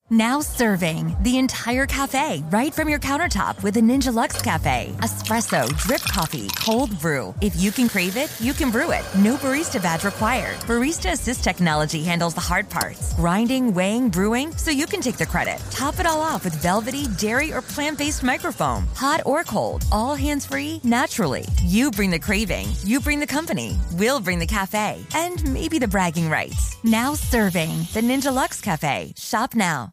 Now serving the entire cafe right from your countertop with a Ninja Luxe Cafe. Espresso, drip coffee, cold brew. If you can crave it, you can brew it. No barista badge required. Barista Assist technology handles the hard parts. Grinding, weighing, brewing, so you can take the credit. Top it all off with velvety, dairy, or plant-based microfoam. Hot or cold, all hands-free, naturally. You bring the craving. You bring the company. We'll bring the cafe. And maybe the bragging rights. Now serving the Ninja Luxe Cafe. Shop now.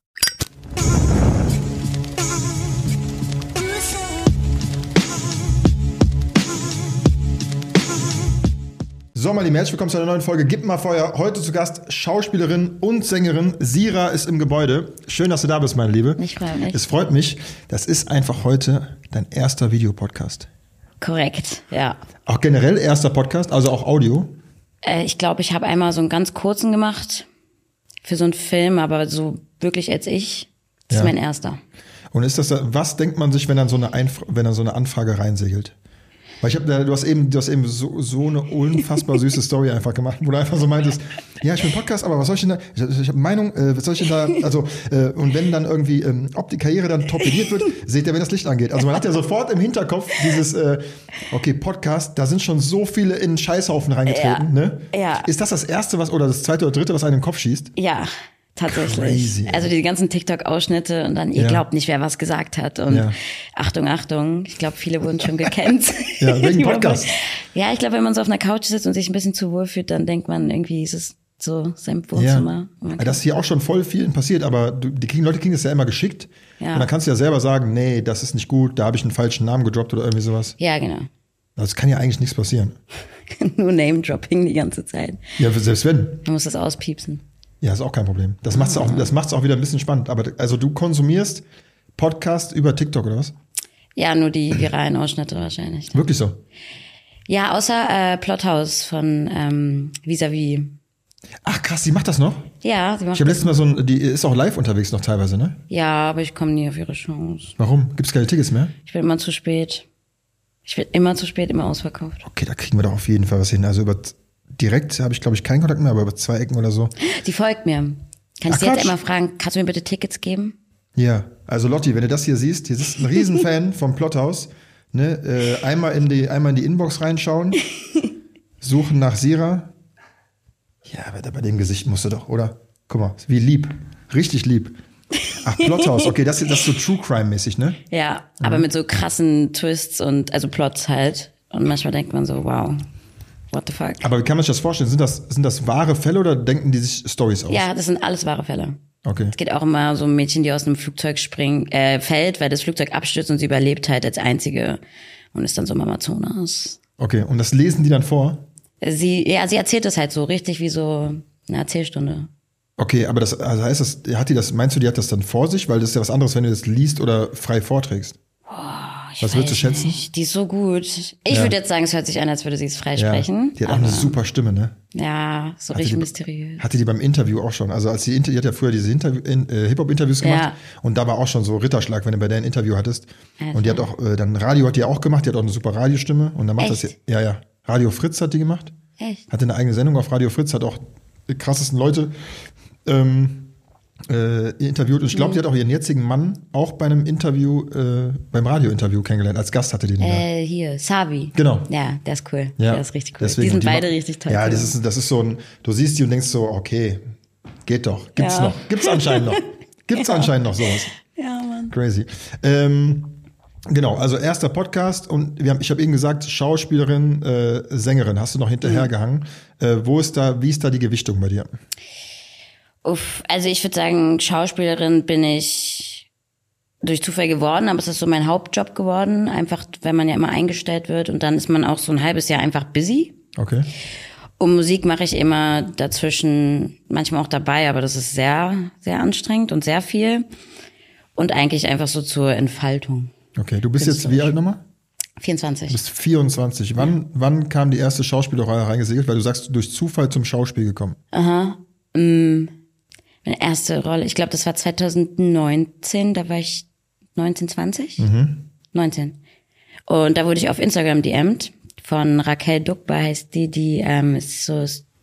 So, meine Lieben, herzlich willkommen zu einer neuen Folge Gib mal Feuer. Heute zu Gast Schauspielerin und Sängerin Sira ist im Gebäude. Schön, dass du da bist, meine Liebe. Ich freue mich. Es freut mich. Das ist einfach heute dein erster Videopodcast. Korrekt, ja. Auch generell erster Podcast, also auch Audio? Ich glaube, ich habe einmal so einen ganz kurzen gemacht für so einen Film, aber so wirklich als ich, das ist mein erster. Und ist das, was denkt man sich, wenn dann so eine Anfrage reinsegelt? Weil du hast eben so eine unfassbar süße Story einfach gemacht, wo du einfach so meintest, ja, ich bin Podcast, aber was soll ich denn da, ich habe eine Meinung, was soll ich denn da, also, und wenn dann irgendwie, ob die Karriere dann torpediert wird, seht ihr, wenn das Licht angeht. Also man hat ja sofort im Hinterkopf dieses, okay, Podcast, da sind schon so viele in den Scheißhaufen reingetreten, ne? Ja. Ist das erste, oder das zweite oder dritte, was einem in den Kopf schießt? Ja. Tatsächlich. Crazy, also die ganzen TikTok-Ausschnitte und dann, ihr glaubt nicht, wer was gesagt hat. Und Achtung, Achtung, ich glaube, viele wurden schon gecancelt. Ja, wegen Podcast. Ja, ich glaube, wenn man so auf einer Couch sitzt und sich ein bisschen zu wohl fühlt, dann denkt man irgendwie, ist es so sein Wohnzimmer. Ja. Das ist hier auch schon voll vielen passiert, aber die Leute kriegen das ja immer geschickt. Ja. Und dann kannst du ja selber sagen, nee, das ist nicht gut, da habe ich einen falschen Namen gedroppt oder irgendwie sowas. Ja, genau. Also kann ja eigentlich nichts passieren. Nur Name-Dropping die ganze Zeit. Ja, selbst wenn. Man muss das auspiepsen. Ja, ist auch kein Problem. Das macht's auch wieder ein bisschen spannend. Aber also du konsumierst Podcast über TikTok oder was? Ja, nur die viralen Ausschnitte wahrscheinlich. Wirklich so? Ja, außer Plothouse von Vis-a-vis. Ach krass, die macht das noch? Ja, sie macht das. Ich habe letztes Mal die ist auch live unterwegs noch teilweise, ne? Ja, aber ich komme nie auf ihre Chance. Warum? Gibt's keine Tickets mehr? Ich bin immer zu spät. Immer ausverkauft. Okay, da kriegen wir doch auf jeden Fall was hin. Also direkt habe ich, glaube ich, keinen Kontakt mehr, aber über 2 Ecken oder so. Die folgt mir. Kann ich sie jetzt immer fragen, kannst du mir bitte Tickets geben? Ja, also Lotti, wenn du das hier siehst, hier ist ein Riesenfan vom Plothouse. Ne? Einmal in die Inbox reinschauen, suchen nach Sira. Ja, bei dem Gesicht musst du doch, oder? Guck mal, wie lieb. Richtig lieb. Ach, Plothouse, okay, das ist so True Crime-mäßig, ne? Ja, aber mit so krassen Twists und also Plots halt. Und manchmal denkt man so, wow. What the fuck? Aber wie kann man sich das vorstellen? Sind das wahre Fälle oder denken die sich Storys aus? Ja, das sind alles wahre Fälle. Okay. Es geht auch immer so ein Mädchen, die aus einem Flugzeug fällt, weil das Flugzeug abstürzt und sie überlebt halt als einzige und ist dann so im Amazonas. Okay, und das lesen die dann vor? Sie erzählt das halt so richtig wie so eine Erzählstunde. Okay, aber meinst du, die hat das dann vor sich? Weil das ist ja was anderes, wenn du das liest oder frei vorträgst. Was würdest du schätzen? Die ist so gut. Ich würde jetzt sagen, es hört sich an, als würde sie es freisprechen. Ja, die hat auch eine super Stimme, ne? Ja, so richtig mysteriös. Hatte die beim Interview auch schon. Also die hat ja früher diese Hip-Hop-Interviews gemacht. Und da war auch schon so Ritterschlag, wenn du bei der ein Interview hattest. Alter. Und die hat auch, dann Radio hat die auch gemacht. Die hat auch eine super Radiostimme. Und dann macht Echt? das, ja. Radio Fritz hat die gemacht. Echt? Hatte eine eigene Sendung auf Radio Fritz, hat auch die krassesten Leute interviewt. Und ich glaube, die hat auch ihren jetzigen Mann auch bei einem Interview, beim Radiointerview kennengelernt. Als Gast hatte die den da. Hier, Savi. Genau. Ja, der ist cool. Ja. Der ist richtig cool. Deswegen, die sind beide richtig toll. Ja, das ist so ein, du siehst die und denkst so, okay, geht doch. Gibt's noch. Gibt's anscheinend noch. Anscheinend noch sowas. Ja, Mann. Crazy. Genau, also erster Podcast und ich habe eben gesagt, Schauspielerin, Sängerin, hast du noch hinterhergehangen. Wie ist da die Gewichtung bei dir? Also ich würde sagen, Schauspielerin bin ich durch Zufall geworden, aber es ist so mein Hauptjob geworden. Einfach, wenn man ja immer eingestellt wird und dann ist man auch so ein halbes Jahr einfach busy. Okay. Und Musik mache ich immer dazwischen, manchmal auch dabei, aber das ist sehr, sehr anstrengend und sehr viel. Und eigentlich einfach so zur Entfaltung. Okay, du bist jetzt wie alt nochmal? 24. Du bist 24. Wann kam die erste Schauspielrolle reingesegelt? Weil du sagst, durch Zufall zum Schauspiel gekommen. Aha. Meine erste Rolle, ich glaube, das war 2019, da war ich 19, 20? 19. Und da wurde ich auf Instagram DM'd von Raquel Duckbar, heißt die ist so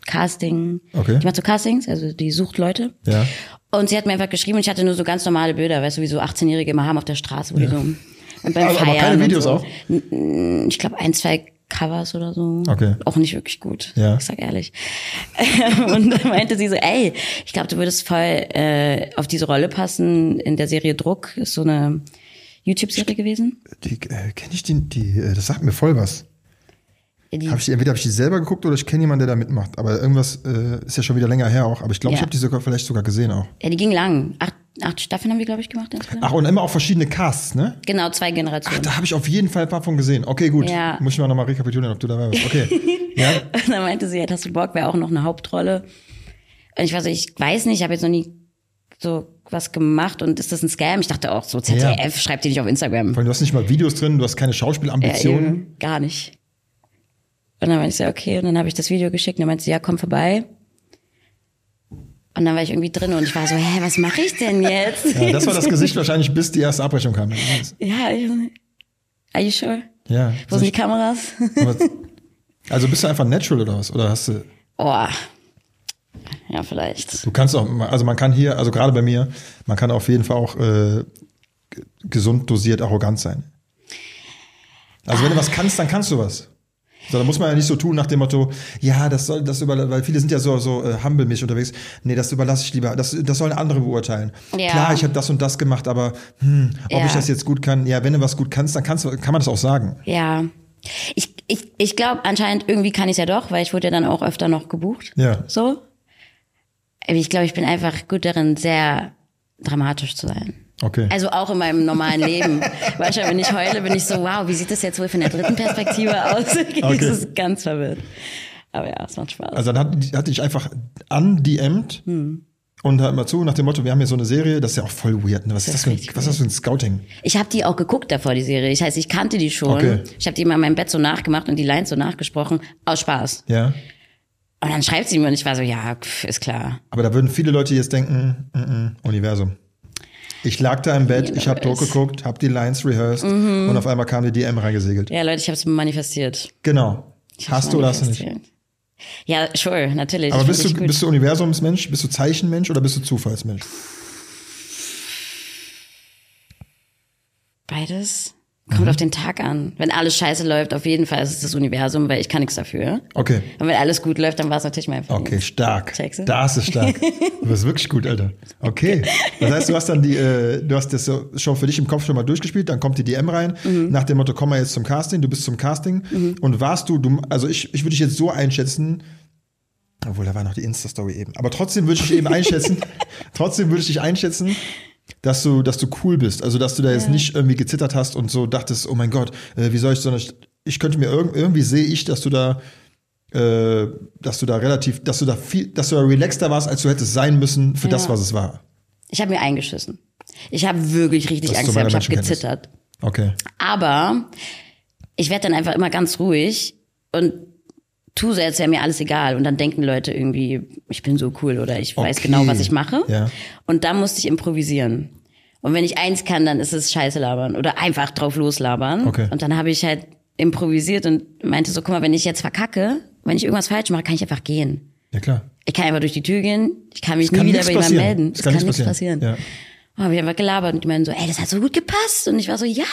Casting. Okay. Die macht so Castings, also die sucht Leute. Ja. Und sie hat mir einfach geschrieben und ich hatte nur so ganz normale Bilder, weißt du, wie so 18-Jährige immer haben auf der Straße, wo die so und beim aber Feiern keine Videos und so. auch? Ich glaube 1, 2 Covers oder so. Okay. Auch nicht wirklich gut. Ja. Ich sag ehrlich. Und dann meinte sie so, ey, ich glaube, du würdest voll auf diese Rolle passen in der Serie Druck. Ist so eine YouTube-Serie gewesen. Die kenne ich, das sagt mir voll was. Entweder habe ich die selber geguckt oder ich kenne jemanden, der da mitmacht. Aber irgendwas ist ja schon wieder länger her auch. Aber ich glaube, ich habe die vielleicht sogar gesehen auch. Ja, die ging lang. 8 Staffeln haben wir, glaube ich, gemacht. Insgesamt. Ach, und immer auch verschiedene Casts, ne? Genau, 2 Generationen. Ach, da habe ich auf jeden Fall ein paar von gesehen. Okay, gut. Ja. Muss ich mal nochmal rekapitulieren, ob du dabei bist. Okay. Ja. Und dann meinte sie, hast du Bock, wäre auch noch eine Hauptrolle. Und ich war so, ich weiß nicht, ich habe jetzt noch nie so was gemacht und ist das ein Scam? Ich dachte auch so, ZDF, schreibt die nicht auf Instagram. Vor allem, du hast nicht mal Videos drin, du hast keine Schauspielambitionen. Eben, gar nicht. Und dann meinte ich so, okay, und dann habe ich das Video geschickt und dann meinte sie, ja, komm vorbei. Und dann war ich irgendwie drin und ich war so, hä, was mache ich denn jetzt? Ja, das war das Gesicht wahrscheinlich, bis die erste Abrechnung kam. Ja, are you sure? Ja. Wo sind die Kameras? Also bist du einfach natural oder was? Oder hast du... Oh, ja, vielleicht. Du kannst auch, also man kann hier, also gerade bei mir, man kann auf jeden Fall auch gesund dosiert arrogant sein. Also wenn du was kannst, dann kannst du was. So, da muss man ja nicht so tun nach dem Motto, ja, weil viele sind ja so humble-mäßig unterwegs. Nee, das überlasse ich lieber, das sollen andere beurteilen. Ja. Klar, ich habe das und das gemacht, aber ob ich das jetzt gut kann, ja, wenn du was gut kannst, dann kann man das auch sagen. Ja. Ich glaube, anscheinend irgendwie kann ich es ja doch, weil ich wurde ja dann auch öfter noch gebucht. Ja. So. Ich glaube, ich bin einfach gut darin, sehr dramatisch zu sein. Okay. Also auch in meinem normalen Leben. Manchmal, wenn ich heule, bin ich so, wow, wie sieht das jetzt wohl von der dritten Perspektive aus? Okay. Das ist ganz verwirrt. Aber ja, es macht Spaß. Also dann hat dich einfach undM'd und hört mal zu, nach dem Motto, wir haben hier so eine Serie, das ist ja auch voll weird. Ne? Was ist das für ein Scouting? Ich habe die auch geguckt davor, die Serie. Das heißt, ich kannte die schon. Okay. Ich habe die immer in meinem Bett so nachgemacht und die Lines so nachgesprochen, aus Spaß. Ja. Und dann schreibt sie mir und ich war so, ja, ist klar. Aber da würden viele Leute jetzt denken, Universum. Ich lag da im Bett, ich habe durchgeguckt, habe die Lines rehearsed und auf einmal kam die DM reingesegelt. Ja, Leute, ich habe es manifestiert. Genau. Hast du oder hast du nicht? Ja, sure, natürlich. Aber bist du Universumsmensch, bist du Zeichenmensch oder bist du Zufallsmensch? Beides. Kommt auf den Tag an. Wenn alles scheiße läuft, auf jeden Fall ist es das Universum, weil ich kann nichts dafür. Okay. Und wenn alles gut läuft, dann war es natürlich mein Verdienst. Okay, stark. Das ist stark. Du bist wirklich gut, Alter. Okay. Das heißt, du hast dann du hast das schon für dich im Kopf schon mal durchgespielt, dann kommt die DM rein, nach dem Motto, komm mal jetzt zum Casting, du bist zum Casting. Und warst also ich würde dich jetzt so einschätzen, obwohl da war noch die Insta-Story eben, aber trotzdem würde ich dich eben einschätzen, dass du cool bist, also dass du da jetzt nicht irgendwie gezittert hast und so dachtest, oh mein Gott, wie soll ich, sondern ich könnte mir irgendwie sehe ich, dass du da relaxter warst, als du hättest sein müssen für das, was es war. Ich habe mir eingeschissen. Ich habe wirklich richtig Angst gehabt, ich habe gezittert. Okay. Aber ich werde dann einfach immer ganz ruhig und tu so, als wäre mir alles egal. Und dann denken Leute irgendwie, ich bin so cool oder ich weiß genau, was ich mache. Ja. Und dann musste ich improvisieren. Und wenn ich eins kann, dann ist es Scheiße labern oder einfach drauf loslabern. Okay. Und dann habe ich halt improvisiert und meinte so, guck mal, wenn ich jetzt verkacke, wenn ich irgendwas falsch mache, kann ich einfach gehen. Ja, klar. Ich kann einfach durch die Tür gehen, ich kann mich nie wieder bei jemandem melden. Es kann nichts passieren. Ja. Und habe ich einfach gelabert und die meinen so, ey, das hat so gut gepasst. Und ich war so, ja.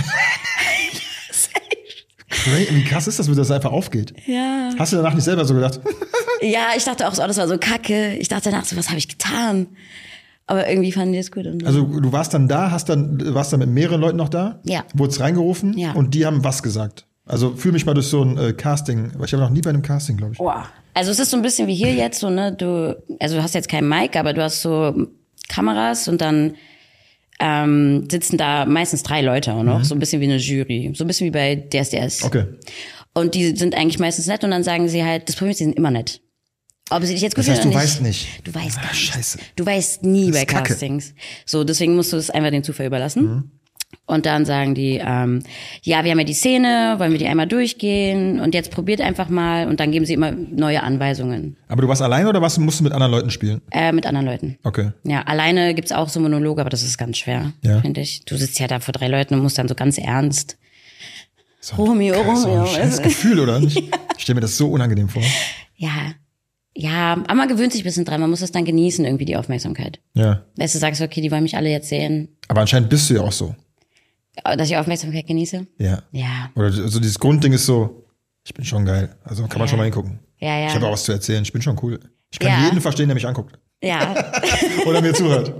Wie krass ist das, wie das einfach aufgeht? Ja. Hast du danach nicht selber so gedacht? Ja, ich dachte auch so, das war so kacke. Ich dachte danach so, was habe ich getan? Aber irgendwie fanden die das gut. Und also du warst dann da, warst dann mit mehreren Leuten noch da? Ja. Wurdest reingerufen? Ja. Und die haben was gesagt? Also fühl mich mal durch so ein Casting, weil ich habe noch nie bei einem Casting, glaube ich. Boah. Also es ist so ein bisschen wie hier jetzt, so, ne, du hast jetzt kein Mic, aber du hast so Kameras und dann sitzen da meistens 3 Leute auch noch, so ein bisschen wie eine Jury, so ein bisschen wie bei DSDS. Okay. Und die sind eigentlich meistens nett und dann sagen sie halt, das Problem ist, sie sind immer nett. Ob sie dich jetzt gut finden oder nicht. Du weißt nicht. Du weißt gar nicht. Scheiße. Du weißt nie bei Kacke. Castings. So, deswegen musst du es einfach dem Zufall überlassen. Und dann sagen die, ja, wir haben ja die Szene, wollen wir die einmal durchgehen und jetzt probiert einfach mal und dann geben sie immer neue Anweisungen. Aber du warst alleine oder musst du mit anderen Leuten spielen? Mit anderen Leuten. Okay. Ja, alleine gibt's auch so Monologe, aber das ist ganz schwer, finde ich. Du sitzt ja da vor 3 Leuten und musst dann so ganz ernst. So ein scheiß Gefühl, oder nicht? Ich stelle mir das so unangenehm vor. Ja. Ja, aber man gewöhnt sich ein bisschen dran. Man muss es dann genießen, irgendwie die Aufmerksamkeit. Ja. Dass du sagst, okay, die wollen mich alle jetzt sehen. Aber anscheinend bist du ja auch so. Dass ich Aufmerksamkeit genieße? Ja. Ja. Oder so dieses Grundding ist so, ich bin schon geil. Also kann man schon mal hingucken. Ja. Ich habe auch was zu erzählen, ich bin schon cool. Ich kann jeden verstehen, der mich anguckt. Ja. Oder mir zuhört.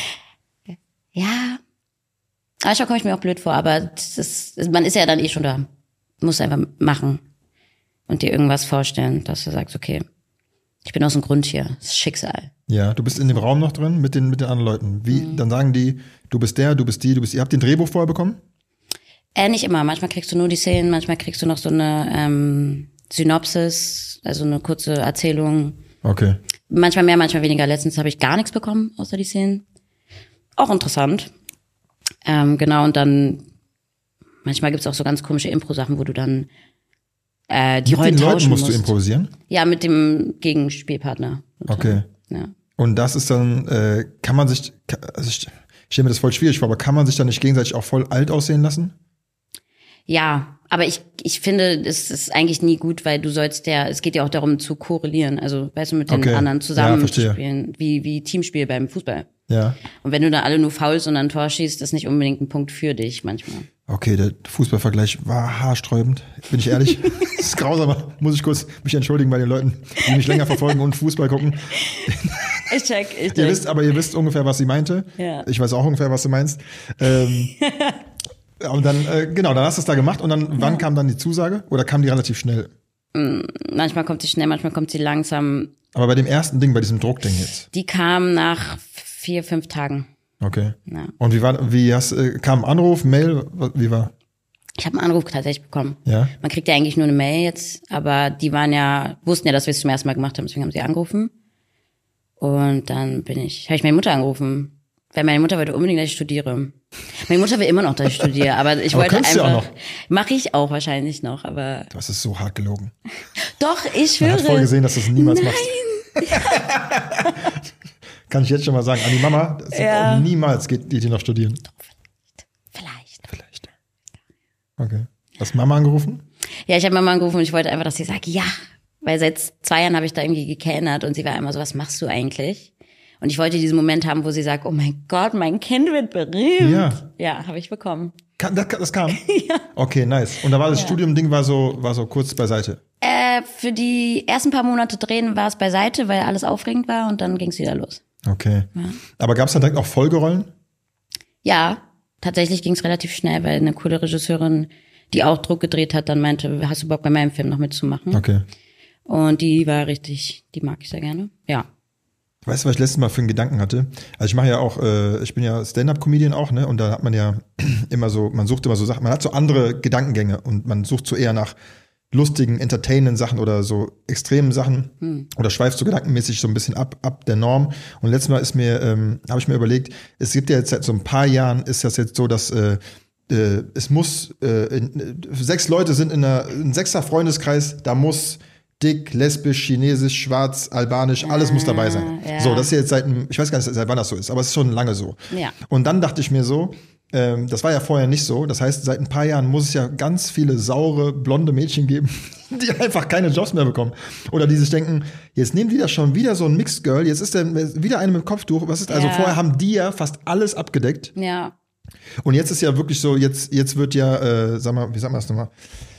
Ja. Manchmal komme ich mir auch blöd vor, aber man ist ja dann eh schon da. Muss einfach machen. Und dir irgendwas vorstellen, dass du sagst, okay, ich bin aus dem Grund hier. Das ist Schicksal. Ja, du bist in dem Raum noch drin mit den anderen Leuten. Wie, dann sagen die, du bist der, du bist die, du bist die. Habt ihr ein Drehbuch vorher bekommen? Nicht immer. Manchmal kriegst du nur die Szenen, manchmal kriegst du noch so eine Synopsis, also eine kurze Erzählung. Okay. Manchmal mehr, manchmal weniger. Letztens habe ich gar nichts bekommen, außer die Szenen. Auch interessant. Genau, und dann manchmal gibt's auch so ganz komische Impro-Sachen, wo du dann die Rollen mit den Leuten tauschen musst du improvisieren? Ja, mit dem Gegenspielpartner. Okay. Ja. Und das ist dann, kann man sich, also ich stelle mir das voll schwierig vor, aber kann man sich dann nicht gegenseitig auch voll alt aussehen lassen? Ja, aber ich finde, es ist eigentlich nie gut, weil es geht ja auch darum zu korrelieren, also weißt du, mit den anderen zusammen zu spielen, wie Teamspiel beim Fußball. Ja. Und wenn du da alle nur faulst und ein Tor schießt, ist nicht unbedingt ein Punkt für dich manchmal. Okay, der Fußballvergleich war haarsträubend, bin ich ehrlich. Das ist grausam, muss ich kurz mich entschuldigen bei den Leuten, die mich länger verfolgen und Fußball gucken. Ich check. Ihr wisst ungefähr, was sie meinte. Ja. Ich weiß auch ungefähr, was du meinst. Und dann, dann hast du es da gemacht und dann, wann kam dann die Zusage? Oder kam die relativ schnell? Manchmal kommt sie schnell, manchmal kommt sie langsam. Aber bei dem ersten Ding, bei diesem Druckding jetzt? Die kam nach 4-5 Tagen. Okay. Ja. Und kam ein Anruf, Mail, wie war? Ich habe einen Anruf tatsächlich bekommen. Ja. Man kriegt ja eigentlich nur eine Mail jetzt, aber die wussten ja, dass wir es zum ersten Mal gemacht haben, deswegen haben sie angerufen. Und dann habe ich meine Mutter angerufen. Weil meine Mutter wollte unbedingt, dass ich studiere. Meine Mutter will immer noch, dass ich studiere, aber ich wollte einfach. Du auch noch? Mache ich auch wahrscheinlich noch, aber. Du hast es so hart gelogen. Doch, ich schwöre. Man hat voll gesehen, dass du es niemals machst. Kann ich jetzt schon mal sagen, an die Mama, niemals geht die noch studieren. Vielleicht. Okay. Hast Mama angerufen? Ja, ich habe Mama angerufen und ich wollte einfach, dass sie sagt, ja. Weil seit 2 Jahren habe ich da irgendwie gekellnert und sie war immer so, was machst du eigentlich? Und ich wollte diesen Moment haben, wo sie sagt, oh mein Gott, mein Kind wird berühmt. Ja. Ja, habe ich bekommen. Das kam? Ja. Okay, nice. Und da war das Studium-Ding war so kurz beiseite? Für die ersten paar Monate drehen war es beiseite, weil alles aufregend war und dann ging es wieder los. Okay. Ja. Aber gab es dann direkt auch Folgerollen? Ja, tatsächlich ging es relativ schnell, weil eine coole Regisseurin, die auch Druck gedreht hat, dann meinte, hast du Bock bei meinem Film noch mitzumachen? Okay. Und die mag ich sehr gerne. Ja. Weißt du, was ich letztes Mal für einen Gedanken hatte? Also ich mache ja auch, ich bin ja Stand-Up-Comedian auch, ne? Und da hat man ja immer so, man sucht immer so Sachen, man hat so andere Gedankengänge und man sucht so eher nach lustigen, entertainenden Sachen oder so extremen Sachen oder schweift so gedankenmäßig so ein bisschen ab der Norm. Und letztes Mal habe ich mir überlegt, es gibt ja jetzt seit so ein paar Jahren, ist das jetzt so, dass es muss 6 Leute sind in einem 6er Freundeskreis, da muss dick, lesbisch, chinesisch, schwarz, albanisch, alles muss dabei sein. Ja. So, das ist jetzt ich weiß gar nicht, seit wann das so ist, aber es ist schon lange so. Ja. Und dann dachte ich mir so, das war ja vorher nicht so. Das heißt, seit ein paar Jahren muss es ja ganz viele saure, blonde Mädchen geben, die einfach keine Jobs mehr bekommen. Oder die sich denken, jetzt nehmen die da schon wieder so ein Mixed Girl, jetzt ist wieder eine mit Kopftuch. Was ist, also vorher haben die ja fast alles abgedeckt. Ja. Und jetzt ist ja wirklich so, jetzt wird ja, wie sagt man das nochmal?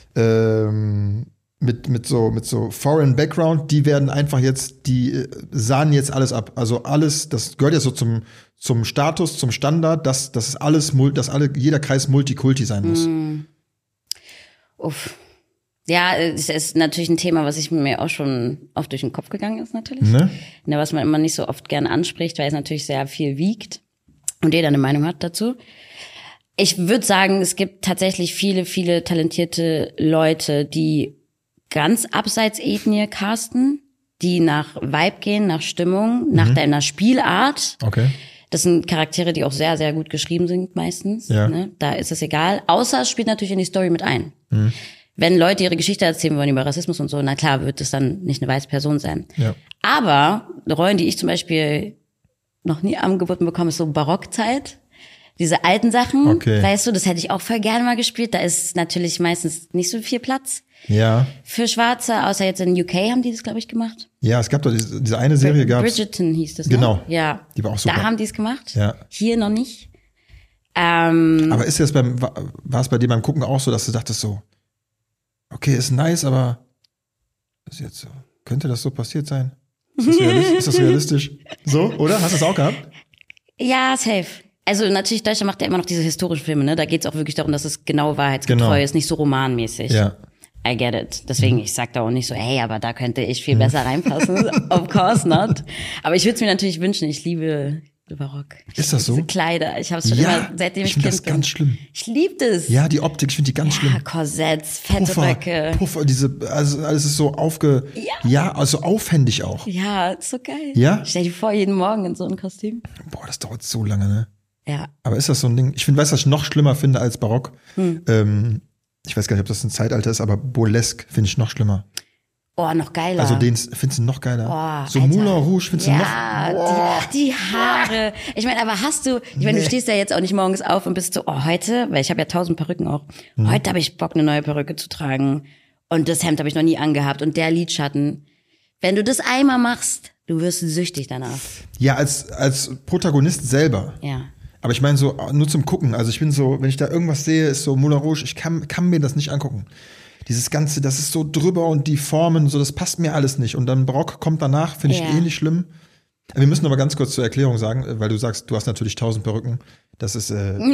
Mit so Foreign Background, die werden einfach jetzt, die sahen jetzt alles ab. Also alles, das gehört ja so zum Status, zum Standard, dass jeder Kreis Multikulti sein muss. Uff. Ja, es ist natürlich ein Thema, was ich mir auch schon oft durch den Kopf gegangen ist, natürlich. Ne? Ja, was man immer nicht so oft gern anspricht, weil es natürlich sehr viel wiegt und jeder eine Meinung hat dazu. Ich würde sagen, es gibt tatsächlich viele, viele talentierte Leute, die ganz abseits Ethnie casten, die nach Vibe gehen, nach Stimmung, nach deiner Spielart. Okay. Das sind Charaktere, die auch sehr, sehr gut geschrieben sind meistens. Ja. Ne? Da ist es egal. Außer es spielt natürlich in die Story mit ein. Wenn Leute ihre Geschichte erzählen wollen über Rassismus und so, na klar, wird es dann nicht eine weiße Person sein. Ja. Aber Rollen, die ich zum Beispiel noch nie angeboten bekomme, ist so Barockzeit. Diese alten Sachen, Okay. weißt du, das hätte ich auch voll gerne mal gespielt. Da ist natürlich meistens nicht so viel Platz Ja. für Schwarze, außer jetzt in UK haben die das, glaube ich, gemacht. Ja, es gab doch diese eine Serie, gab's. Bridgerton hieß das, Genau. ne? Ja. Die war auch super. Da haben die es gemacht. Ja. Hier noch nicht. Aber ist das war es bei dir beim Gucken auch so, dass du dachtest so, okay, ist nice, aber ist jetzt so, könnte das so passiert sein? Ist das realistisch? So, oder? Hast du das auch gehabt? Ja, safe. Also natürlich, Deutschland macht ja immer noch diese historischen Filme, ne? Da geht's auch wirklich darum, dass es genau wahrheitsgetreu Genau. ist, nicht so romanmäßig. Ja. I get it. Deswegen, ich sag da auch nicht so, hey, aber da könnte ich viel besser reinpassen. Of course not. Aber ich würde es mir natürlich wünschen. Ich liebe Barock. Ist das so? Diese Kleider. Ich habe es schon Ja, immer, seitdem ich ich finde Kind das ganz bin. schlimm. Ich liebe das. Ja, die Optik, ich finde die ganz Ja, schlimm. Korsetts, fette Röcke. Puffer, also alles ist so ja, also aufwendig auch. Ja, ist so geil. Ja? Stell dir vor, jeden Morgen in so ein Kostüm. Boah, das dauert so lange, ne? Ja. Aber ist das so ein Ding? Ich finde, weißt du, was ich noch schlimmer finde als Barock? Ich weiß gar nicht, ob das ein Zeitalter ist, aber Burlesque finde ich noch schlimmer. Oh, noch geiler. Also den findest du noch geiler. Oh, So Alter. Moulin Rouge findest du noch. Ja, die Haare. Ich meine, aber du stehst ja jetzt auch nicht morgens auf und bist so, oh, heute, weil ich habe ja 1000 Perücken auch, heute habe ich Bock, eine neue Perücke zu tragen. Und das Hemd habe ich noch nie angehabt und der Lidschatten. Wenn du das einmal machst, du wirst süchtig danach. Ja, als Protagonist selber. Ja. Aber ich meine so, nur zum Gucken. Also ich bin so, wenn ich da irgendwas sehe, ist so Moulin Rouge, ich kann mir das nicht angucken. Dieses Ganze, das ist so drüber und die Formen, so, das passt mir alles nicht. Und dann Barock kommt danach, finde ich Ja. eh nicht schlimm. Wir müssen aber ganz kurz zur Erklärung sagen, weil du sagst, du hast natürlich 1000 Perücken. Das ist,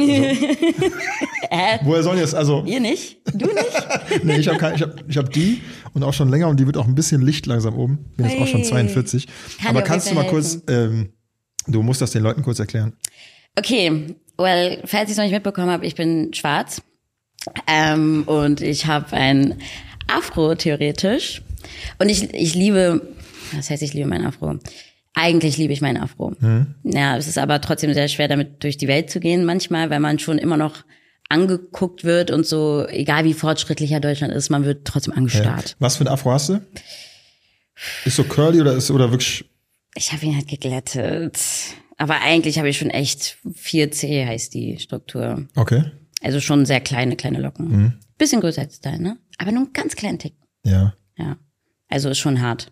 woher sollen jetzt, also, Ihr nicht? Du nicht? nee, ich hab die und auch schon länger und die wird auch ein bisschen Licht langsam oben. Bin jetzt auch schon Hey. 42. Kann Aber dir auf kannst du jeden mal Fall kurz, du musst das den Leuten kurz erklären. Okay, well, falls ich es noch nicht mitbekommen habe, ich bin schwarz und ich habe ein Afro theoretisch und ich liebe, was heißt ich liebe mein Afro? Eigentlich liebe ich meinen Afro. Ja, es ist aber trotzdem sehr schwer, damit durch die Welt zu gehen manchmal, weil man schon immer noch angeguckt wird und so, egal wie fortschrittlicher Deutschland ist, man wird trotzdem angestarrt. Was für ein Afro hast du? Ist so curly oder wirklich? Ich habe ihn halt geglättet. Aber eigentlich habe ich schon echt 4C heißt die Struktur. Okay. Also schon sehr kleine Locken. Bisschen größer als dein, ne? Aber nur einen ganz kleinen Tick. Ja. Ja. Also ist schon hart.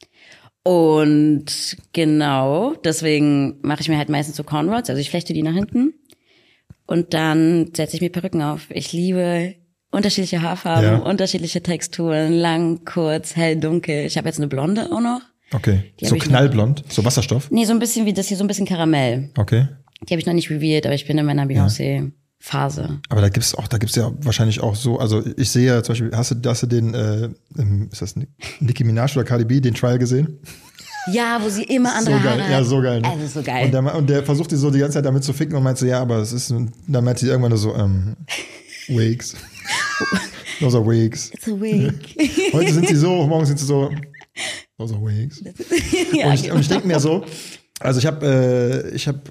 Und genau, deswegen mache ich mir halt meistens so Cornrows, also ich flechte die nach hinten. Und dann setze ich mir Perücken auf. Ich liebe unterschiedliche Haarfarben, Ja. unterschiedliche Texturen, lang, kurz, hell, dunkel. Ich habe jetzt eine Blonde auch noch. Okay. Die So hab ich knallblond, so Wasserstoff. Nee, so ein bisschen wie das hier, so ein bisschen Karamell. Okay. Die habe ich noch nicht revealed, aber ich bin in meiner Beyoncé-Phase. Aber da gibt's ja wahrscheinlich auch so, also ich sehe ja zum Beispiel, hast du den, ist das Nicki Minaj oder Cardi B, den Trial gesehen? Ja, wo sie immer So andere geil, Haare ja, hat. so geil. Ne? Also so geil. Und der versucht die so die ganze Zeit damit zu ficken und meint so, ja, aber es ist, dann meint sie irgendwann nur so, Wigs. Those are Wigs. It's a wig. Heute sind sie so, morgen sind sie so, those are Wigs. Ja, Und ich denke mir so, also ich habe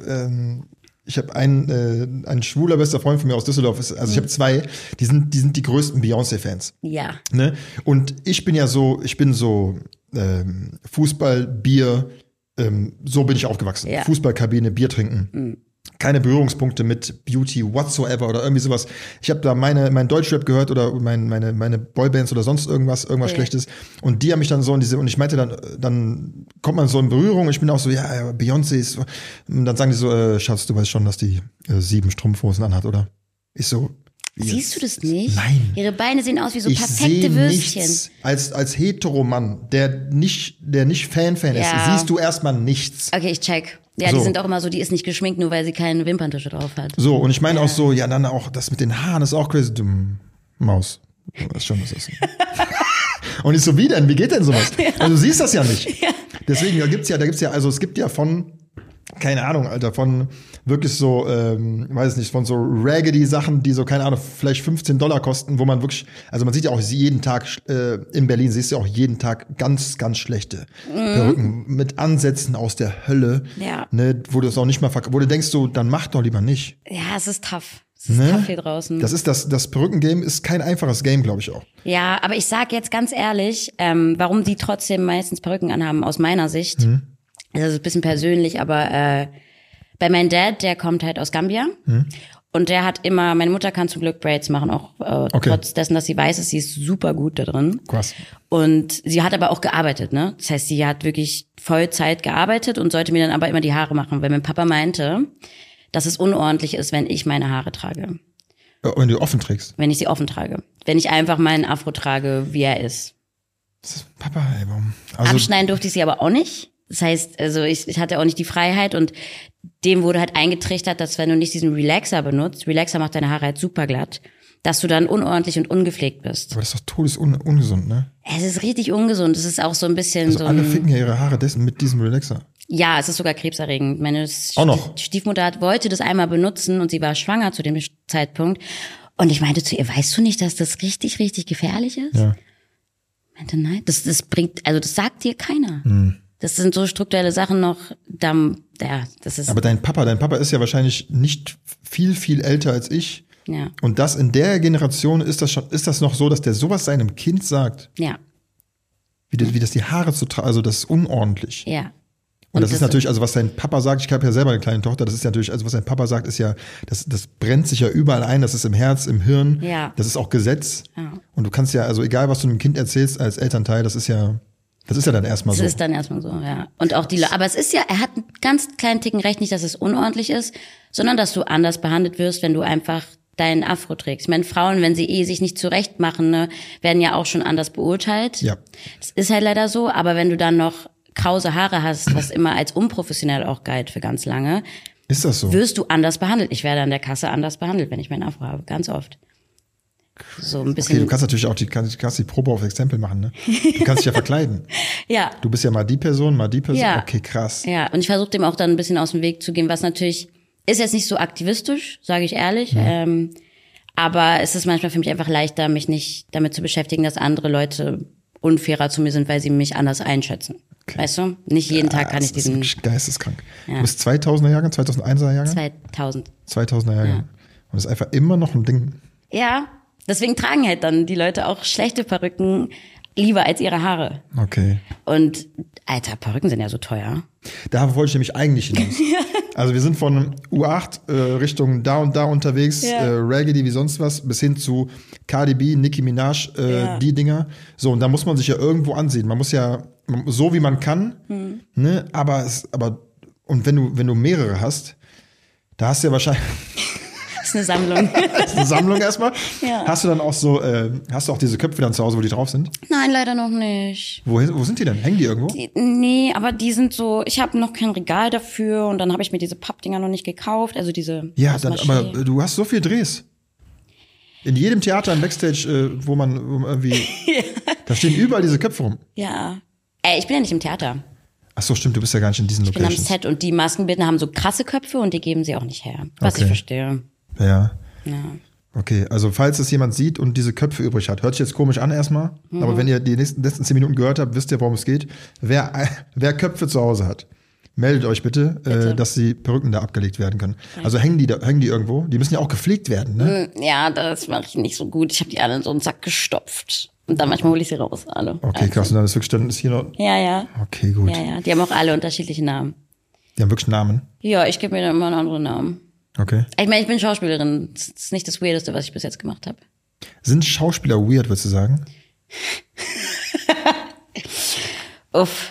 einen schwuler bester Freund von mir aus Düsseldorf, also ich habe zwei, die sind die größten Beyoncé-Fans. ja. Ne? Und ich bin so Fußball, Bier, so bin ich aufgewachsen. Ja. Fußballkabine, Bier trinken. Keine Berührungspunkte mit Beauty whatsoever oder irgendwie sowas. Ich habe da mein Deutschrap gehört oder meine Boybands oder sonst irgendwas Schlechtes. Und die haben mich dann so und ich meinte dann kommt man so in Berührung. Ich bin auch so, ja, Beyoncé ist, und dann sagen die so, Schatz, du weißt schon, dass die 7 Strumpfhosen anhat, oder? Ich so, Siehst du das nicht? Nein. Ihre Beine sehen aus wie so ich perfekte sehe Würstchen. nichts als Heteromann, der nicht Fan ist, Ja. siehst du erstmal nichts. Okay, ich check. Ja, So. die sind auch immer so, die ist nicht geschminkt, nur weil sie keine Wimperntusche drauf hat. So, und ich meine auch so, ja, dann auch das mit den Haaren ist auch crazy. Du Maus. Du weißt schon, was das ist. Und ich so, wie denn? Wie geht denn sowas? Also, du siehst das ja nicht. Deswegen, es gibt ja von, keine Ahnung, Alter, von wirklich so, weiß nicht, von so Raggedy-Sachen, die so, keine Ahnung, vielleicht $15 kosten, wo man wirklich, also man sieht ja auch jeden Tag, in Berlin siehst du ja auch jeden Tag ganz, ganz schlechte Perücken mit Ansätzen aus der Hölle, Ja. ne, wo du es auch nicht mal, wo du denkst so, dann mach doch lieber nicht. Ja, es ist tough. Es ist Ne? tough hier draußen. Das Perückengame ist kein einfaches Game, glaube ich auch. Ja, aber ich sag jetzt ganz ehrlich, warum die trotzdem meistens Perücken anhaben, aus meiner Sicht. Das ist ein bisschen persönlich, aber Bei meinem Dad, der kommt halt aus Gambia. Und der hat immer, meine Mutter kann zum Glück Braids machen, auch trotz dessen, dass sie weiß ist, sie ist super gut da drin. Krass. Und sie hat aber auch gearbeitet, ne? Das heißt, sie hat wirklich Vollzeit gearbeitet und sollte mir dann aber immer die Haare machen, weil mein Papa meinte, dass es unordentlich ist, wenn ich meine Haare trage. Wenn du offen trägst. Wenn ich sie offen trage. Wenn ich einfach meinen Afro trage, wie er ist. Das ist Papa, ey, warum? Also, Abschneiden durfte ich sie aber auch nicht. Das heißt, also ich hatte auch nicht die Freiheit und dem wurde halt eingetrichtert, dass wenn du nicht diesen Relaxer benutzt, Relaxer macht deine Haare halt super glatt, dass du dann unordentlich und ungepflegt bist. aber das ist doch todesungesund, ne? Es ist richtig ungesund. Es ist auch so ein bisschen Also so alle ficken ja ihre Haare mit diesem Relaxer. Ja, es ist sogar krebserregend. Meine Auch noch? Stiefmutter wollte das einmal benutzen und sie war schwanger zu dem Zeitpunkt. Und ich meinte zu ihr, weißt du nicht, dass das richtig, richtig gefährlich ist? Ja. Ich meinte, nein, das bringt, also das sagt dir keiner. Das sind so strukturelle Sachen noch, das ist. Aber dein Papa ist ja wahrscheinlich nicht viel, viel älter als ich. Ja. Und das in der Generation ist das noch so, dass der sowas seinem Kind sagt, Ja, wie das die Haare zu tragen, also das ist unordentlich. ja. Und das ist natürlich, also was dein Papa sagt, ich habe ja selber eine kleine Tochter, das ist ja natürlich, also was dein Papa sagt, ist ja, das brennt sich ja überall ein, das ist im Herz, im Hirn, Ja. das ist auch Gesetz. Ja. Und du kannst ja, also egal was du einem Kind erzählst als Elternteil, das ist ja dann erstmal so. Das ist dann erstmal so, ja. Und auch aber es ist ja, er hat einen ganz kleinen Ticken recht, nicht, dass es unordentlich ist, sondern dass du anders behandelt wirst, wenn du einfach deinen Afro trägst. Ich meine, Frauen, wenn sie sich nicht zurecht machen, ne, werden ja auch schon anders beurteilt. Ja. Das ist halt leider so, aber wenn du dann noch krause Haare hast, was immer als unprofessionell auch galt für ganz lange, Ist das so? wirst du anders behandelt. Ich werde an der Kasse anders behandelt, wenn ich meinen Afro habe, ganz oft. So ein bisschen. Okay, du kannst natürlich auch kannst die Probe auf Exempel machen, ne? Du kannst dich ja verkleiden. Ja. Du bist ja mal die Person, mal die Person. Ja. Okay, krass. Ja, und ich versuche dem auch dann ein bisschen aus dem Weg zu gehen, was natürlich ist jetzt nicht so aktivistisch, sage ich ehrlich. Aber es ist manchmal für mich einfach leichter, mich nicht damit zu beschäftigen, dass andere Leute unfairer zu mir sind, weil sie mich anders einschätzen. Okay. Weißt du? Nicht jeden Tag kann ich Das ist diesen wirklich geisteskrank. Ja. Du bist 2000er Jahrgang, 2001er Jahrgang? 2000. 2000er Jahrgang. Und das ist einfach immer noch ein Ding. Ja, deswegen tragen halt dann die Leute auch schlechte Perücken lieber als ihre Haare. Okay. Und Alter, Perücken sind ja so teuer. Da wollte ich nämlich eigentlich hinaus. Also wir sind von U8 Richtung da und da unterwegs, Raggedy wie sonst was, bis hin zu Cardi B, Nicki Minaj, die Dinger. So, und da muss man sich ja irgendwo ansehen. Man muss ja, so wie man kann, ne, aber und wenn du mehrere hast, da hast du ja wahrscheinlich Das ist eine Sammlung. das ist eine Sammlung erstmal. Ja. Hast du dann auch so, hast du auch diese Köpfe dann zu Hause, wo die drauf sind? Nein, leider noch nicht. Wo sind die denn? Hängen die irgendwo? Nee, aber die sind so, ich habe noch kein Regal dafür und dann habe ich mir diese Pappdinger noch nicht gekauft, also diese Ja, aus dann, Maché. aber du hast so viel Drehs. In jedem Theater ein Backstage, wo man irgendwie, da stehen überall diese Köpfe rum. Ja. Ich bin ja nicht im Theater. Ach so, stimmt, du bist ja gar nicht in diesen Ich bin am Locations. Set und die Maskenbildner haben so krasse Köpfe und die geben sie auch nicht her. Was Okay. ich verstehe. Ja. Ja. Okay, also falls es jemand sieht und diese Köpfe übrig hat, hört sich jetzt komisch an erstmal, aber wenn ihr die letzten 10 Minuten gehört habt, wisst ihr, worum es geht. Wer Köpfe zu Hause hat, meldet euch bitte, dass die Perücken da abgelegt werden können. Also hängen die irgendwo? Die müssen ja auch gepflegt werden, ne? Ja, das mache ich nicht so gut. Ich habe die alle in so einen Sack gestopft. Und dann manchmal hole ich sie raus, alle. Okay, krass, und dann ist wirklich, dann ist hier noch, Ja. okay, gut. Ja. Die haben auch alle unterschiedliche Namen. Die haben wirklich Namen. Ja, ich gebe mir dann immer einen anderen Namen. Okay. Ich meine, ich bin Schauspielerin. Das ist nicht das Weirdeste, was ich bis jetzt gemacht habe. Sind Schauspieler weird, würdest du sagen? Uff.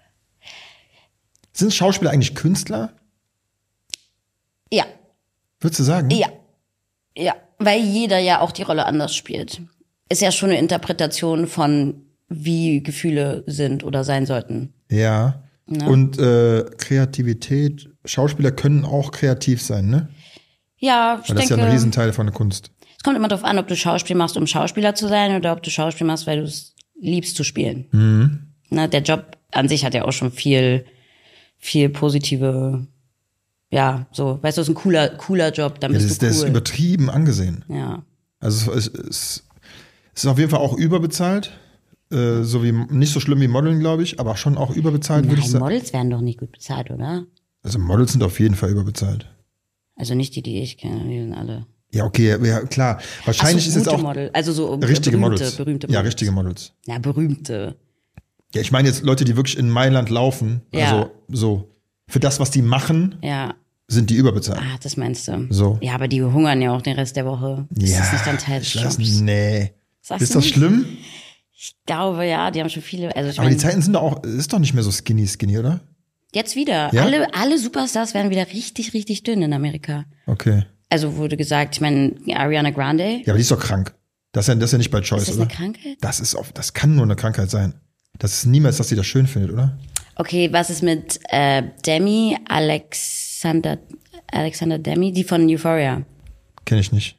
Sind Schauspieler eigentlich Künstler? Ja. Würdest du sagen? Ja. Weil jeder ja auch die Rolle anders spielt. Ist ja schon eine Interpretation von, wie Gefühle sind oder sein sollten. Ja. Und Kreativität, Schauspieler können auch kreativ sein, ne? Ja, ich Weil das ist denke, ja ein Riesenteil von der Kunst. es kommt immer darauf an, ob du Schauspiel machst, um Schauspieler zu sein oder ob du Schauspiel machst, weil du es liebst zu spielen. Na, der Job an sich hat ja auch schon viel positive, ja, so, weißt du, es ist ein cooler Job, dann Ja, bist du der ist cool. übertrieben angesehen. Ja. Also es ist auf jeden Fall auch überbezahlt. So wie, nicht so schlimm wie Modeln, glaube ich, aber schon auch überbezahlt, würde ich Nein, sagen. Models werden doch nicht gut bezahlt, oder? Also Models sind auf jeden Fall überbezahlt. Also nicht die ich kenne, die sind alle. Ja, okay, ja, klar. Wahrscheinlich Ach ist so, es gute auch Model, also so richtige Models. berühmte Ja, Models. richtige Models. Ja, berühmte. Ja, ich meine jetzt Leute, die wirklich in Mailand laufen. Ja. Also so für das, was die machen. Ja. sind die überbezahlt. Ah, das meinst du. So. Ja, aber die hungern ja auch den Rest der Woche. Ist das nicht dann Teil des ich weiß, Jobs? nee. Sagst Ist du das nicht? schlimm? Ich glaube, ja, die haben schon viele. Also ich Aber die meine, Zeiten sind doch auch, ist doch nicht mehr so skinny, oder? jetzt wieder. Ja? Alle Superstars werden wieder richtig, richtig dünn in Amerika. Okay. Also wurde gesagt, ich meine, Ariana Grande. Ja, aber die ist doch krank. Das ist ja nicht bei Choice, Ist das oder? eine Krankheit? Das kann nur eine Krankheit sein. Das ist niemals, dass sie das schön findet, oder? Okay, was ist mit Demi, Alexander Demi, die von Euphoria? Kenn ich nicht.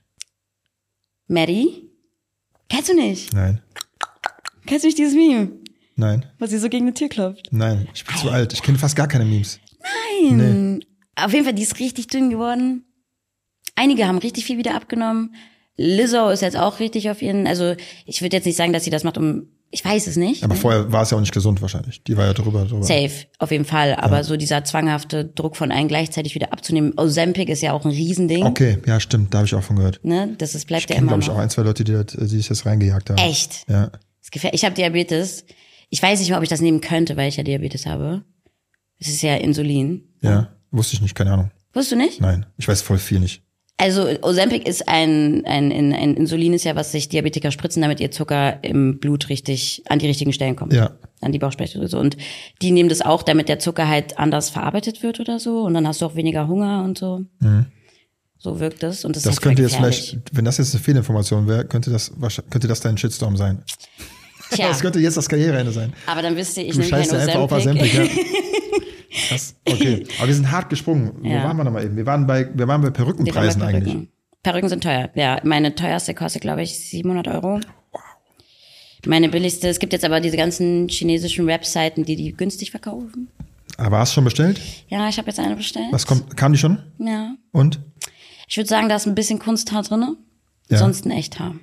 Maddie? Kennst du nicht? Nein. Kennst du nicht dieses Meme, Nein. wo sie so gegen eine Tür klopft? Nein. Ich bin zu alt. Ich kenne fast gar keine Memes. Nein. Auf jeden Fall, die ist richtig dünn geworden. Einige haben richtig viel wieder abgenommen. Lizzo ist jetzt auch richtig auf ihren, also ich würde jetzt nicht sagen, dass sie das macht, ich weiß es nicht. Aber vorher war es ja auch nicht gesund wahrscheinlich. Die war ja drüber. Safe, auf jeden Fall. Aber so dieser zwanghafte Druck von allen gleichzeitig wieder abzunehmen. Ozempic ist ja auch ein Riesending. Okay, ja, stimmt. Da habe ich auch von gehört. Ne? Bleibt Ich ja kenne, immer glaube ich, noch. auch 1, 2 Leute, die sich das reingejagt haben. Echt? Ja. Das gefällt. Ich habe Diabetes. Ich weiß nicht mal, ob ich das nehmen könnte, weil ich ja Diabetes habe. Es ist ja Insulin. Ja. Wusste ich nicht, keine Ahnung. Wusstest du nicht? Nein. Ich weiß voll viel nicht. Also Ozempic ist ein Insulin ist ja, was sich Diabetiker spritzen, damit ihr Zucker im Blut richtig an die richtigen Stellen kommt. Ja. An die Bauchspeicheldrüse. Und die nehmen das auch, damit der Zucker halt anders verarbeitet wird oder so. Und dann hast du auch weniger Hunger und so. Mhm. So wirkt es. Und das Das ist halt könnte jetzt gefährlich. vielleicht, wenn das jetzt eine Fehlinformation wäre, könnte das dein Shitstorm sein. Tja, Das könnte jetzt das Karriereende sein. aber dann wisst ihr, ich Du nehme kein scheißt ja einfach auf Ozempic, Ozempic. ja. Krass. Okay. Aber wir sind hart gesprungen. Wo Ja. waren wir nochmal eben? Wir waren bei Die waren bei Perückenpreisen eigentlich. Perücken sind teuer. Ja, meine teuerste kostet, glaube ich, 700 €. Wow. Meine billigste, es gibt jetzt aber diese ganzen chinesischen Webseiten, die günstig verkaufen. Aber hast du schon bestellt? Ja, ich habe jetzt eine bestellt. Kam die schon? Ja. Und? Ich würde sagen, da ist ein bisschen Kunsthaar drin. Ja. Sonst ein Echthaar.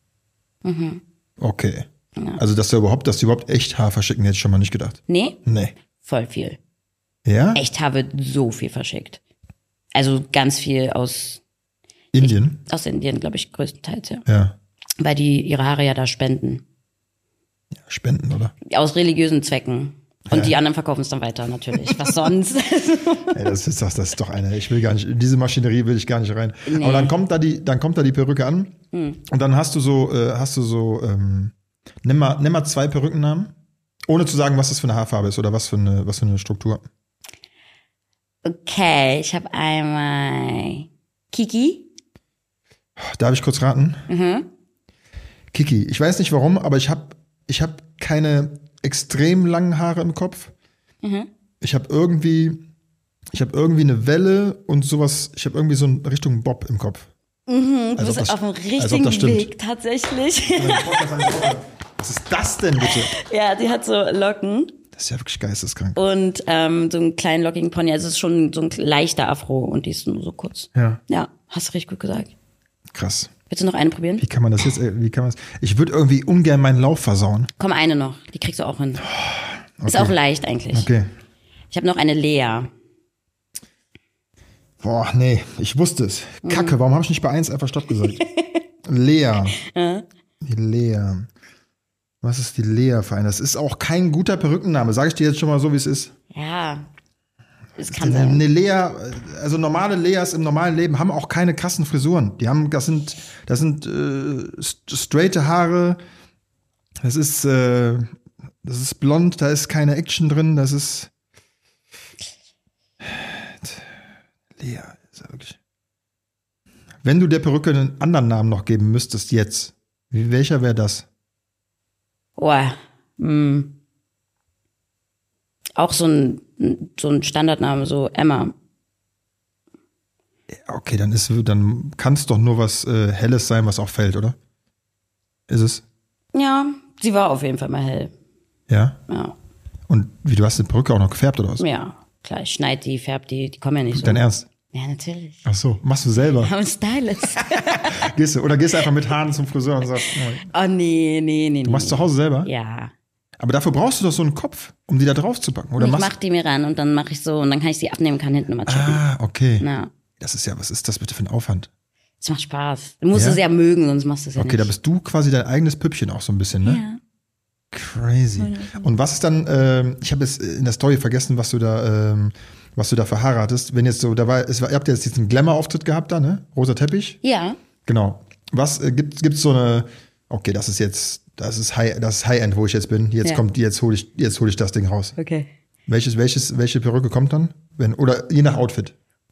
Okay. Also, dass die überhaupt echt Haar verschicken, hätte ich schon mal nicht gedacht. Nee, Nee. voll viel. Ja? Echthaar wird so viel verschickt. Also ganz viel aus Indien? Indien, glaube ich, größtenteils, ja. Ja. Weil die ihre Haare ja da spenden. Spenden, oder? Aus religiösen Zwecken. Und Ja. die anderen verkaufen es dann weiter, natürlich. Was sonst? Ey, das ist doch eine. Ich will gar nicht, in diese Maschinerie will ich gar nicht rein. Nee. Aber dann kommt da die Perücke an. Und dann hast du so, nimm mal 2 Perückennamen. Ohne zu sagen, was das für eine Haarfarbe ist oder was für eine Struktur. Okay, ich habe einmal Kiki. Darf ich kurz raten? Kiki. Ich weiß nicht warum, aber ich hab keine extrem langen Haare im Kopf. Ich habe irgendwie eine Welle und sowas. Ich habe irgendwie so eine Richtung Bob im Kopf. Du Als ob bist das- auf dem als ob richtigen das stimmt. Weg, tatsächlich. Was ist das denn bitte? Ja, die hat so Locken Das ist ja wirklich geisteskrank. und so einen kleinen lockigen Pony. Also es ist schon so ein leichter Afro und die ist nur so kurz. Ja. Ja, hast du richtig gut gesagt. Krass. Willst du noch eine probieren? Wie kann man das jetzt, ich würde irgendwie ungern meinen Lauf versauen. Komm, eine noch. Die kriegst du auch hin. Ist auch leicht eigentlich. Okay. Ich habe noch eine Lea. Boah, nee, ich wusste es. Kacke, warum habe ich nicht bei 1 einfach Stopp gesagt? Lea. Die Lea. Was ist die Lea für eine? Das ist auch kein guter Perückenname. Sage ich dir jetzt schon mal so, wie es ist. Ja, es kann sein. Eine Lea, also normale Leas im normalen Leben haben auch keine krassen Frisuren. Das sind straighte Haare. Das ist blond, da ist keine Action drin. Das ist Lea, ist ja wirklich. Wenn du der Perücke einen anderen Namen noch geben müsstest jetzt, welcher wäre das? Boah. Auch so ein Standardname, so Emma. Okay, dann kann es doch nur was Helles sein, was auch fällt, oder? Ist es? Ja, sie war auf jeden Fall mal hell. Ja. Ja, Und wie, du hast die Perücke auch noch gefärbt, oder was? ja klar, ich schneide die, färb die kommen ja nicht so. Dein Ernst? Ja, natürlich. Ach so, machst du selber? Ich habe einen Stylist. Gehst du einfach mit Haaren zum Friseur und sagst, Oh, nee. du machst zu Hause selber? Ja. Aber dafür brauchst du doch so einen Kopf, um die da drauf zu packen, oder? Ich mach die mir ran und dann mache ich so und dann kann ich sie abnehmen, kann hinten immer chippen. Okay. Ja, Was ist das bitte für ein Aufwand? es macht Spaß. Du musst Ja? es ja mögen, sonst machst du es ja Okay, nicht. da bist du quasi dein eigenes Püppchen auch so ein bisschen, ne? Ja. Crazy. Und was ist dann, ich habe jetzt in der Story vergessen, was du da was du da verheiratest, wenn jetzt so, ihr habt jetzt diesen Glamour-Auftritt gehabt da, ne? Rosa Teppich? Ja. Genau. Was gibt's so eine, okay, das ist High-End, wo ich jetzt bin. Jetzt hole ich das Ding raus. Okay. Welche Perücke kommt dann? Oder je nach Outfit.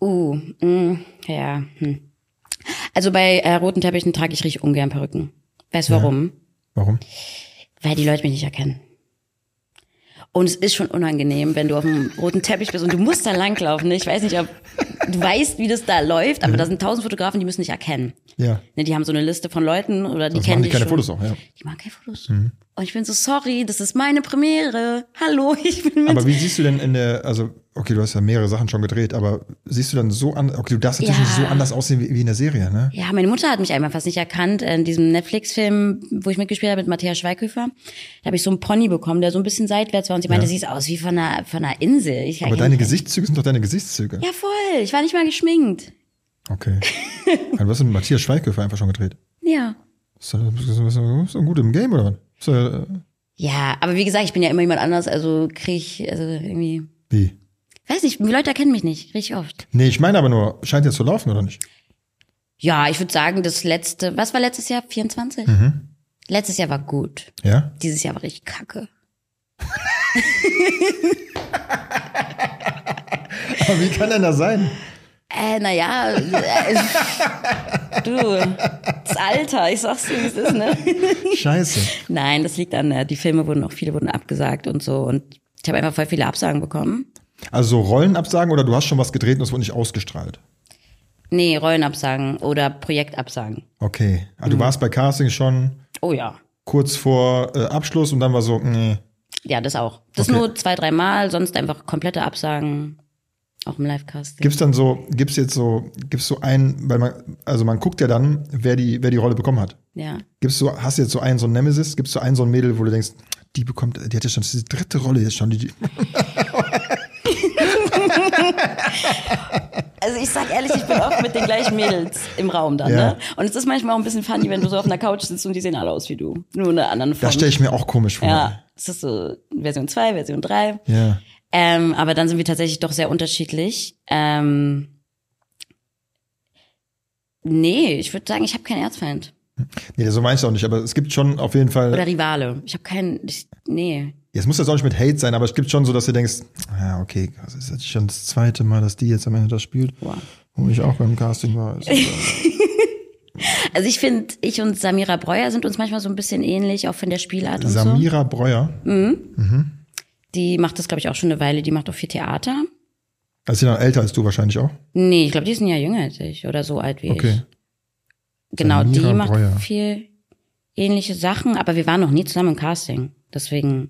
Ja. Also bei roten Teppichen trage ich richtig ungern Perücken. Weißt du warum? Warum? Weil die Leute mich nicht erkennen. Und es ist schon unangenehm, wenn du auf dem roten Teppich bist und du musst da langlaufen. Ich weiß nicht, ob du weißt, wie das da läuft, aber da sind 1000 Fotografen, die müssen dich erkennen. Ja. Ne, die haben so eine Liste von Leuten oder die Das kennen machen die dich keine schon. Fotos auch, ja. Die machen keine Fotos. Und ich bin so, sorry, das ist meine Premiere. Hallo, ich bin mit. Aber wie siehst du denn okay, du hast ja mehrere Sachen schon gedreht, aber siehst du dann so an, okay, du darfst natürlich nicht so anders aussehen wie in der Serie, ne? Ja, meine Mutter hat mich einmal fast nicht erkannt in diesem Netflix-Film, wo ich mitgespielt habe mit Matthias Schweighöfer. Da habe ich so einen Pony bekommen, der so ein bisschen seitwärts war und sie meinte, siehst aus wie von einer Insel. Aber deine Gesichtszüge sind doch deine Gesichtszüge. Ja, voll. Ich war nicht mal geschminkt. Okay. Du hast mit Matthias Schweighöfer einfach schon gedreht. Ja. Ist du gut im Game, oder was? Ja, aber wie gesagt, ich bin ja immer jemand anders, also irgendwie. Wie? Weiß nicht, die Leute erkennen mich nicht, richtig oft. Nee, ich meine aber nur, scheint jetzt zu laufen, oder nicht? Ja, ich würde sagen, was war letztes Jahr? 24? Letztes Jahr war gut. Ja? Dieses Jahr war richtig kacke. Aber wie kann denn das sein? Du, das Alter, ich sag's dir, wie es ist, ne? Scheiße. Nein, das liegt an, viele wurden abgesagt und so und ich habe einfach voll viele Absagen bekommen. Also so Rollenabsagen oder du hast schon was gedreht und es wurde nicht ausgestrahlt? Nee, Rollenabsagen oder Projektabsagen. Okay, also du warst bei Casting schon Oh ja. kurz vor Abschluss und dann war so, nee. Ja, das auch. Das Okay. nur 2-3 Mal, sonst einfach komplette Absagen, auch im Livecast. Gibt's so einen, weil man guckt ja dann, wer die Rolle bekommen hat. Ja. Hast du jetzt so einen Nemesis? Gibt's so einen Mädel, wo du denkst, die hat ja schon diese dritte Rolle jetzt schon, die Also ich sag ehrlich, ich bin oft mit den gleichen Mädels im Raum dann, Ja. ne? Und es ist manchmal auch ein bisschen funny, wenn du so auf einer Couch sitzt und die sehen alle aus wie du. Nur in einer anderen Form. Das stelle ich mir auch komisch vor. Ja, es ist so Version 2, Version 3. Ja. Aber dann sind wir tatsächlich doch sehr unterschiedlich. Nee, ich würde sagen, ich habe keinen Erzfeind. Nee, so meinst du auch nicht, aber es gibt schon auf jeden Fall. Oder Rivale. Ich habe nee. Jetzt muss das auch nicht mit Hate sein, aber es gibt schon so, dass du denkst, ja, okay, das ist jetzt schon das zweite Mal, dass die jetzt am Ende das spielt. Wow. Wo ich auch beim Casting war. Also ich finde, ich und Samira Breuer sind uns manchmal so ein bisschen ähnlich, auch von der Spielart und Samira Breuer. so. Die macht das, glaube ich, auch schon eine Weile. Die macht auch viel Theater. Also sie noch älter als du wahrscheinlich auch? Nee, ich glaube, die ist ein Jahr jünger als ich oder so alt wie Okay. ich. Genau, Samira die macht Breuer. viel ähnliche Sachen, aber wir waren noch nie zusammen im Casting. Deswegen.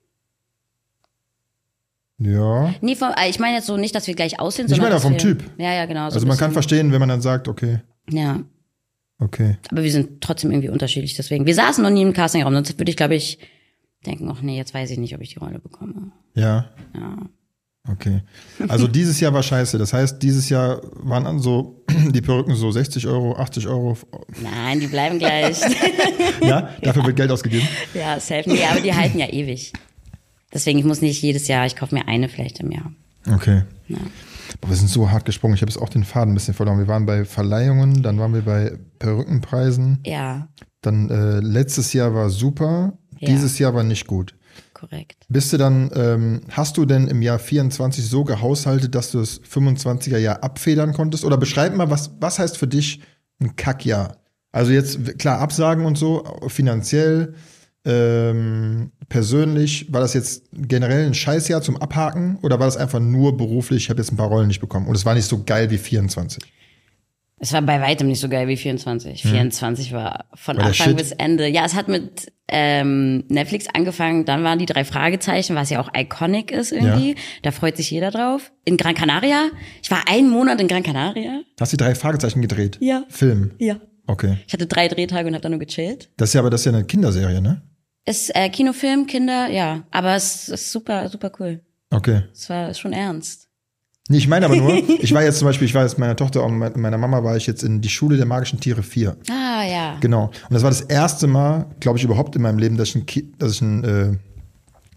Ja. Nee, ich meine jetzt so nicht, dass wir gleich aussehen, Ich sondern meine vom dass wir, Typ. Ja, genau. So Also ein man kann bisschen. verstehen, wenn man dann sagt, okay, Ja, okay. aber wir sind trotzdem irgendwie unterschiedlich. Deswegen. Wir saßen noch nie im Castingraum, sonst würde ich, glaube ich, denken, ach nee, jetzt weiß ich nicht, ob ich die Rolle bekomme. Ja. Ja. Okay. Also dieses Jahr war scheiße. Das heißt, dieses Jahr waren dann so die Perücken so 60 Euro, 80 Euro. Nein, die bleiben gleich. Ja, dafür wird Geld ausgegeben. Ja, safe. Nee, aber die halten ja ewig. Deswegen, ich muss nicht jedes Jahr, ich kaufe mir eine vielleicht im Jahr. Okay. Ja. Boah, wir sind so hart gesprungen. Ich habe jetzt auch den Faden ein bisschen verloren. Wir waren bei Verleihungen, dann waren wir bei Perückenpreisen. Ja, Dann letztes Jahr war super, Ja. dieses Jahr war nicht gut. korrekt. Bist du dann, hast du denn im Jahr 24 so gehaushaltet, dass du das 25er Jahr abfedern konntest? Oder beschreib mal, was heißt für dich ein Kackjahr? Also jetzt, klar, Absagen und so, finanziell, persönlich, war das jetzt generell ein Scheißjahr zum Abhaken? Oder war das einfach nur beruflich, ich habe jetzt ein paar Rollen nicht bekommen und es war nicht so geil wie 24? Es war bei weitem nicht so geil wie 24. 24 war von War der Anfang Shit? bis Ende. Ja, es hat mit Netflix angefangen, dann waren die 3 Fragezeichen, was ja auch iconic ist irgendwie. Ja. Da freut sich jeder drauf. In Gran Canaria. Ich war 1 Monat in Gran Canaria. Hast du die 3 Fragezeichen gedreht? Ja. Film? Ja. Okay. Ich hatte 3 Drehtage und habe dann nur gechillt. Das ist ja eine Kinderserie, ne? Ist Kinofilm, Kinder, ja. Aber es ist super, super cool. Okay. Es war schon ernst. Nee, ich meine aber nur, ich war jetzt mit meiner Tochter und meiner Mama war ich jetzt in die Schule der magischen Tiere 4. Ah, ja. Genau. Und das war das erste Mal, glaube ich, überhaupt in meinem Leben, dass ich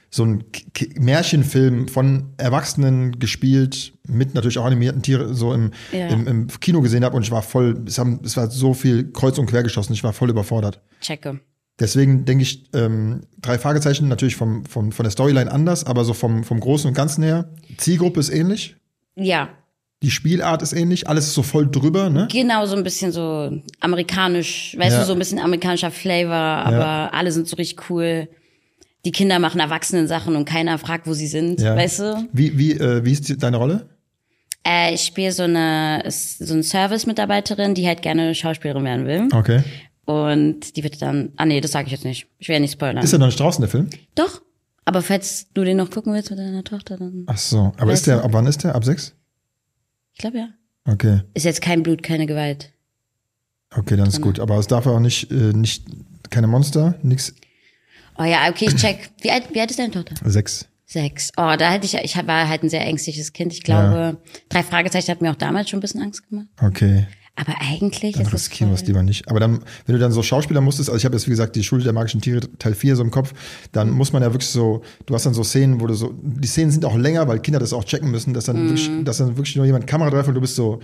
so ein Märchenfilm von Erwachsenen gespielt, mit natürlich auch animierten Tieren, so im Kino gesehen habe und ich war voll, es war so viel kreuz und quer geschossen, ich war voll überfordert. Checke. Deswegen denke ich, 3 Fragezeichen natürlich von der Storyline anders, aber so vom Großen und Ganzen her, Zielgruppe ist ähnlich. Ja. Die Spielart ist ähnlich, alles ist so voll drüber, ne? Genau, so ein bisschen so amerikanisch, weißt du, so ein bisschen amerikanischer Flavor, aber alle sind so richtig cool. Die Kinder machen Erwachsenen-Sachen und keiner fragt, wo sie sind, weißt du? Wie ist deine Rolle? Ich spiele so eine Service-Mitarbeiterin, die halt gerne Schauspielerin werden will. Okay. Und die wird dann, das sage ich jetzt nicht. Ich will ja nicht spoilern. Ist ja noch nicht draußen, der Film? Doch, aber falls du den noch gucken willst mit deiner Tochter, dann... Ach so, aber ab wann ist der? Ab 6? Ich glaube, ja. Okay. Ist jetzt kein Blut, keine Gewalt. Okay, dann ist gut. Aber es darf auch nicht keine Monster, nix. Oh ja, okay, ich check. Wie alt ist deine Tochter? 6. 6. Oh, ich war halt ein sehr ängstliches Kind. Ich glaube, 3 Fragezeichen hat mir auch damals schon ein bisschen Angst gemacht. Okay. Aber eigentlich dann ist es riskieren wir es lieber nicht. Aber dann, wenn du dann so Schauspieler musstest, also ich habe jetzt wie gesagt die Schule der magischen Tiere Teil 4 so im Kopf, dann muss man ja wirklich so, du hast dann so Szenen, wo du so, die Szenen sind auch länger, weil Kinder das auch checken müssen, dass dann wirklich nur jemand Kamera greift und du bist so,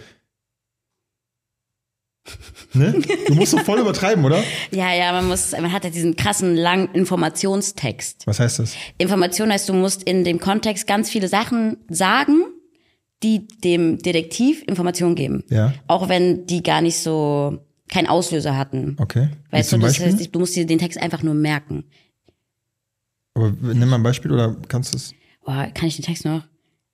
ne? Du musst so voll übertreiben, oder? Ja, man hat ja diesen krassen langen Informationstext. Was heißt das? Information heißt, du musst in dem Kontext ganz viele Sachen sagen, die dem Detektiv Informationen geben. Ja. Auch wenn die gar nicht so, keinen Auslöser hatten. Okay. Weißt du, das heißt, du musst dir den Text einfach nur merken. Aber nimm mal ein Beispiel oder kannst du es? Boah, kann ich den Text noch?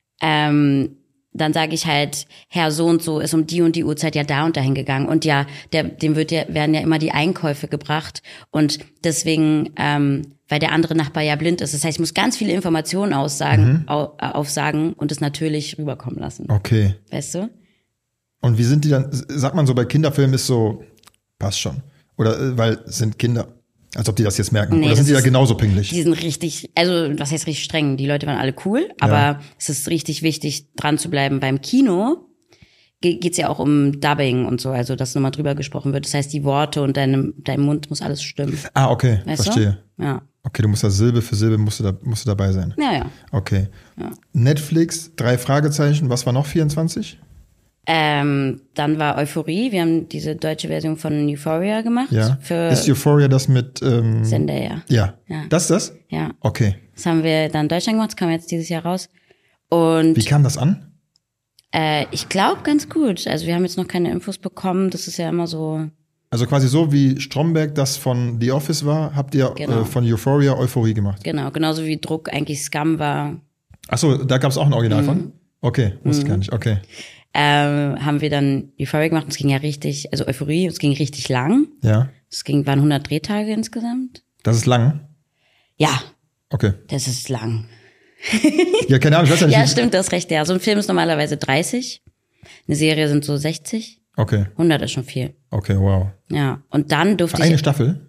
Dann sage ich halt, Herr so und so ist um die und die Uhrzeit ja da und dahin gegangen. Und ja, dem werden ja immer die Einkäufe gebracht. Und deswegen, weil der andere Nachbar ja blind ist. Das heißt, ich muss ganz viele Informationen aufsagen und es natürlich rüberkommen lassen. Okay. Weißt du? Und wie sind die dann, sagt man so, bei Kinderfilmen ist so, passt schon. Oder, weil es sind Kinder. Als ob die das jetzt merken. Nee, oder sind die da genauso pingelig? Die sind richtig, also was heißt richtig streng? Die Leute waren alle cool, aber es ist richtig wichtig, dran zu bleiben. Beim Kino geht's ja auch um Dubbing und so, also dass nochmal drüber gesprochen wird. Das heißt, die Worte und dein Mund muss alles stimmen. Ah, okay, weißt verstehe. Du? Ja. Okay, du musst da Silbe für Silbe musst du dabei sein. Ja. Okay. Ja. Netflix, 3 Fragezeichen, was war noch 24? Dann war Euphorie. Wir haben diese deutsche Version von Euphoria gemacht. Ja. Ist Euphoria das mit Zendaya? Ja. Das ist das? Ja. Okay. Das haben wir dann in Deutschland gemacht. Das kam jetzt dieses Jahr raus. Und wie kam das an? Ich glaube ganz gut. Also wir haben jetzt noch keine Infos bekommen. Das ist ja immer so. Also quasi so wie Stromberg das von The Office war, habt ihr von Euphoria Euphorie gemacht? Genau, genauso wie Druck eigentlich Scum war. Ach so, da gab es auch ein Original von? Okay, wusste ich gar nicht. Okay. Haben wir dann Euphoria gemacht und es ging ja richtig, also Euphorie, es ging richtig lang. Ja. Waren 100 Drehtage insgesamt. Das ist lang? Ja. Okay. Das ist lang. Ja, keine Ahnung, ich weiß ja nicht. Ja, stimmt, das recht, ja. So ein Film ist normalerweise 30. Eine Serie sind so 60. Okay. 100 ist schon viel. Okay, wow. Ja. Und dann durfte ich. Eine Staffel?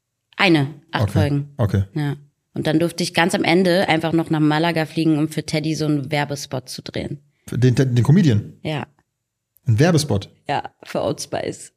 8 Folgen. Okay. Ja. Und dann durfte ich ganz am Ende einfach noch nach Malaga fliegen, um für Teddy so einen Werbespot zu drehen. Den Comedian? Ja. Ein Werbespot? Ja, für Old Spice.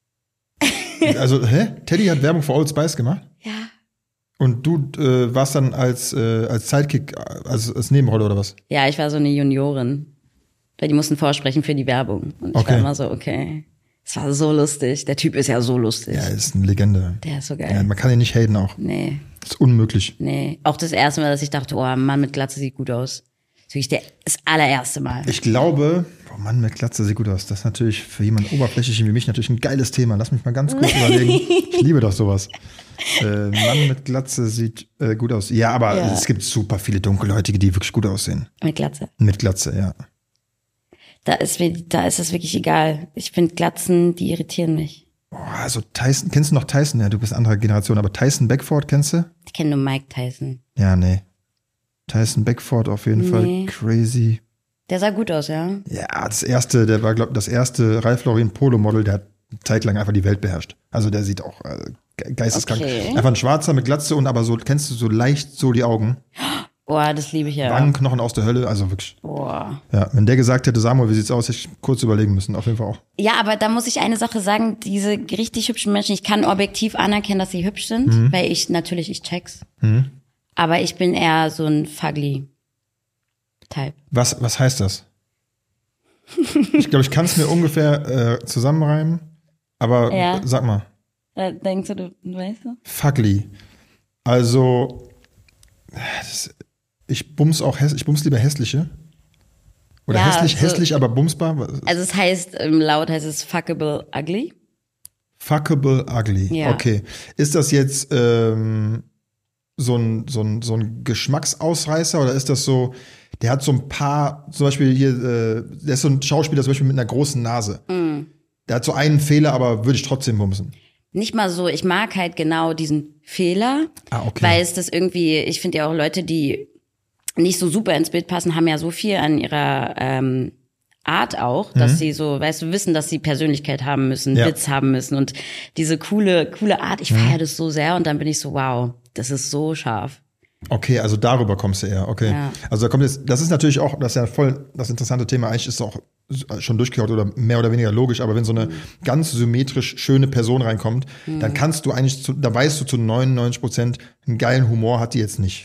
Also, Teddy hat Werbung für Old Spice gemacht? Ja. Und du warst dann als Sidekick, als Nebenrolle oder was? Ja, ich war so eine Juniorin. Weil die mussten vorsprechen für die Werbung. Und ich war immer so, okay. Es war so lustig. Der Typ ist ja so lustig. Ja, ist eine Legende. Der ist so geil. Ja, man kann ihn nicht haten auch. Nee. Das ist unmöglich. Nee. Auch das erste Mal, dass ich dachte, oh, ein Mann mit Glatze sieht gut aus. Das ist wirklich das allererste Mal. Ich glaube, Mann mit Glatze sieht gut aus. Das ist natürlich für jemanden Oberflächlichen wie mich natürlich ein geiles Thema. Lass mich mal ganz kurz überlegen. Ich liebe doch sowas. Mann mit Glatze sieht gut aus. Ja, aber es gibt super viele Dunkelhäutige, die wirklich gut aussehen. Mit Glatze? Mit Glatze, ja. Da ist es wirklich egal. Ich finde Glatzen, die irritieren mich. Oh, also Tyson, kennst du noch Tyson? Ja, du bist anderer Generation, aber Tyson Beckford kennst du? Ich kenne nur Mike Tyson. Ja, nee. Tyson Beckford auf jeden Fall. Crazy. Der sah gut aus, ja? Ja, der war, glaube ich, das erste Ralph Lauren Polo-Model, der hat zeitlang einfach die Welt beherrscht. Also der sieht auch geisteskrank. Okay. Einfach ein Schwarzer mit Glatze und aber so, kennst du so leicht so die Augen? Boah, das liebe ich ja. Wangenknochen aus der Hölle, also wirklich. Boah. Ja, wenn der gesagt hätte, Samuel, wie sieht's aus, hätte ich kurz überlegen müssen, auf jeden Fall auch. Ja, aber da muss ich eine Sache sagen, diese richtig hübschen Menschen, ich kann objektiv anerkennen, dass sie hübsch sind, weil ich check's. Aber ich bin eher so ein Fugly-Type. Was heißt das? Ich glaube, ich kann es mir ungefähr zusammenreimen, aber Ja. sag mal. Denkst du weißt du? Fugly. Also, ich bums lieber hässliche. Oder Ja, hässlich, aber bumsbar. Also es heißt, laut heißt es fuckable ugly. Fuckable ugly. Ja. Okay. Ist das jetzt so ein Geschmacksausreißer oder ist das so, der hat so ein paar, zum Beispiel hier, der ist so ein Schauspieler zum Beispiel mit einer großen Nase. Der hat so einen Fehler, aber würde ich trotzdem bumsen. Nicht mal so, ich mag halt genau diesen Fehler, Okay. weil es das irgendwie, ich finde ja auch Leute, die nicht so super ins Bild passen, haben ja so viel an ihrer Art auch, dass sie so, weißt du, wissen, dass sie Persönlichkeit haben müssen, Ja. Witz haben müssen und diese coole Art, ich feiere das so sehr und dann bin ich so, wow, das ist so scharf. Okay, also darüber kommst du eher, okay. Ja. Also da kommt jetzt, das ist natürlich auch, das ist ja voll das interessante Thema, eigentlich ist es auch schon durchgekaut oder mehr oder weniger logisch, aber wenn so eine ganz symmetrisch schöne Person reinkommt, dann kannst du eigentlich, da weißt du zu 99%, einen geilen Humor hat die jetzt nicht.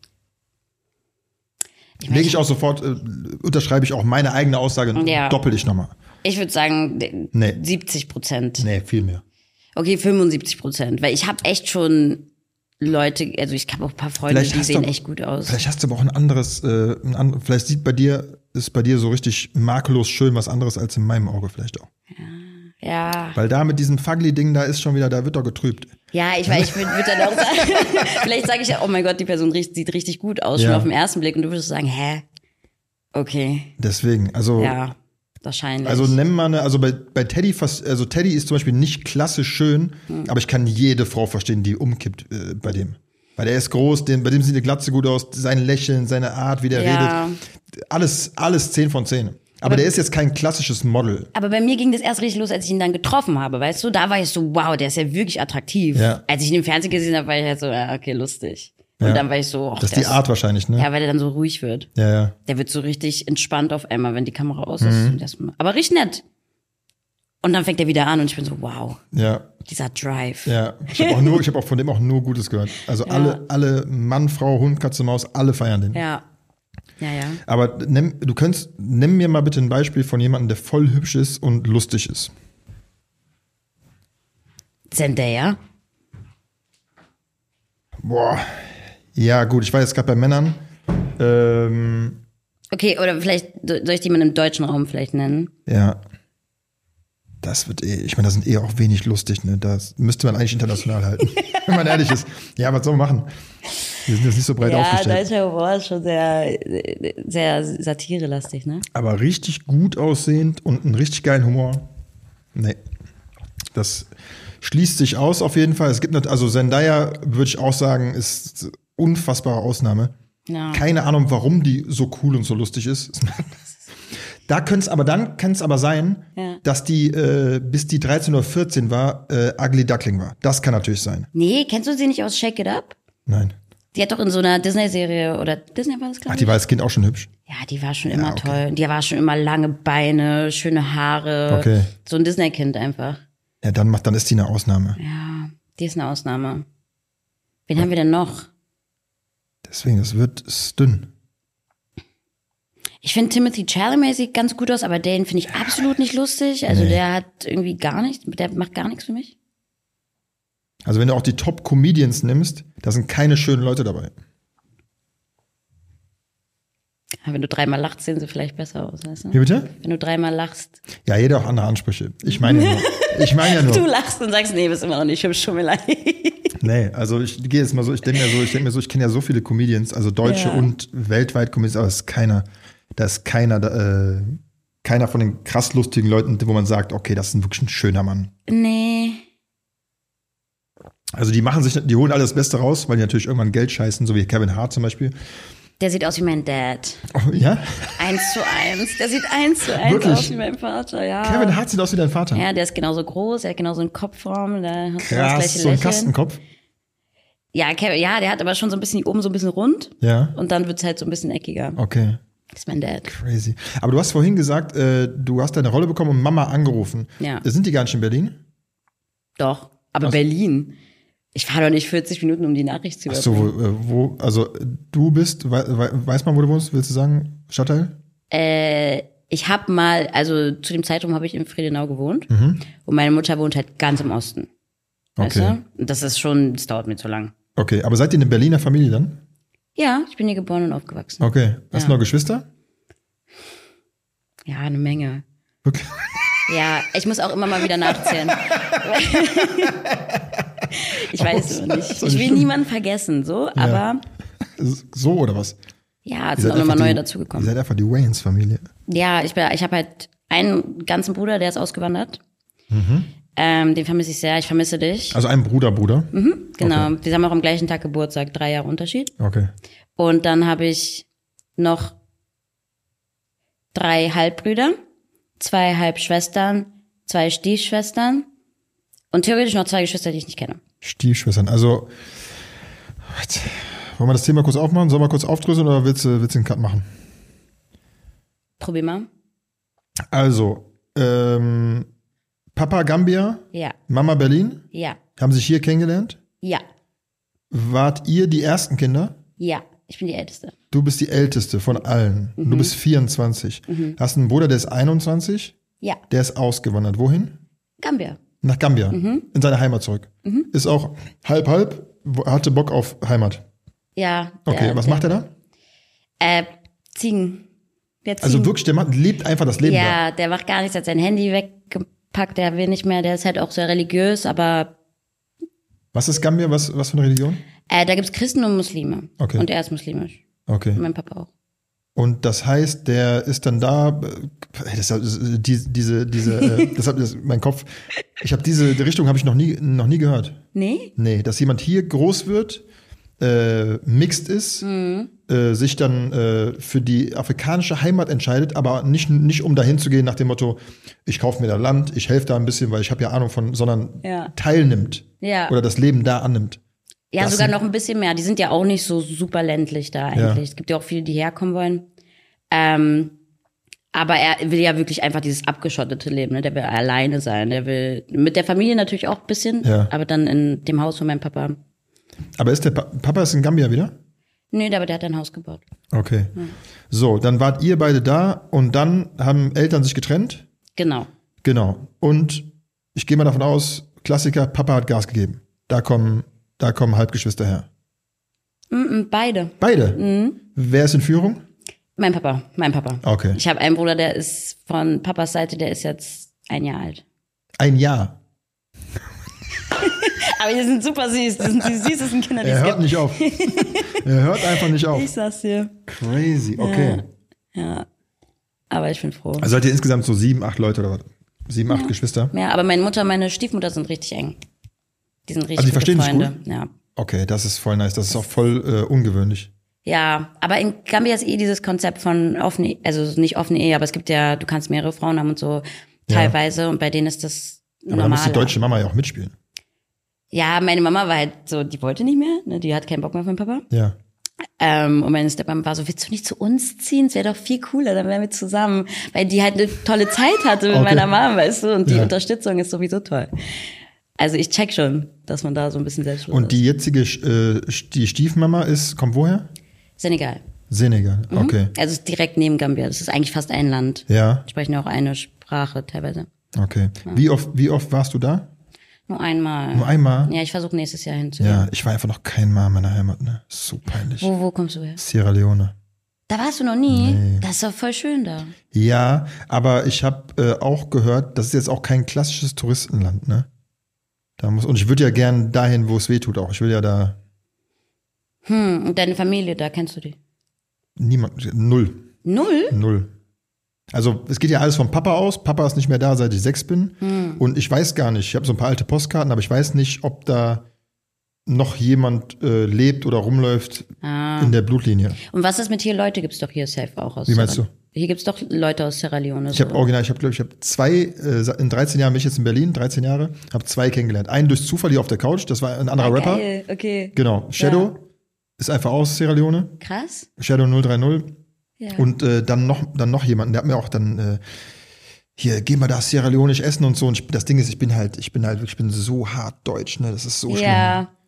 Lege ich auch sofort, unterschreibe ich auch meine eigene Aussage, Ja. doppel ich nochmal. Ich würde sagen, Nee. 70%. Nee, viel mehr. Okay, 75%, weil ich habe echt schon Leute, also ich habe auch ein paar Freunde, die sehen echt gut aus. Vielleicht hast du aber auch ein anderes, vielleicht ist bei dir so richtig makellos schön was anderes als in meinem Auge vielleicht auch. Ja. Weil da mit diesem Fugly-Ding, da wird doch getrübt. Ja, ich würde dann auch sagen, vielleicht sage ich ja, oh mein Gott, die Person sieht richtig gut aus, schon Ja. auf den ersten Blick. Und du würdest sagen, hä? Okay, Deswegen, also, ja, wahrscheinlich. also nimm mal bei Teddy also Teddy ist zum Beispiel nicht klassisch schön, aber ich kann jede Frau verstehen, die umkippt bei dem. Weil der ist groß, bei dem sieht eine Glatze gut aus, sein Lächeln, seine Art, wie der Ja. redet. Alles 10 von 10. Aber der ist jetzt kein klassisches Model. Aber bei mir ging das erst richtig los, als ich ihn dann getroffen habe, weißt du? Da war ich so, wow, der ist ja wirklich attraktiv. Ja. Als ich ihn im Fernsehen gesehen habe, war ich halt so, ja, okay, lustig. Und Ja. dann war ich so, ach, Das ist die Art wahrscheinlich, ne? Ja, weil er dann so ruhig wird. Ja. Der wird so richtig entspannt auf einmal, wenn die Kamera aus ist. Und erstmal- Aber richtig nett. Und dann fängt er wieder an und ich bin so, wow, Ja. dieser Drive. Ja. Ich habe auch von dem auch nur Gutes gehört. Also alle Mann, Frau, Hund, Katze, Maus, alle feiern den. Ja. Ja, ja. Aber nimm mir mal bitte ein Beispiel von jemandem, der voll hübsch ist und lustig ist. Zendaya. Boah. Ja, gut, ich war jetzt gerade bei Männern. Okay, oder vielleicht soll ich die mal im deutschen Raum vielleicht nennen? Ja. Das wird ich meine, das sind auch wenig lustig, ne? Das müsste man eigentlich international halten, wenn man ehrlich ist. Ja, was soll man machen? Wir sind jetzt nicht so breit aufgestellt. Deutscher Humor ist schon sehr, sehr satirelastig, ne? Aber richtig gut aussehend und einen richtig geilen Humor. Nee. Das schließt sich aus auf jeden Fall. Es gibt also Zendaya, würde ich auch sagen, ist unfassbare Ausnahme. Ja. Keine Ahnung, warum die so cool und so lustig ist. Dann kann es aber sein, Ja. dass die, bis die 13 oder 14 war, Ugly Duckling war. Das kann natürlich sein. Nee, kennst du sie nicht aus Shake It Up? Nein. Die hat doch in so einer Disney-Serie, oder Disney war das, glaube Ach, ich? die war als Kind auch schon hübsch. Ja, die war schon immer okay. toll. Die war schon immer lange Beine, schöne Haare. Okay. So ein Disney-Kind einfach. Ja, dann ist die eine Ausnahme. Ja, die ist eine Ausnahme. Wen haben wir denn noch? Deswegen, ist dünn. Ich finde Timothy Chalamet sieht ganz gut aus, aber den finde ich absolut nicht lustig. Also der hat irgendwie gar nichts, der macht gar nichts für mich. Also wenn du auch die Top-Comedians nimmst, da sind keine schönen Leute dabei. Aber wenn du dreimal lachst, sehen sie vielleicht besser aus, weißt du? Wie bitte? Wenn du dreimal lachst. Ja, jeder auch andere Ansprüche. Ich meine ja nur. Du lachst und sagst, nee, bist immer noch nicht hübsch, tut mir leid. Nee, also ich gehe jetzt mal so, ich denke mir so, ich kenne ja so viele Comedians, also deutsche Ja. und weltweit Comedians, aber da ist keiner von den krass lustigen Leuten, wo man sagt, okay, das ist wirklich ein schöner Mann. Nee. Also die holen alles das Beste raus, weil die natürlich irgendwann Geld scheißen, so wie Kevin Hart zum Beispiel. Der sieht aus wie mein Dad. Oh, ja? 1:1. Der sieht 1:1 Wirklich? aus wie mein Vater, ja. Kevin Hart sieht aus wie dein Vater. Ja, der ist genauso groß, der hat genauso eine Kopfform, der hat das Krass, gleiche so ein Lächeln. Kastenkopf. Ja, der hat aber schon so ein bisschen oben so ein bisschen rund Ja, und dann wird's halt so ein bisschen eckiger. okay. Das ist mein Dad. Crazy. Aber du hast vorhin gesagt, du hast deine Rolle bekommen und Mama angerufen. Ja. Sind die gar nicht in Berlin? Doch, aber Berlin. Ich fahre doch nicht 40 Minuten, um die Nachricht zu Ach überbringen. so, also du bist, weiß man, wo du wohnst? Willst du sagen, Stadtteil? Ich habe mal, also zu dem Zeitraum habe ich in Friedenau gewohnt und meine Mutter wohnt halt ganz im Osten. Weißt Okay. du? Das dauert mir zu lang. Okay, aber seid ihr eine Berliner Familie dann? Ja, ich bin hier geboren und aufgewachsen. Okay. Hast du noch Geschwister? Ja, eine Menge. Okay. Ja, ich muss auch immer mal wieder nachzählen. Ich weiß es nicht. Ich will niemanden vergessen, so, aber So oder was? ja, es sind auch nochmal neue Ihr dazugekommen. seid einfach die Wayans-Familie. Ja, ich habe halt einen ganzen Bruder, der ist ausgewandert. Den vermisse ich sehr, ich vermisse dich. Also ein Bruder. Genau, wir haben auch am gleichen Tag Geburtstag, 3 Jahre Unterschied. Okay. Und dann habe ich noch 3 Halbbrüder, 2 Halbschwestern, 2 Stiefschwestern und theoretisch noch 2 Geschwister, die ich nicht kenne. Stiefschwestern. Also, wollen wir das Thema kurz aufmachen? Sollen wir kurz aufdröseln oder willst du einen Cut machen? Probier mal. Also, Papa Gambia, Ja, Mama Berlin, ja, haben sich hier kennengelernt. ja, Wart ihr die ersten Kinder? ja. Ich bin die Älteste. Du bist die älteste von allen. Du bist 24. Hast einen Bruder, der ist 21. Ja, Der ist ausgewandert. Wohin? Gambia. Nach Gambia. In seine Heimat zurück. Ist auch halb, hatte Bock auf Heimat. Ja. Okay, was macht er da? Ziegen. Der Also Ziegen. wirklich, der lebt einfach das Leben Ja, der macht gar nichts, der hat sein Handy weggepackt, der will nicht mehr, der ist halt auch sehr religiös, aber da. Was ist Gambia? Was für eine Religion? da gibt's Christen und Muslime. Okay. Und er ist muslimisch. Okay. Und mein Papa auch. Und das heißt, der ist dann da, mein Kopf, die Richtung habe ich noch nie gehört. Nee? Nee, dass jemand hier groß wird, mixed ist, sich dann für die afrikanische Heimat entscheidet, aber nicht um dahin zu gehen nach dem Motto, ich kaufe mir da Land, ich helfe da ein bisschen, weil ich habe ja Ahnung von, sondern Ja. teilnimmt Ja. oder das Leben da annimmt. Ja, Das sogar sind- noch ein bisschen mehr. Die sind ja auch nicht so super ländlich da eigentlich. Ja. Es gibt ja auch viele, die herkommen wollen. Aber er will ja wirklich einfach dieses abgeschottete Leben. Ne? Der will alleine sein. Der will mit der Familie natürlich auch ein bisschen, Ja. aber dann in dem Haus von meinem Papa. Aber ist der Papa ist in Gambia wieder? Nee, aber der hat ein Haus gebaut. Okay. So, dann wart ihr beide da und dann haben Eltern sich getrennt. Genau. Genau. Und ich gehe mal davon aus, Klassiker, Papa hat Gas gegeben. Da kommen Halbgeschwister her. Beide. Beide? Wer ist in Führung? Mein Papa. Okay. Ich habe einen Bruder, der ist von Papas Seite, der ist jetzt 1 Jahr alt. Ein Jahr. Aber die sind super süß. Das sind die süßesten Kinder, die Er es hört gibt. nicht auf. Er hört einfach nicht auf. Ich sag's dir. Crazy, okay. Ja. Aber ich bin froh. Also seid ihr insgesamt so 7, 8 Leute oder was? 7, 8 Geschwister? Ja, aber meine Mutter und meine Stiefmutter sind richtig eng. Die sind richtig Also die gute verstehen sich Freunde. Ja. Okay, das ist voll nice. Das ist auch voll ungewöhnlich. Ja, aber in Gambia ist dieses Konzept von offene, also nicht offene Ehe, aber es gibt ja, du kannst mehrere Frauen haben und so teilweise und bei denen ist das Aber da muss die normal. deutsche Mama ja auch mitspielen. Ja, meine Mama war halt so, die wollte nicht mehr, ne? Die hat keinen Bock mehr auf meinen Papa. Ja. Und meine Stepmom war so, willst du nicht zu uns ziehen? Es wäre doch viel cooler, dann wären wir zusammen. Weil die halt eine tolle Zeit hatte mit Okay. meiner Mama, weißt du? Und die Ja. Unterstützung ist sowieso toll. Also ich check schon, dass man da so ein bisschen selbstbewusst Und die jetzige die Stiefmama kommt woher? ist. Senegal. Senegal. Okay. Also es ist direkt neben Gambia. Das ist eigentlich fast ein Land. Ja. Die sprechen ja auch eine Sprache teilweise. Okay. Wie oft warst du da? Nur einmal. Nur einmal? Ja, ich versuche nächstes Jahr hinzugehen. Ja, ich war einfach noch kein Mal in meiner Heimat, ne? So peinlich. Wo kommst du her? Sierra Leone. Da warst du noch nie? Das ist doch voll schön da. Ja, aber ich habe auch gehört, das ist jetzt auch kein klassisches Touristenland, ne? Und ich würde ja gern dahin, wo es weh tut auch. Ich will ja da Und deine Familie, da kennst du die? null. Null? Also es geht ja alles vom Papa aus. Papa ist nicht mehr da, seit ich 6 bin. Und ich weiß gar nicht, ich habe so ein paar alte Postkarten, aber ich weiß nicht, ob da noch jemand lebt oder rumläuft in der Blutlinie. Und was ist mit hier? Leute gibt's doch hier safe auch aus. Wie meinst Sierra- Hier gibt's doch Leute aus Sierra Leone. Ich habe glaube ich, habe 2, in 13 Jahren bin ich jetzt in Berlin, 13 Jahre, habe 2 kennengelernt. Einen durch Zufall hier auf der Couch, das war ein anderer Rapper. Geil, okay. Genau, Shadow ist einfach aus Sierra Leone, Krass. Shadow 030. Ja. Und dann noch jemanden, der hat mir auch dann hier, geh mal da Sierra Leonisch essen und so. Und das Ding ist, ich bin so hart deutsch, ne? Das ist so schlimm. Ja,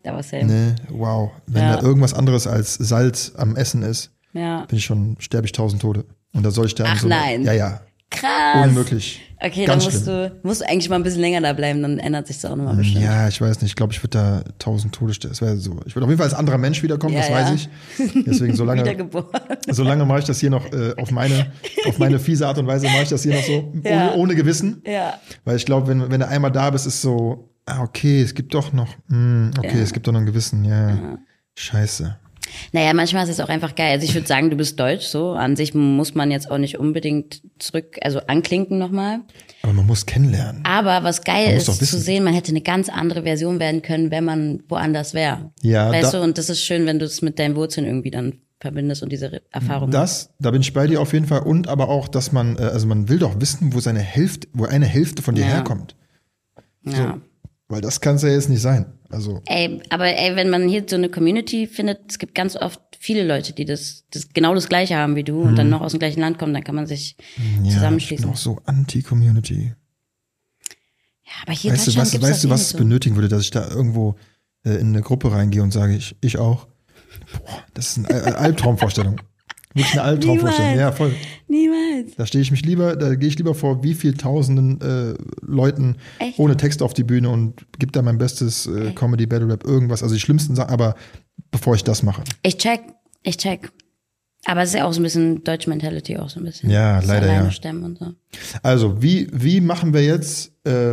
Aber same. Nee, wow. Wenn Ja. da irgendwas anderes als Salz am Essen ist, Ja. sterbe ich 1000 Tode. Und da soll ich sterben. Ach, nein. Ja. Krass. Unmöglich. Okay, Ganz dann musst du eigentlich mal ein bisschen länger da bleiben, dann ändert sich das auch nochmal bestimmt. Ja, ich weiß nicht. Ich glaube, ich würde da 1000 Tode sterben. Das wäre so. Ich würde auf jeden Fall als anderer Mensch wiederkommen, Ja, das ja. weiß ich. Deswegen solange mache ich das hier noch auf meine fiese Art und Weise mache ich das hier noch so Ja. ohne Gewissen. Ja. Weil ich glaube, wenn du einmal da bist, ist so, okay, es gibt doch noch, es gibt doch noch ein Gewissen, ja. Scheiße. Naja, manchmal ist es auch einfach geil. Also ich würde sagen, du bist deutsch, so. An sich muss man jetzt auch nicht unbedingt anklinken nochmal. Aber man muss kennenlernen. Aber was geil Man muss ist, doch zu wissen. sehen, man hätte eine ganz andere Version werden können, wenn man woanders wäre. Ja, Weißt du, und das ist schön, wenn du es mit deinen Wurzeln irgendwie dann verbindest und diese Erfahrung. Da bin ich bei dir auf jeden Fall. Und aber auch, dass man will doch wissen, wo eine Hälfte von dir Ja. herkommt. Ja. Weil das kann es ja jetzt nicht sein. Also, Aber wenn man hier so eine Community findet, es gibt ganz oft viele Leute, die das genau das Gleiche haben wie du und dann noch aus dem gleichen Land kommen, dann kann man sich ich bin zusammenschließen. auch so anti-Community. Ja, aber hier in Weißt du, Deutschland gibt's was das es benötigen würde, dass ich da irgendwo in eine Gruppe reingehe und sage, ich auch. Boah, das ist eine Albtraumvorstellung. Wirklich eine Albtraumvorstellung. Niemals. Ja, voll. Niemals. Da gehe ich lieber vor wie viel tausenden Leuten Echt? ohne Text auf die Bühne und gebe da mein bestes Comedy, Battle Rap, irgendwas. Also die schlimmsten Sachen, aber bevor ich das mache. Ich check. Aber es ist ja auch so ein bisschen Deutsche Mentality auch so ein bisschen. Ja, Das leider, alleine ja. Stemmen und so. Also, wie machen wir jetzt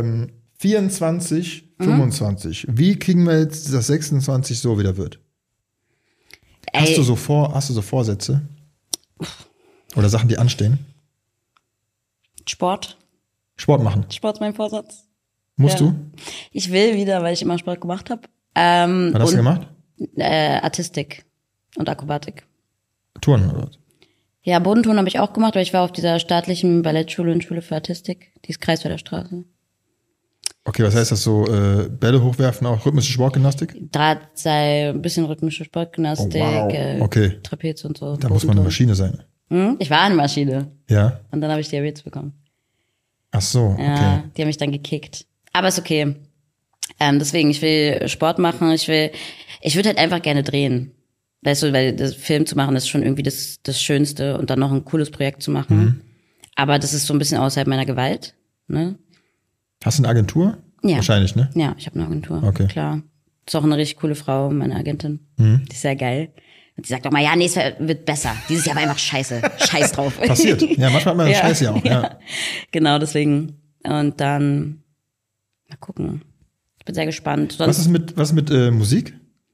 24, 25? Wie kriegen wir jetzt, dass 26 so wieder wird? Hast du so Vorsätze? Oder Sachen, die anstehen? Sport. Sport machen. Sport ist mein Vorsatz. Musst Ja. du? Ich will wieder, weil ich immer Sport gemacht habe. Was hast du gemacht? Artistik und Akrobatik. Touren oder was? Ja, Bodentouren habe ich auch gemacht, weil ich war auf dieser staatlichen Ballettschule und Schule für Artistik. Die ist Kreisweiler Straße. Okay, was heißt das so? Bälle hochwerfen, auch rhythmische Sportgymnastik? Drahtseil, ein bisschen rhythmische Sportgymnastik, Oh, wow. Okay. Trapez und so. Da muss man eine Maschine sein. Ich war eine Maschine. Ja? Und dann habe ich Diabetes bekommen. Ach so, Ja, okay. die haben mich dann gekickt. Aber ist okay. Deswegen, ich will Sport machen. Ich würde halt einfach gerne drehen. Weißt du, weil das Film zu machen ist schon irgendwie das Schönste und dann noch ein cooles Projekt zu machen. Aber das ist so ein bisschen außerhalb meiner Gewalt. Ne? Hast du eine Agentur? Ja. Wahrscheinlich, ne? Ja, ich habe eine Agentur. Okay. Klar. Ist auch eine richtig coole Frau, meine Agentin. Die ist sehr geil. Und die sagt auch mal, ja, nächstes Jahr wird besser. Dieses Jahr war einfach scheiße. Scheiß drauf. Passiert. Ja, manchmal hat man das Scheiß ja auch. Ja. Genau, deswegen. Und dann mal gucken. Ich bin sehr gespannt. Was ist mit Musik?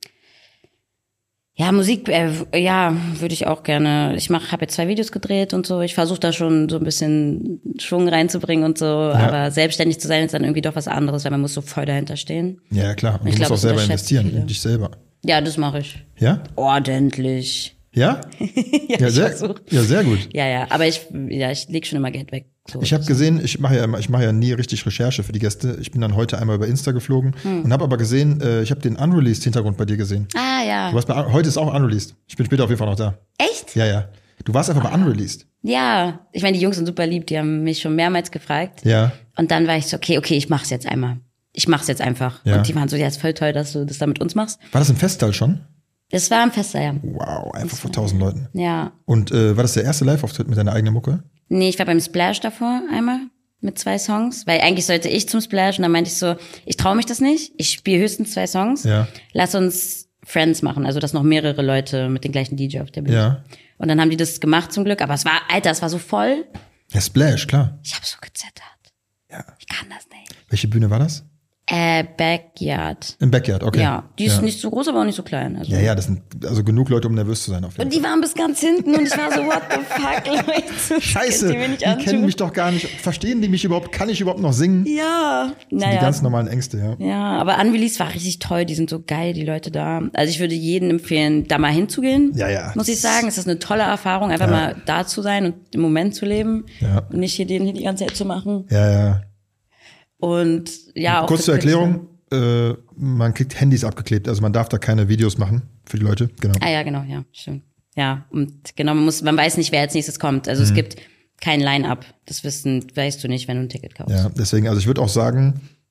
Ja, Musik, würde ich auch gerne. Ich habe jetzt 2 Videos gedreht und so. Ich versuche da schon so ein bisschen Schwung reinzubringen und so. Ja. Aber selbstständig zu sein ist dann irgendwie doch was anderes, weil man muss so voll dahinter stehen. Ja, klar. Und Ich du glaub, musst auch das selber unterschätzen investieren viele. in dich selber. Ja, das mache ich. Ja? Ordentlich. Ja? Ja, ich versuch. Ja, sehr gut. Ja, aber ich leg schon immer Geld weg. So. Ich habe gesehen, ich mache ja nie richtig Recherche für die Gäste. Ich bin dann heute einmal über Insta geflogen und habe aber gesehen, ich habe den Unreleased-Hintergrund bei dir gesehen. Ah, ja. Du warst heute ist auch Unreleased. Ich bin später auf jeden Fall noch da. Echt? Ja. Du warst einfach bei Unreleased. Ja. Ich meine, die Jungs sind super lieb, die haben mich schon mehrmals gefragt. Ja. Und dann war ich so, okay, ich mach's jetzt einmal. Ich mach's jetzt einfach. Ja. Und die waren so, ja, ist voll toll, dass du das da mit uns machst. War das im Festsaal schon? Das war am Fester, ja. Wow, einfach vor 1000 Leuten. Ja. Und war das der erste Live-Auftritt mit deiner eigenen Mucke? Nee, ich war beim Splash davor einmal mit 2 Songs, weil eigentlich sollte ich zum Splash und dann meinte ich so, ich traue mich das nicht, ich spiele höchstens 2 Songs. Ja. Lass uns Friends machen, also dass noch mehrere Leute mit dem gleichen DJ auf der Bühne. Ja. Und dann haben die das gemacht zum Glück, aber es war so voll. Ja, Splash, klar. Ich habe so gezittert. Ja. Ich kann das nicht. Welche Bühne war das? Backyard. Im Backyard, okay. Ja, die ist nicht so groß, aber auch nicht so klein. Also. Ja, das sind also genug Leute, um nervös zu sein auf jeden Und die waren bis ganz hinten und ich war so, what the fuck, Leute. Scheiße, die kennen mich doch gar nicht. Verstehen die mich überhaupt? Kann ich überhaupt noch singen? Ja. Das sind die ganz normalen Ängste, ja. Ja, aber Unreleased war richtig toll. Die sind so geil, die Leute da. Also ich würde jedem empfehlen, da mal hinzugehen. Ja. Muss ich sagen. Es ist eine tolle Erfahrung, einfach mal da zu sein und im Moment zu leben. Ja. Und nicht hier die ganze Zeit zu machen. Ja. Und ja, auch Kurz zur Erklärung, man kriegt Handys abgeklebt, also man darf da keine Videos machen für die Leute, genau. Ah ja, genau, ja, stimmt. Ja, und genau, man weiß nicht, wer als nächstes kommt. Also es gibt kein Line-Up. Das weißt du nicht, wenn du ein Ticket kaufst. Ja, deswegen, also ich würde auch sagen,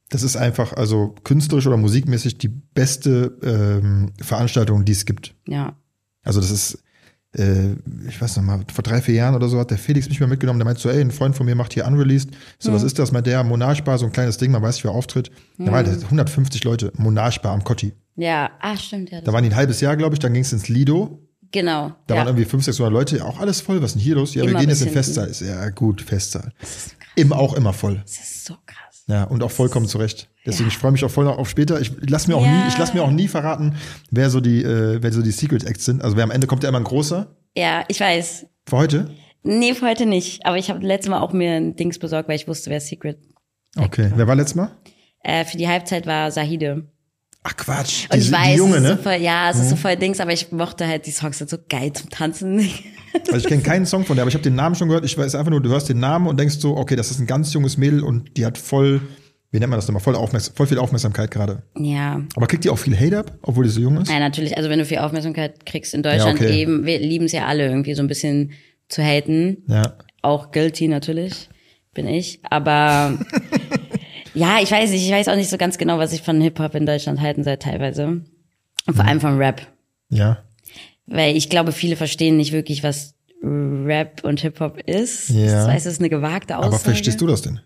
Das ist einfach, also künstlerisch oder musikmäßig die beste Veranstaltung, die es gibt. Ja. Also das ist, ich weiß noch mal, vor 3-4 Jahren oder so hat der Felix mich mal mitgenommen, der meinte so, ey, ein Freund von mir macht hier Unreleased. So, was ist das? Meint der Monarchbar, so ein kleines Ding, man weiß nicht, wer auftritt. Da waren 150 Leute, Monarchbar am Kotti. Ja, stimmt. Ja, Da waren die ein halbes Jahr, glaube ich, dann ging es ins Lido. genau. Da waren irgendwie 500, 600 Leute, auch alles voll, was ist denn hier los? Ja, wir Immer gehen jetzt bis in Festsaal. Ist ja gut, Festsaal. Auch immer voll. Das ist so krass. Ja, und auch vollkommen zurecht. Deswegen, ich freue mich auch voll noch auf später. Ich lass mir auch nie verraten, wer so die Secret Acts sind. Also wer am Ende kommt, ja immer ein großer. Ja, ich weiß. Für heute? Nee, für heute nicht. Aber ich habe letztes Mal auch mir ein Dings besorgt, weil ich wusste, wer Secret Okay. Wer war letztes Mal? Für die Halbzeit war Sahide. Ach Quatsch. Und ich weiß, die Junge, es ist ne? so voll, es ist so voll Dings, aber ich mochte halt, die Songs sind so geil zum Tanzen. Also ich kenne keinen Song von der, aber ich habe den Namen schon gehört. Ich weiß einfach nur, du hörst den Namen und denkst so, okay, das ist ein ganz junges Mädel und die hat voll, wie nennt man das nochmal, voll viel Aufmerksamkeit gerade. Ja. Aber kriegt die auch viel Hate ab, obwohl die so jung ist? Ja, natürlich. Also wenn du viel Aufmerksamkeit kriegst in Deutschland Ja, okay. eben, wir lieben es ja alle irgendwie so ein bisschen zu haten. Ja. Auch guilty natürlich, bin ich. Aber ja, ich weiß auch nicht so ganz genau, was ich von Hip-Hop in Deutschland halten soll teilweise. Und vor allem vom Rap. Ja. Weil ich glaube, viele verstehen nicht wirklich, was Rap und Hip-Hop ist. Ja. Das heißt, es ist eine gewagte Aussage. Aber verstehst du das denn?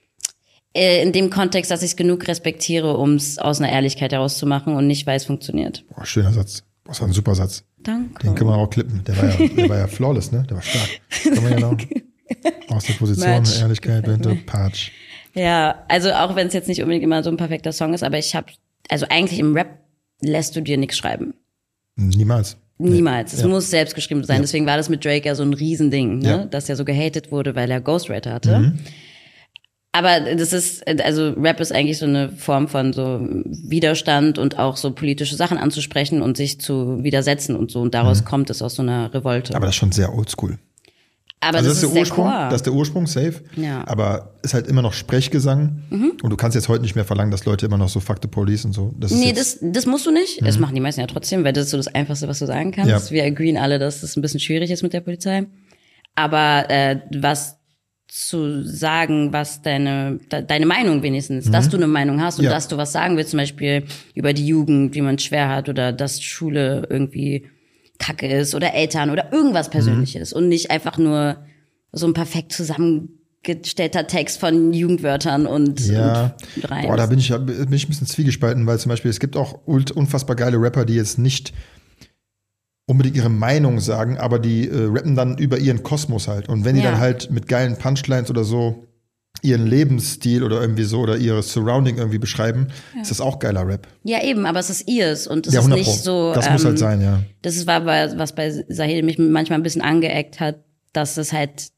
In dem Kontext, dass ich es genug respektiere, um es aus einer Ehrlichkeit herauszumachen und nicht, weil es funktioniert. Boah, schöner Satz. Das war ein super Satz. Danke. Den können wir auch klippen. Der war ja flawless, ne? Der war stark. Kann man ja noch. Aus der Position, Match. Ehrlichkeit, Bente, Patsch. Ja, also auch wenn es jetzt nicht unbedingt immer so ein perfekter Song ist, aber also eigentlich im Rap lässt du dir nichts schreiben. Niemals. Niemals. Es Ja. muss selbst geschrieben sein. Ja. Deswegen war das mit Drake ja so ein Riesending, ne? Ja. Dass er so gehatet wurde, weil er Ghostwriter hatte. Aber also Rap ist eigentlich so eine Form von so Widerstand und auch so politische Sachen anzusprechen und sich zu widersetzen und so. Und daraus kommt es aus so einer Revolte. Aber das ist schon sehr oldschool. Aber Also das ist der der Ursprung, Chor. das ist der Ursprung, safe. Ja. Aber ist halt immer noch Sprechgesang. Und du kannst jetzt heute nicht mehr verlangen, dass Leute immer noch so Fuck the Police und so. Das ist Nee, jetzt, das musst du nicht. Das machen die meisten ja trotzdem, weil das ist so das Einfachste, was du sagen kannst. Ja. Wir agreeen alle, dass das ein bisschen schwierig ist mit der Polizei. Aber was zu sagen, was deine Meinung wenigstens, dass du eine Meinung hast und Ja. dass du was sagen willst, zum Beispiel über die Jugend, wie man es schwer hat oder dass Schule irgendwie Kacke ist oder Eltern oder irgendwas Persönliches und nicht einfach nur so ein perfekt zusammengestellter Text von Jugendwörtern und Reims. Boah, da bin ich ein bisschen zwiegespalten, weil zum Beispiel es gibt auch unfassbar geile Rapper, die jetzt nicht unbedingt ihre Meinung sagen, aber die rappen dann über ihren Kosmos halt. Und wenn die Ja. dann halt mit geilen Punchlines oder so ihren Lebensstil oder irgendwie so oder ihre Surrounding irgendwie beschreiben, ist das auch geiler Rap. Ja, eben, aber es ist ihrs und es Ja, ist 100 nicht Pro. so. Das muss halt sein, ja. Das war was bei Sahel mich manchmal ein bisschen angeeckt hat, dass es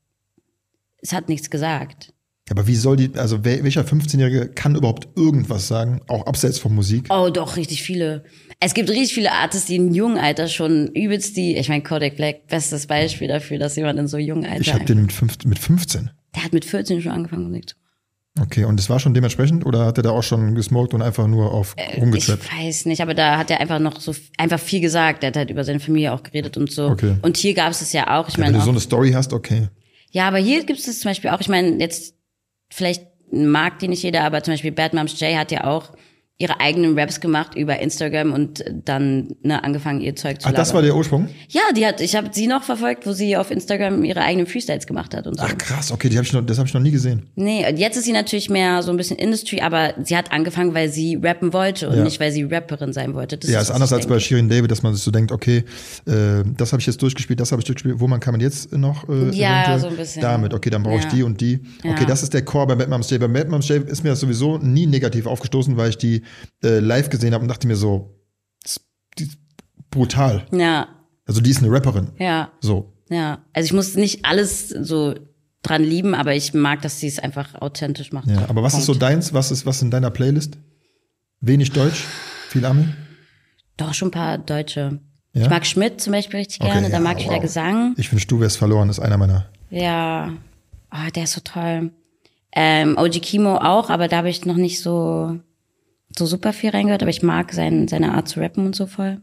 hat nichts gesagt. Aber wie soll also welcher 15-Jährige kann überhaupt irgendwas sagen, auch abseits von Musik? Oh, doch, richtig viele. Es gibt richtig viele Artists, die im jungen Alter schon übelst ich meine, Kodak Black, bestes Beispiel dafür, dass jemand in so jungen Alter. Ich habe den mit 15. Der hat mit 14 schon angefangen, Musik zu machen. Okay, und das war schon dementsprechend oder hat er da auch schon gesmoked und einfach nur auf rumgetrappt? Ich weiß nicht, aber da hat er einfach noch einfach viel gesagt. Er hat halt über seine Familie auch geredet und so. Okay. Und hier gab es es ja auch. Ich Ja, wenn meine, du so auch, eine Story hast, okay. ja, aber hier gibt es das zum Beispiel auch. Ich meine, jetzt vielleicht mag die nicht jeder, aber zum Beispiel Bad Moms J hat ja auch ihre eigenen Raps gemacht über Instagram und dann angefangen, ihr Zeug zu Ach, das war der Ursprung? Ja, ich habe sie noch verfolgt, wo sie auf Instagram ihre eigenen Freestyles gemacht hat und so. Ach krass, okay, das hab ich noch nie gesehen. Nee, und jetzt ist sie natürlich mehr so ein bisschen Industry, aber sie hat angefangen, weil sie rappen wollte und Ja. nicht, weil sie Rapperin sein wollte. Das Ja, ist was anders ich als bei denke. Shirin David, dass man sich so denkt, okay, das habe ich jetzt durchgespielt, das habe ich durchgespielt, wo man kann man jetzt noch Ja, eventuell so ein bisschen. damit, okay, dann brauche ich Ja. die und die. Okay, Ja. das ist der Core bei Bad Moms J. Bei Bad Moms J ist mir das sowieso nie negativ aufgestoßen, weil ich die live gesehen habe und dachte mir so, die ist brutal. Ja, Also die ist eine Rapperin. ja, So. ja. Also ich muss nicht alles so dran lieben, aber ich mag, dass sie es einfach authentisch macht. Ja, aber was ist so Punkt. deins? Was in deiner Playlist? Wenig Deutsch, viel Ami? Doch, schon ein paar Deutsche. Ja? Ich mag Schmidt zum Beispiel richtig gerne, da ja, mag ich wieder wow. Gesang. Ich finde, Du wärst verloren, ist einer meiner. Ja, der ist so toll. OG Kimo auch, aber da habe ich noch nicht so super viel reingehört, aber ich mag seine Art zu rappen und so voll.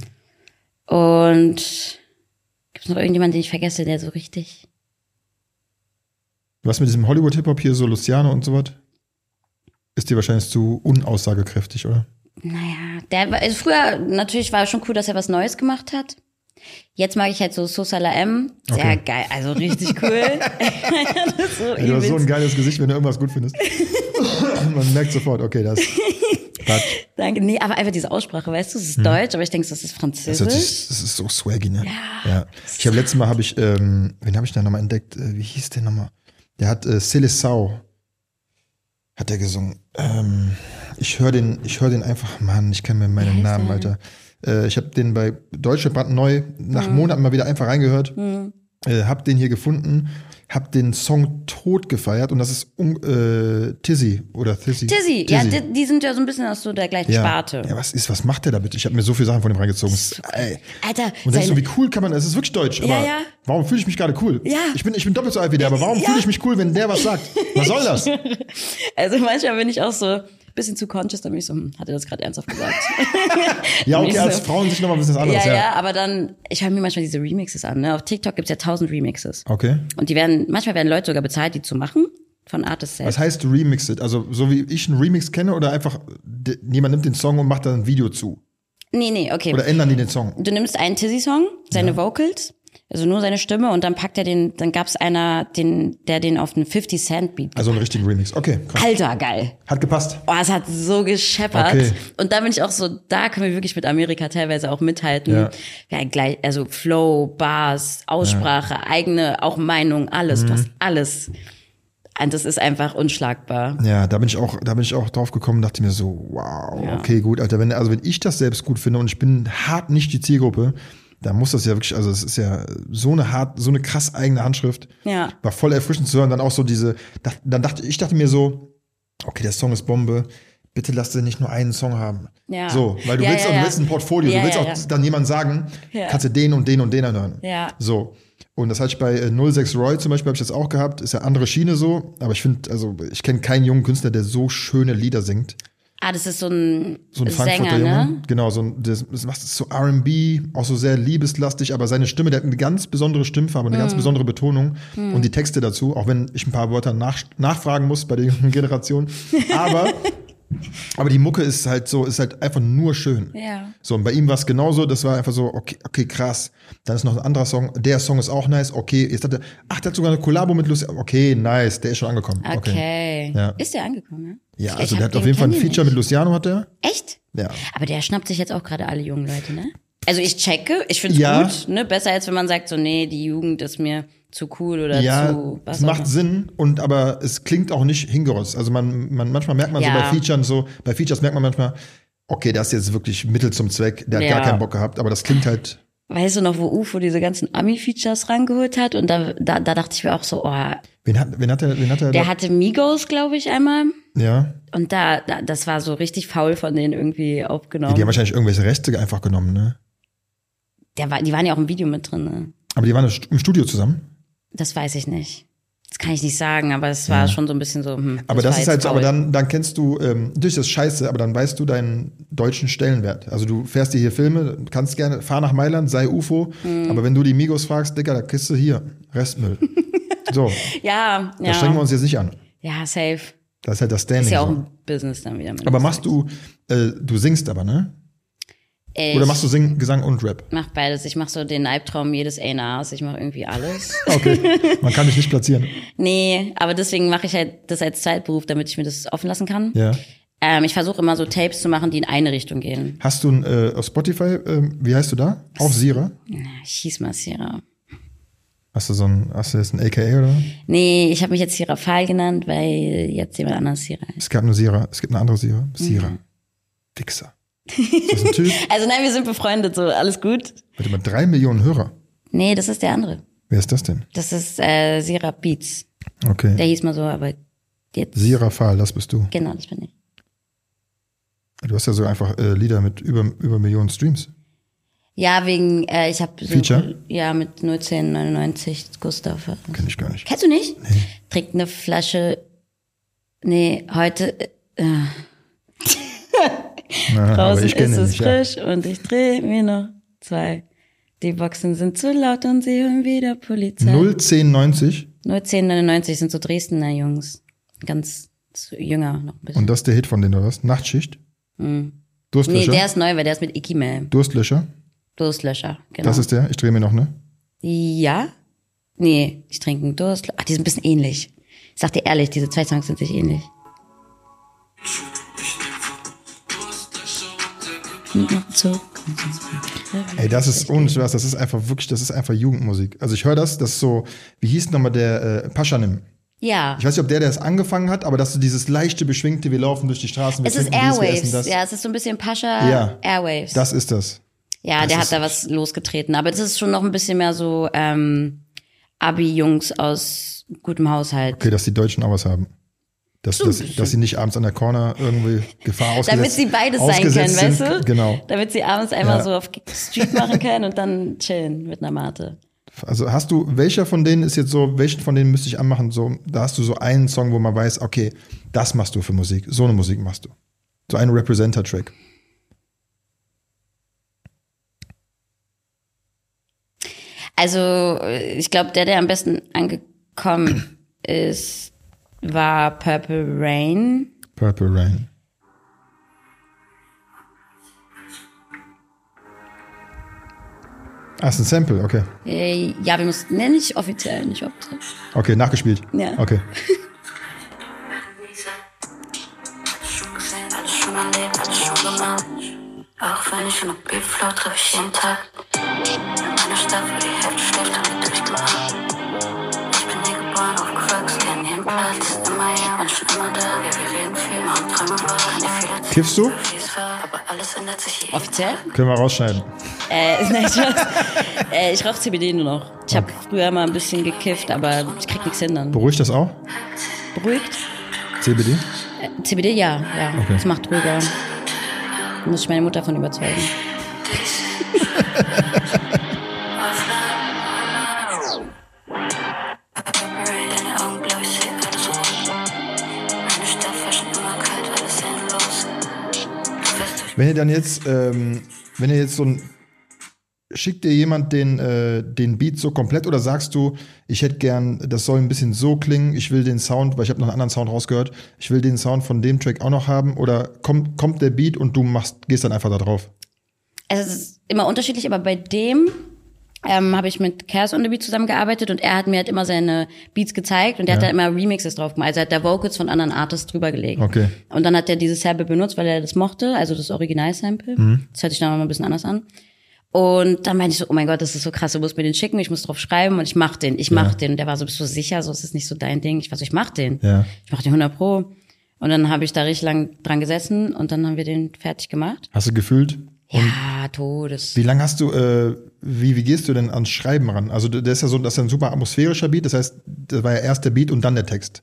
Und gibt es noch irgendjemanden, den ich vergesse, der so richtig... Was mit diesem Hollywood-Hip-Hop hier, so Luciano und so was? ist dir wahrscheinlich zu unaussagekräftig, oder? Naja, also früher natürlich war schon cool, dass er was Neues gemacht hat. Jetzt mag ich halt so Sosala M. Sehr geil, also richtig cool. Das ist so du hast so ein geiles Gesicht, wenn du irgendwas gut findest. Man merkt sofort, okay, das Quatsch. Danke. Nee, aber einfach diese Aussprache, weißt du, es ist Deutsch, aber ich denke, das ist Französisch. Das ist so swaggy, ne? Ja. Ich habe letztes Mal, wen habe ich da nochmal entdeckt? Wie hieß der nochmal? Der hat Seleção, hat der gesungen. Ich höre den einfach, Mann, ich kenne mir meinen Namen, Alter. Ich habe den bei Deutsche brandneu nach Monaten mal wieder einfach reingehört, hab den hier gefunden, hab den Song tot gefeiert und das ist Tizzy oder Thizzy. Tizzy, ja, die sind ja so ein bisschen aus so der gleichen Sparte. Ja, was macht der da bitte? Ich habe mir so viele Sachen von dem reingezogen. Alter, und denkst du, wie cool kann man, es ist wirklich deutsch, aber warum fühle ich mich gerade cool? Ja. Ich bin doppelt so alt wie der, aber warum fühle ich mich cool, wenn der was sagt? Was soll das? Also manchmal bin ich auch so ein bisschen zu conscious, da bin ich so, hat er das gerade ernsthaft gesagt? Ja, okay, als Frauen sich nochmal ein bisschen anderes. Ja, aber dann, ich höre mir manchmal diese Remixes an, ne? Auf TikTok gibt's ja 1000 Remixes. Okay. Und manchmal werden Leute sogar bezahlt, die zu machen, von Artists selbst. Was heißt remixed? Also so wie ich einen Remix kenne oder einfach jemand nimmt den Song und macht dann ein Video zu? Nee, okay. Oder ändern die den Song? Du nimmst einen Tizzy-Song, seine Vocals, also nur seine Stimme und dann packt er dann gab's einer, der den auf einen 50 Cent Beat. Also einen richtigen Remix, okay, krass. Alter, geil. Hat gepasst. Oh, es hat so gescheppert. Okay. Und da bin ich auch so, da können wir wirklich mit Amerika teilweise auch mithalten. Ja, gleich, also Flow, Bars, Aussprache, eigene, auch Meinung, alles, du hast alles. Und das ist einfach unschlagbar. Ja, da bin ich auch drauf gekommen, dachte mir so, wow, okay, gut, Alter, wenn ich das selbst gut finde und ich bin hart nicht die Zielgruppe, da muss das ja wirklich, also es ist ja so eine krass eigene Handschrift. Ja. War voll erfrischend zu hören, dann auch so ich dachte mir so, okay, der Song ist Bombe, bitte lass dir nicht nur einen Song haben. Ja. So, weil du willst ein Portfolio, du willst auch dann jemand sagen, kannst du den und den und den anhören. Ja. So. Und das hatte ich bei 06 Roy zum Beispiel, habe ich das auch gehabt, ist ja andere Schiene so, aber ich finde, also ich kenne keinen jungen Künstler, der so schöne Lieder singt. Ah, das ist so ein Frankfurter Sänger, ne? Junge. Genau, das macht so R&B, auch so sehr liebeslastig, aber seine Stimme, der hat eine ganz besondere Stimmfarbe, eine ganz besondere Betonung und die Texte dazu, auch wenn ich ein paar Wörter nachfragen muss bei der jungen Generation. Aber die Mucke ist halt einfach nur schön. Ja. So, und bei ihm war es genauso, das war einfach so, okay, krass. Dann ist noch ein anderer Song, der Song ist auch nice, okay. Der hat sogar eine Kollabo mit Lucy, okay, nice, der ist schon angekommen. Okay. Ja. Ist der angekommen, ne? Ja, also der hat auf jeden Fall ein Feature mit Luciano, hat der. Echt? Ja. Aber der schnappt sich jetzt auch gerade alle jungen Leute, ne? Also ich finde es gut, ne? Besser als wenn man sagt so, nee, die Jugend ist mir zu cool oder zu was. Es macht Sinn, aber es klingt auch nicht hingerotzt. Also manchmal merkt man so bei Features merkt man manchmal, okay, das ist jetzt wirklich Mittel zum Zweck, der hat gar keinen Bock gehabt, aber das klingt halt. Weißt du noch, wo UFO diese ganzen Ami-Features rangeholt hat? Und da dachte ich mir auch so, oh. Wen hat er? Der hatte Migos, glaube ich, einmal. Ja. Und das war so richtig faul von denen irgendwie aufgenommen. Die haben wahrscheinlich irgendwelche Reste einfach genommen, ne? Die waren ja auch im Video mit drin, ne? Aber die waren im Studio zusammen? Das weiß ich nicht. Das kann ich nicht sagen, aber es war schon so ein bisschen so, aber das ist halt so, aber dann kennst du, natürlich ist das scheiße, aber dann weißt du deinen deutschen Stellenwert. Also du fährst dir hier Filme, kannst gerne, fahr nach Mailand, sei UFO, aber wenn du die Migos fragst, Digga, da kriegst du hier Restmüll. So. Ja. Da strengen wir uns jetzt nicht an. Ja, safe. Das ist halt das Standing. Ist ja auch so. ein Business dann wieder. Aber machst du singst aber, ne? Oder machst du Gesang und Rap? Mach beides. Ich mach so den Albtraum jedes A&Rs. Ich mach irgendwie alles. Okay, man kann dich nicht platzieren. Nee, aber deswegen mache ich halt das als Zeitberuf, damit ich mir das offen lassen kann. Ja. Ich versuche immer so Tapes zu machen, die in eine Richtung gehen. Hast du auf Spotify, wie heißt du da? Auch Sira? Ich hieß mal Sira. Hast du jetzt ein AKA oder? Nee, ich habe mich jetzt Sira Fall genannt, weil jetzt jemand anderes Sira ist. Es gab nur Sira, es gibt eine andere Sira. Sira. Wichser. Ist das ein Typ? Also nein, wir sind befreundet, so alles gut. Warte mal, 3 Millionen Hörer. Nee, das ist der andere. Wer ist das denn? Das ist Sira Beats. Okay. Der hieß mal so, aber jetzt. Sira Fall, das bist du. Genau, das bin ich. Du hast ja so einfach Lieder mit über Millionen Streams. Ja, wegen, ich habe so, Feature? Ja, mit 01099 Gustav. Kenn ich gar nicht. Kennst du nicht? Nee. Trinkt eine Flasche. Nee, heute. Draußen ist es frisch und ich drehe mir noch 2. Die Boxen sind zu laut und sie hören wieder Polizei. 01090? 01099 sind so Dresdner Jungs. Ganz Ist jünger noch ein bisschen. Und das ist der Hit von denen, oder was? Nachtschicht? Durstlöscher? Nee, der ist neu, weil der ist mit Icky Mel. Durstlöscher? Durstlöscher, genau. Das ist der? Ich drehe mir noch, ne? Ja? Nee, ich trinke einen Durstlöscher. Ach, die sind ein bisschen ähnlich. Ich sag dir ehrlich, diese 2 Songs sind sich ähnlich. Ey, das ist ohne Spaß, das ist einfach wirklich, das ist einfach Jugendmusik. Also ich höre das ist so, wie hieß nochmal der Paschanim? Ja. Ich weiß nicht, ob der es angefangen hat, aber dass du dieses leichte, beschwingte, wir laufen durch die Straßen, wir Es ist trinken dies, wir essen Airwaves. das. Ja, es ist so ein bisschen Pascha Ja, Airwaves. Das ist das. Ja, das der ist- hat da was losgetreten. Aber das ist schon noch ein bisschen mehr so Abi-Jungs aus gutem Haushalt. Okay, dass die Deutschen auch was haben. Dass sie nicht abends an der Corner irgendwie Gefahr ausgesetzt Damit sie beides sein können, ausgesetzt weißt sind. du? Genau. Damit sie abends einmal Ja. so auf Street machen können und dann chillen mit einer Mate. Also welchen von denen müsste ich anmachen? So, da hast du so einen Song, wo man weiß, okay, das machst du für Musik. So eine Musik machst du. So einen Representer-Track. Also, ich glaube, der am besten angekommen ist, war Purple Rain. Purple Rain. Ist ein Sample, okay. Ja, wir mussten, nicht offiziell. Okay, nachgespielt. Ja. Okay. Alles schon erlebt, alles schon gemacht. Auch wenn ich noch Beatflow treffe ich jeden Tag. In meiner Stadt, wo die Hälfte schläft, haben wir durchgemacht. Ich bin hier geboren, aufgewachsen, kenn jeden Platz. Immer hier und schon immer da. Ja, wir reden viel, machen Träume wahr. Kann dir viel erzählen, Kiffst du? wie es war, aber alles ändert sich hier. Offiziell? Können wir rausschneiden. Nein, ich rauche CBD nur noch. Ich habe früher mal ein bisschen gekifft, aber ich krieg nichts hin dann. Beruhigt das auch? Beruhigt? CBD? CBD, ja. Okay. Das macht ruhiger. Muss ich meine Mutter davon überzeugen. Deine Augen blau, ich seh alles rot. Meine Stadt war schon immer kalt, alles sinnlos. Du wirst durch Wenn ihr jetzt so ein, schickt dir jemand den Beat so komplett oder sagst du, ich hätte gern, das soll ein bisschen so klingen, ich will den Sound, weil ich habe noch einen anderen Sound rausgehört, ich will den Sound von dem Track auch noch haben oder kommt der Beat und du gehst dann einfach da drauf? Es ist immer unterschiedlich, aber bei dem habe ich mit Chaos on the Beat zusammengearbeitet und er hat mir halt immer seine Beats gezeigt und der hat da immer Remixes drauf gemacht. Also er hat da Vocals von anderen Artists drüber gelegt. Okay. Und dann hat er dieses Sample benutzt, weil er das mochte, also das Original-Sample. Das hört sich dann mal ein bisschen anders an. Und dann meinte ich so, oh mein Gott, das ist so krass, du musst mir den schicken, ich muss drauf schreiben und ich mach den. Und der war so, bist du sicher, so ist es nicht so dein Ding? Ich war so, ich mach den. Ja. Ich mach den 100%. Und dann habe ich da richtig lang dran gesessen und dann haben wir den fertig gemacht. Hast du gefühlt? Ja, Todes. Wie lange hast du, wie gehst du denn ans Schreiben ran? Also das ist ja so, das ist ja ein super atmosphärischer Beat, das heißt, das war ja erst der Beat und dann der Text.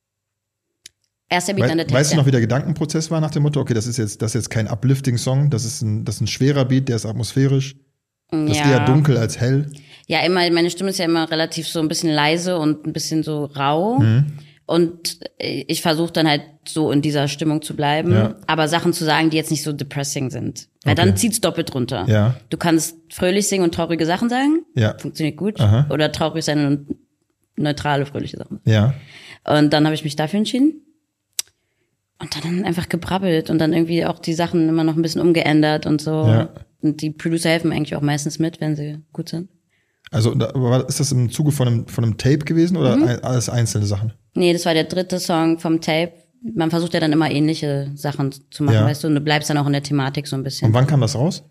Erster Beat, dann der Text. Weißt du noch, wie der Gedankenprozess war nach dem Motto, okay, das ist jetzt kein Uplifting-Song, das ist ein schwerer Beat, der ist atmosphärisch, das ist eher dunkel als hell. Ja, immer, meine Stimme ist ja immer relativ so ein bisschen leise und ein bisschen so rau. Und ich versuche dann halt so in dieser Stimmung zu bleiben, Ja. aber Sachen zu sagen, die jetzt nicht so depressing sind. Weil Okay. dann zieht's doppelt runter. Ja. Du kannst fröhlich singen und traurige Sachen sagen. Ja. Funktioniert gut. Aha. Oder traurig sein und neutrale, fröhliche Sachen. Ja. Und dann habe ich mich dafür entschieden. Und dann einfach gebrabbelt und dann irgendwie auch die Sachen immer noch ein bisschen umgeändert und so. Ja. Und die Producer helfen eigentlich auch meistens mit, wenn sie gut sind. Also ist das im Zuge von einem Tape gewesen oder alles einzelne Sachen? Nee, das war der 3. Song vom Tape. Man versucht ja dann immer ähnliche Sachen zu machen, Ja. weißt du, und du bleibst dann auch in der Thematik so ein bisschen. Und wann kam das raus?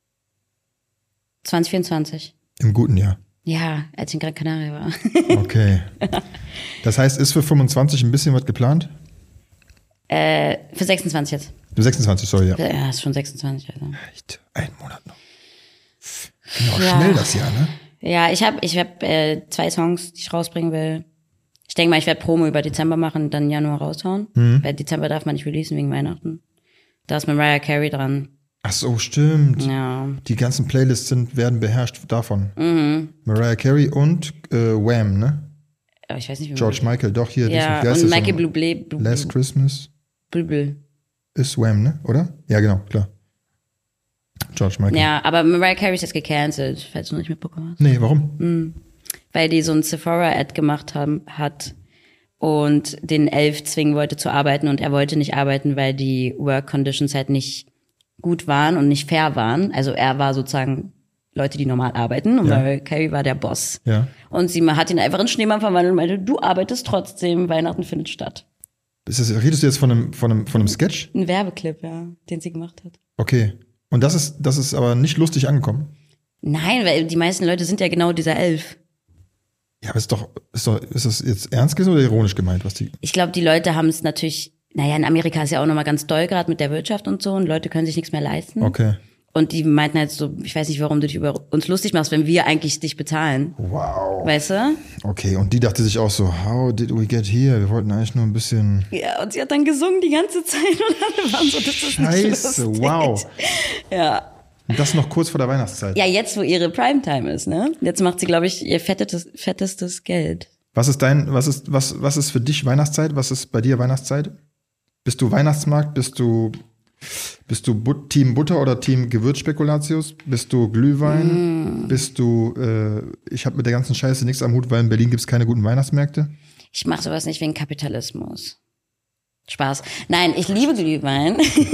2024. Im guten Jahr. Ja, als ich in Gran Canaria war. Okay. Das heißt, ist für 25 ein bisschen was geplant? Für 26 jetzt. Für 26, sorry, ja. Ja, ist schon 26. Also. Echt? Einen Monat noch. Ging auch Ja. schnell das Jahr, ne? Ja, ich hab 2 Songs, die ich rausbringen will. Ich denke mal, ich werde Promo über Dezember machen und dann Januar raushauen. Weil Dezember darf man nicht releasen wegen Weihnachten. Da ist Mariah Carey dran. Ach so, stimmt. Ja. Die ganzen Playlists werden beherrscht davon. Mariah Carey und Wham, ne? Aber ich weiß nicht, wie George Michael, doch hier. Ja, wie heißt und der Michael Song? Bublé. Last Christmas Bublé. ist Wham, ne? Oder? Ja, genau, klar. George Michael. Ja, aber Mariah Carey ist jetzt gecancelt, falls du noch nicht mitbekommen hast. Nee, warum? Weil die so ein Sephora-Ad gemacht hat und den 11 zwingen wollte zu arbeiten und er wollte nicht arbeiten, weil die Work Conditions halt nicht gut waren und nicht fair waren. Also er war sozusagen Leute, die normal arbeiten und weil Carrie war der Boss. Ja. Und sie hat ihn einfach in Schneemann verwandelt und meinte, du arbeitest trotzdem, Weihnachten findet statt. Redest du jetzt von einem Sketch? Ein Werbeclip, ja, den sie gemacht hat. Okay. Und das ist aber nicht lustig angekommen? Nein, weil die meisten Leute sind ja genau dieser 11. Ja, aber ist das jetzt ernst gemeint oder ironisch gemeint, was die? Ich glaube, die Leute haben es natürlich, naja, in Amerika ist ja auch nochmal ganz doll gerade mit der Wirtschaft und so und Leute können sich nichts mehr leisten. Okay. Und die meinten halt so, ich weiß nicht, warum du dich über uns lustig machst, wenn wir eigentlich dich bezahlen. Wow. Weißt du? Okay, und die dachte sich auch so, how did we get here? Wir wollten eigentlich nur ein bisschen... Ja, und sie hat dann gesungen die ganze Zeit und alle waren so, das ist nicht Scheiße, lustig. wow. Ja. Und das noch kurz vor der Weihnachtszeit. Ja, jetzt, wo ihre Primetime ist, ne? Jetzt macht sie, glaube ich, ihr fettestes Geld. Was ist für dich Weihnachtszeit? Was ist bei dir Weihnachtszeit? Bist du Weihnachtsmarkt? Bist du Team Butter oder Team Gewürzspekulatius? Bist du Glühwein? Bist du, ich habe mit der ganzen Scheiße nichts am Hut, weil in Berlin gibt's keine guten Weihnachtsmärkte? Ich mache sowas nicht wegen Kapitalismus. Spaß. Nein, ich liebe Glühwein.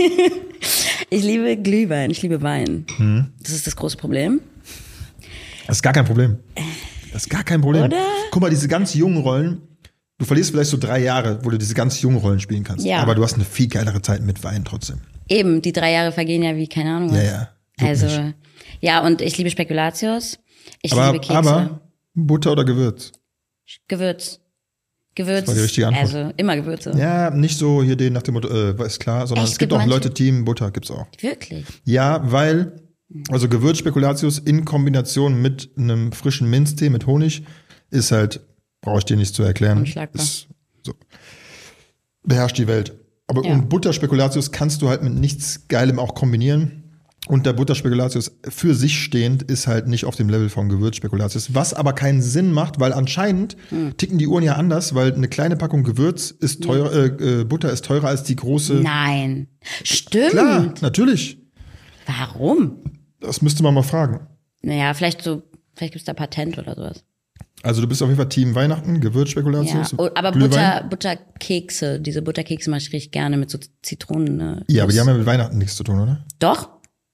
Ich liebe Glühwein, ich liebe Wein. Das ist das große Problem. Das ist gar kein Problem. Das ist gar kein Problem. Oder? Guck mal, diese ganz jungen Rollen, du verlierst vielleicht so 3 Jahre, wo du diese ganz jungen Rollen spielen kannst. Ja. Aber du hast eine viel geilere Zeit mit Wein trotzdem. Eben, die 3 Jahre vergehen ja wie, keine Ahnung was. Ja. Also, Nicht. ja, und ich liebe Spekulatius. Ich liebe Kekse. Aber Butter oder Gewürz? Gewürz. Das war die richtige Antwort. Also immer Gewürze. Ja, nicht so hier den nach dem Motto, ist klar, sondern Echt? es gibt Gibt auch manche? Leute, Team Butter gibt's auch. Wirklich? Ja, weil, also Gewürzspekulatius in Kombination mit einem frischen Minztee mit Honig ist halt, brauche ich dir nicht zu erklären. Unschlagbar. Ist so. Beherrscht die Welt. Aber Ja. und Butterspekulatius kannst du halt mit nichts Geilem auch kombinieren. Und der Butterspekulatius für sich stehend ist halt nicht auf dem Level von Gewürzspekulatius. Was aber keinen Sinn macht, weil anscheinend ticken die Uhren ja anders, weil eine kleine Packung Gewürz ist teurer, Butter ist teurer als die große. Nein. Stimmt. Klar, natürlich. Warum? Das müsste man mal fragen. Naja, vielleicht gibt's da Patent oder sowas. Also du bist auf jeden Fall Team Weihnachten, Ja. Gewürzspekulatius. Oh, aber Glühwein. Butterkekse, diese Butterkekse mache ich richtig gerne mit so Zitronen. Ne? Ja, aber die haben ja mit Weihnachten nichts zu tun, oder? Doch.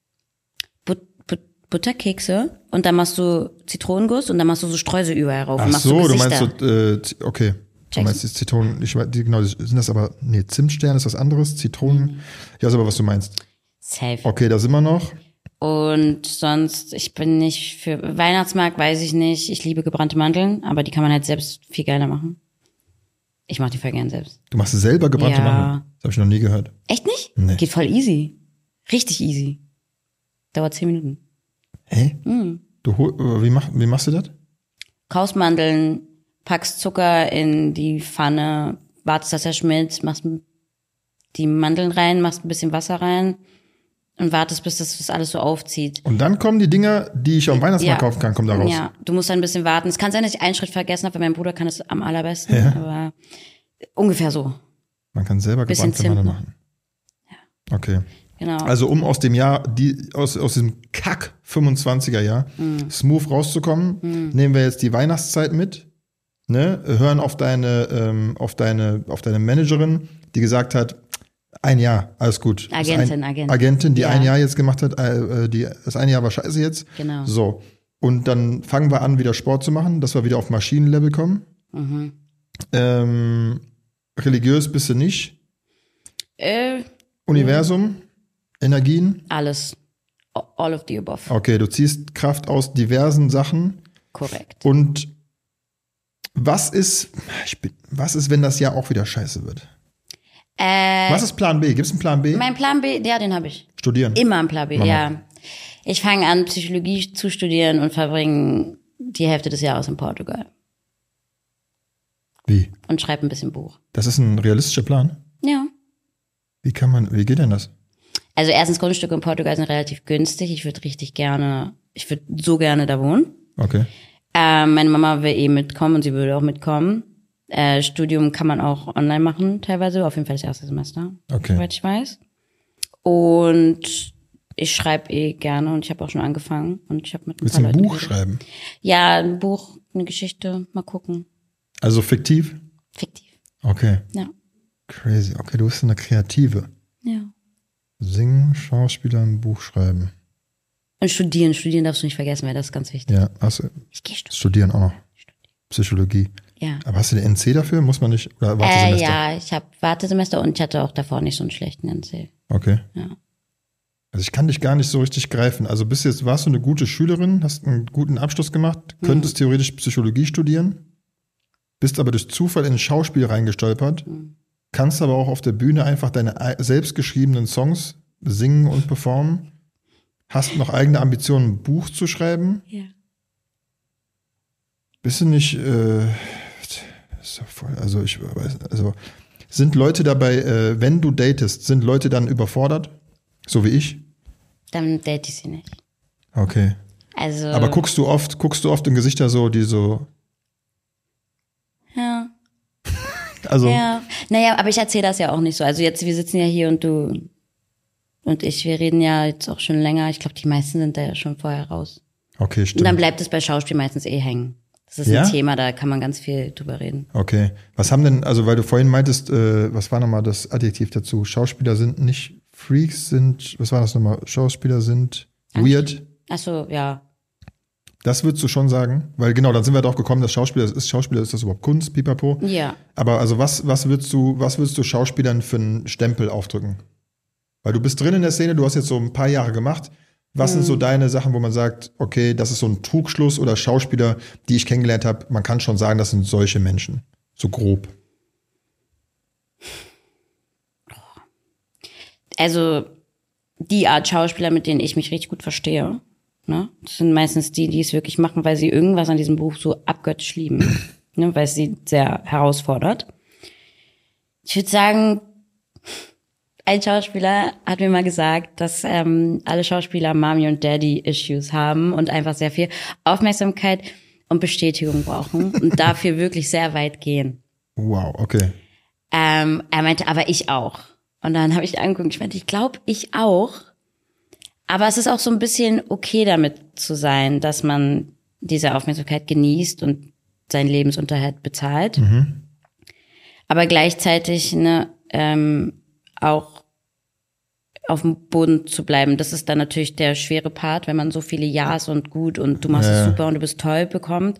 Butterkekse und dann machst du Zitronenguss und dann machst du so Streusel überall rauf. und Ach machst so, du Gesichter. meinst so, okay. Du Checkst meinst die Zitronen, genau, sind das aber, nee, Zimtstern ist was anderes, Zitronen. Ich weiß aber, was du meinst. Safe. Okay, da sind wir noch. Und sonst, ich bin nicht für Weihnachtsmarkt, weiß ich nicht. Ich liebe gebrannte Mandeln, aber die kann man halt selbst viel geiler machen. Ich mache die voll gern selbst. Du machst selber gebrannte Ja. Mandeln. Das habe ich noch nie gehört. Echt nicht? Nee. Geht voll easy. Richtig easy. Dauert 10 Minuten. Hä? Wie machst du das? Kaufst Mandeln, packst Zucker in die Pfanne, wartest, dass er schmilzt, machst die Mandeln rein, machst ein bisschen Wasser rein und wartest, bis das alles so aufzieht. Und dann kommen die Dinger, die ich am Weihnachtsmarkt kaufen kann, kommen da raus. Ja, du musst dann ein bisschen warten. Es kann sein, dass ich einen Schritt vergessen habe, weil mein Bruder kann es am allerbesten, Ja. aber ungefähr so. Man kann selber Bisschen gebrannte Mandeln Zimt machen. Okay. Genau. Also um aus dem Jahr, aus diesem Kack 25er Jahr smooth rauszukommen, nehmen wir jetzt die Weihnachtszeit mit, ne? Hören auf deine Managerin, die gesagt hat, 1 Jahr, alles gut. Agentin. Agentin, die Ja. 1 Jahr jetzt gemacht hat, das 1 Jahr war scheiße jetzt. Genau. So. Und dann fangen wir an, wieder Sport zu machen, dass wir wieder auf Maschinenlevel kommen. Religiös bist du nicht. Universum, Energien. Alles. All of the above. Okay, du ziehst Kraft aus diversen Sachen. Korrekt. Und was ist, wenn das Jahr auch wieder scheiße wird? Was ist Plan B? Gibt es einen Plan B? Mein Plan B, ja, den habe ich. Studieren. Immer ein Plan B, Mama. ja. Ich fange an, Psychologie zu studieren und verbringe die Hälfte des Jahres in Portugal. Wie? Und schreibe ein bisschen Buch. Das ist ein realistischer Plan? Ja. Wie geht denn das? Also erstens, Grundstücke in Portugal sind relativ günstig. Ich würde so gerne da wohnen. Okay. Meine Mama will mitkommen und sie würde auch mitkommen. Studium kann man auch online machen, teilweise. Auf jeden Fall das erste Semester, Okay. soweit ich weiß. Und ich schreibe gerne und ich habe auch schon angefangen. Und ich habe mit ein Willst paar du ein Leuten Buch geredet. schreiben? Ja, ein Buch, eine Geschichte, mal gucken. Also fiktiv? Fiktiv. Okay. Ja. Crazy. Okay, du bist eine Kreative. Ja. Singen, Schauspieler, ein Buch schreiben. Und studieren. Studieren darfst du nicht vergessen, weil das ist ganz wichtig. Ja, Ich gehe studieren auch noch. Psychologie. Ja. Aber hast du den NC dafür? Muss man nicht? Oder Wartesemester? Ja, ich habe Wartesemester und ich hatte auch davor nicht so einen schlechten NC. Okay. Ja. Also ich kann dich gar nicht so richtig greifen. Also warst du eine gute Schülerin, hast einen guten Abschluss gemacht, könntest theoretisch Psychologie studieren, bist aber durch Zufall in ein Schauspiel reingestolpert, kannst aber auch auf der Bühne einfach deine selbstgeschriebenen Songs singen und performen, hast noch eigene Ambitionen, ein Buch zu schreiben. Ja. Bist du nicht, ist doch voll, also sind Leute dabei, wenn du datest, sind Leute dann überfordert? So wie ich? Dann date ich sie nicht. Okay. Also. Aber guckst du oft in Gesichter so, die so. Ja. Also. Ja. Naja, aber ich erzähle das ja auch nicht so. Also jetzt, wir sitzen ja hier und du und ich, wir reden ja jetzt auch schon länger. Ich glaube, die meisten sind da ja schon vorher raus. Okay, stimmt. Und dann bleibt es bei Schauspiel meistens hängen. Das ist Ja? ein Thema, da kann man ganz viel drüber reden. Okay. Was haben denn, also weil du vorhin meintest, was war nochmal das Adjektiv dazu? Schauspieler sind nicht Freaks, was war das nochmal? Schauspieler sind weird. Ach so, ja. Das würdest du schon sagen? Weil genau, dann sind wir darauf gekommen, dass Schauspieler ist das überhaupt Kunst, pipapo? Ja. Aber also was würdest du Schauspielern für einen Stempel aufdrücken? Weil du bist drin in der Szene, du hast jetzt so ein paar Jahre gemacht. Was sind so deine Sachen, wo man sagt, okay, das ist so ein Trugschluss oder Schauspieler, die ich kennengelernt habe, man kann schon sagen, das sind solche Menschen. So grob. Also die Art Schauspieler, mit denen ich mich richtig gut verstehe, ne? Das sind meistens die es wirklich machen, weil sie irgendwas an diesem Beruf so abgöttisch lieben, ne? Weil es sie sehr herausfordert. Ich würde sagen, ein Schauspieler hat mir mal gesagt, dass alle Schauspieler Mommy- und Daddy-Issues haben und einfach sehr viel Aufmerksamkeit und Bestätigung brauchen und dafür wirklich sehr weit gehen. Wow, okay. Er meinte, aber ich auch. Und dann habe ich angeguckt, ich meinte, ich glaube, ich auch. Aber es ist auch so ein bisschen okay damit zu sein, dass man diese Aufmerksamkeit genießt und seinen Lebensunterhalt bezahlt. Aber gleichzeitig auch auf dem Boden zu bleiben. Das ist dann natürlich der schwere Part, wenn man so viele Ja's und gut und du machst es super und du bist toll bekommt.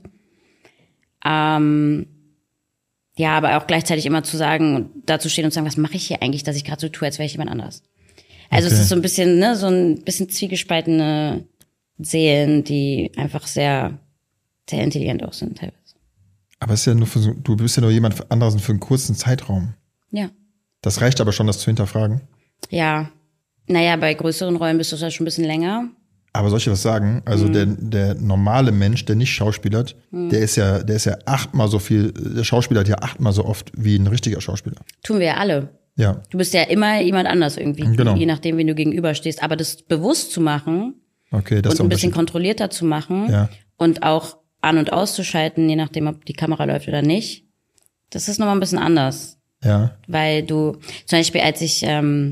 Ja, aber auch gleichzeitig immer zu sagen und dazu stehen und zu sagen, was mache ich hier eigentlich, dass ich gerade so tue, als wäre ich jemand anders. Also es ist so ein bisschen, so ein bisschen zwiegespaltene Seelen, die einfach sehr, sehr intelligent auch sind teilweise. Aber es ist ja nur du bist ja nur jemand anderes für einen kurzen Zeitraum. Ja. Das reicht aber schon, das zu hinterfragen. Ja. Naja, bei größeren Rollen bist du ja schon ein bisschen länger. Aber soll ich was sagen? Also der normale Mensch, der nicht schauspielert, der ist ja 8-mal so viel, der Schauspieler hat ja 8-mal so oft wie ein richtiger Schauspieler. Tun wir ja alle. Ja. Du bist ja immer jemand anders irgendwie, Genau. Je nachdem, wen du gegenüberstehst. Aber das bewusst zu machen Okay, das und ist der ein bisschen Unterschied. kontrollierter zu machen Ja. und auch an- und auszuschalten, je nachdem, ob die Kamera läuft oder nicht, das ist nochmal ein bisschen anders. Ja. Weil du, zum Beispiel als ich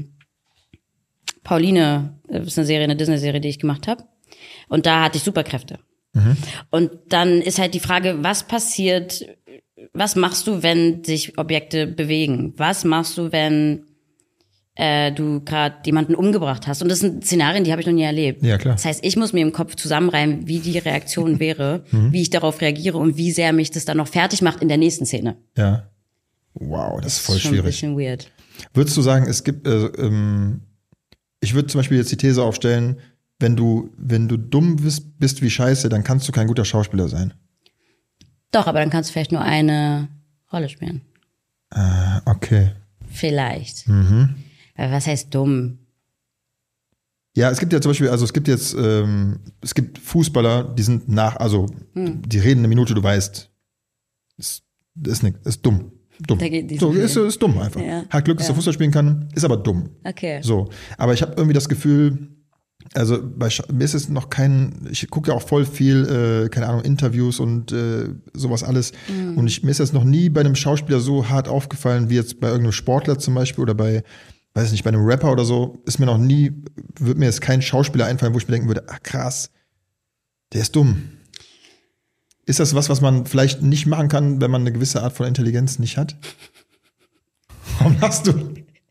Pauline, das ist eine Disney-Serie, die ich gemacht habe, und da hatte ich Superkräfte. Und dann ist halt die Frage, was passiert, was machst du, wenn sich Objekte bewegen? Was machst du, wenn du gerade jemanden umgebracht hast? Und das sind Szenarien, die habe ich noch nie erlebt. Ja, klar. Das heißt, ich muss mir im Kopf zusammenreimen, wie die Reaktion wäre, wie ich darauf reagiere und wie sehr mich das dann noch fertig macht in der nächsten Szene. Ja. Wow, das ist voll Schon schwierig. ein bisschen weird. Würdest du sagen, es gibt, ich würde zum Beispiel jetzt die These aufstellen, wenn du dumm bist wie Scheiße, dann kannst du kein guter Schauspieler sein. Doch, aber dann kannst du vielleicht nur eine Rolle spielen. Okay. Vielleicht. Aber was heißt dumm? Ja, es gibt ja zum Beispiel, also es gibt Fußballer, die sind die reden eine Minute, du weißt, ist dumm. Dumm. Da geht nicht So, so viel. ist dumm einfach. Ja. Hat Glück, dass er Fußball spielen kann, ist aber dumm. Okay. So, aber ich habe irgendwie das Gefühl, also mir ist es noch ich gucke ja auch voll viel, keine Ahnung, Interviews und sowas alles. Und mir ist das noch nie bei einem Schauspieler so hart aufgefallen, wie jetzt bei irgendeinem Sportler zum Beispiel oder bei einem Rapper oder so, wird mir jetzt kein Schauspieler einfallen, wo ich mir denken würde, krass, der ist dumm. Ist das was man vielleicht nicht machen kann, wenn man eine gewisse Art von Intelligenz nicht hat? Warum lachst du?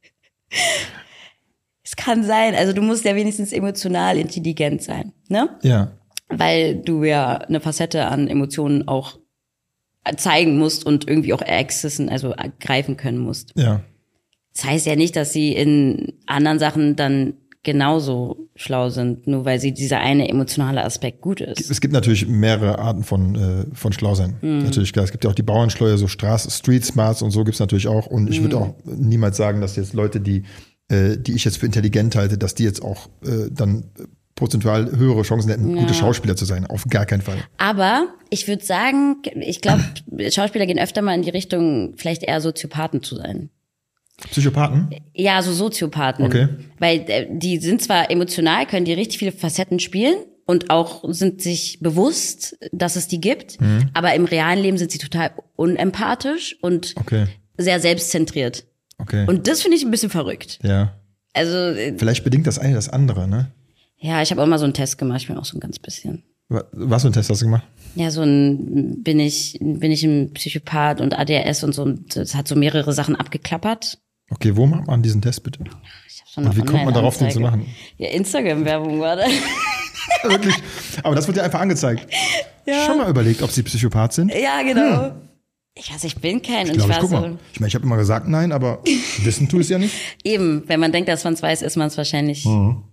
Es kann sein, also du musst ja wenigstens emotional intelligent sein, ne? Ja. Weil du ja eine Facette an Emotionen auch zeigen musst und irgendwie auch also greifen können musst. Ja. Das heißt ja nicht, dass sie in anderen Sachen dann genauso schlau sind, nur weil sie dieser eine emotionale Aspekt gut ist. Es gibt natürlich mehrere Arten von Schlausein. Natürlich, klar. Es gibt ja auch die Bauernschleue, so Street Smarts und so gibt's natürlich auch. Und ich würde auch niemals sagen, dass jetzt Leute, die ich jetzt für intelligent halte, dass die jetzt auch dann prozentual höhere Chancen hätten, gute Schauspieler zu sein. Auf gar keinen Fall. Aber ich würde sagen, ich glaube, Schauspieler gehen öfter mal in die Richtung, vielleicht eher Soziopathen zu sein. Psychopathen? Ja, so Soziopathen. Okay. Weil die sind zwar emotional, können die richtig viele Facetten spielen und auch sind sich bewusst, dass es die gibt, aber im realen Leben sind sie total unempathisch und sehr selbstzentriert. Okay. Und das finde ich ein bisschen verrückt. Ja. Also Vielleicht bedingt das eine das andere, ne? ja, ich habe auch mal so einen Test gemacht, ich bin auch so ein ganz bisschen. Was für einen Test hast du gemacht? Ja, bin ich ein Psychopath und ADHS und so, und das hat so mehrere Sachen abgeklappert. Okay, wo macht man diesen Test bitte? Ich hab so eine Und wie kommt man darauf, den zu machen? Ja, Instagram-Werbung war das. Wirklich? Aber das wird dir einfach angezeigt. Ja. Schon mal überlegt, ob sie Psychopath sind? Ja, genau. Ich bin kein. Ich glaube, guck mal. Ich meine, ich habe immer gesagt nein, aber wissen tu es ja nicht. Eben, wenn man denkt, dass man es weiß, ist man es wahrscheinlich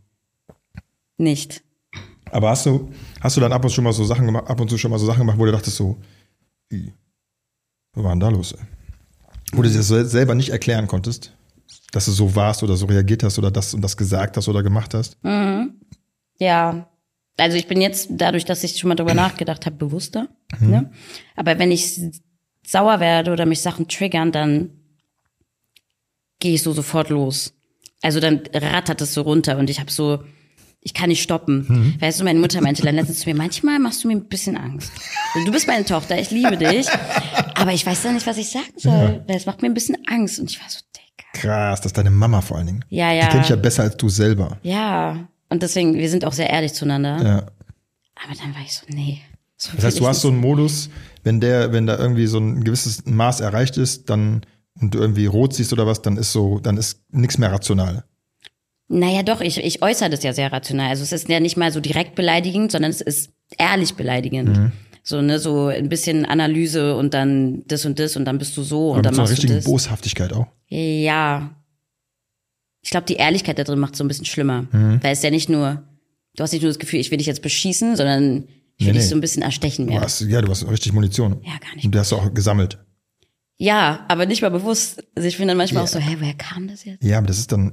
nicht. Aber hast du dann ab und zu schon mal so Sachen gemacht, wo du dachtest so, was war denn da los, ey? Wo du dir das selber nicht erklären konntest, dass du so warst oder so reagiert hast oder das und das gesagt hast oder gemacht hast? Ja, also ich bin jetzt, dadurch, dass ich schon mal drüber nachgedacht habe, bewusster. Ne? Aber wenn ich sauer werde oder mich Sachen triggern, dann gehe ich so sofort los. Also dann rattert es so runter und ich kann nicht stoppen. Weißt du, meine Mutter meinte dann letztens zu mir, manchmal machst du mir ein bisschen Angst. Du bist meine Tochter, ich liebe dich, aber ich weiß doch nicht, was ich sagen soll, weil es macht mir ein bisschen Angst. Und ich war so, Digga. Krass, das ist deine Mama vor allen Dingen. Ja. Die kennt dich ja besser als du selber. Ja, und deswegen, wir sind auch sehr ehrlich zueinander. Ja. Aber dann war ich so, nee. So Das heißt, du hast so einen Modus, wenn da irgendwie so ein gewisses Maß erreicht ist, dann und du irgendwie rot siehst oder was, dann ist nichts mehr rational. Naja, doch, ich äußere das ja sehr rational. Also es ist ja nicht mal so direkt beleidigend, sondern es ist ehrlich beleidigend. So, ne, so ein bisschen Analyse und dann das und dann bist du so und Aber dann mit so einer machst du richtigen das. Boshaftigkeit auch. Ja. Ich glaube, die Ehrlichkeit da drin macht es so ein bisschen schlimmer. Weil es ja nicht nur, du hast nicht nur das Gefühl, ich will dich jetzt beschießen, sondern ich will dich so ein bisschen erstechen mehr. Du hast richtig Munition. Ja, gar nicht. Und du hast auch gesammelt. Ja, aber nicht mal bewusst. Also ich bin dann manchmal auch so, woher kam das jetzt? Ja, aber das ist dann,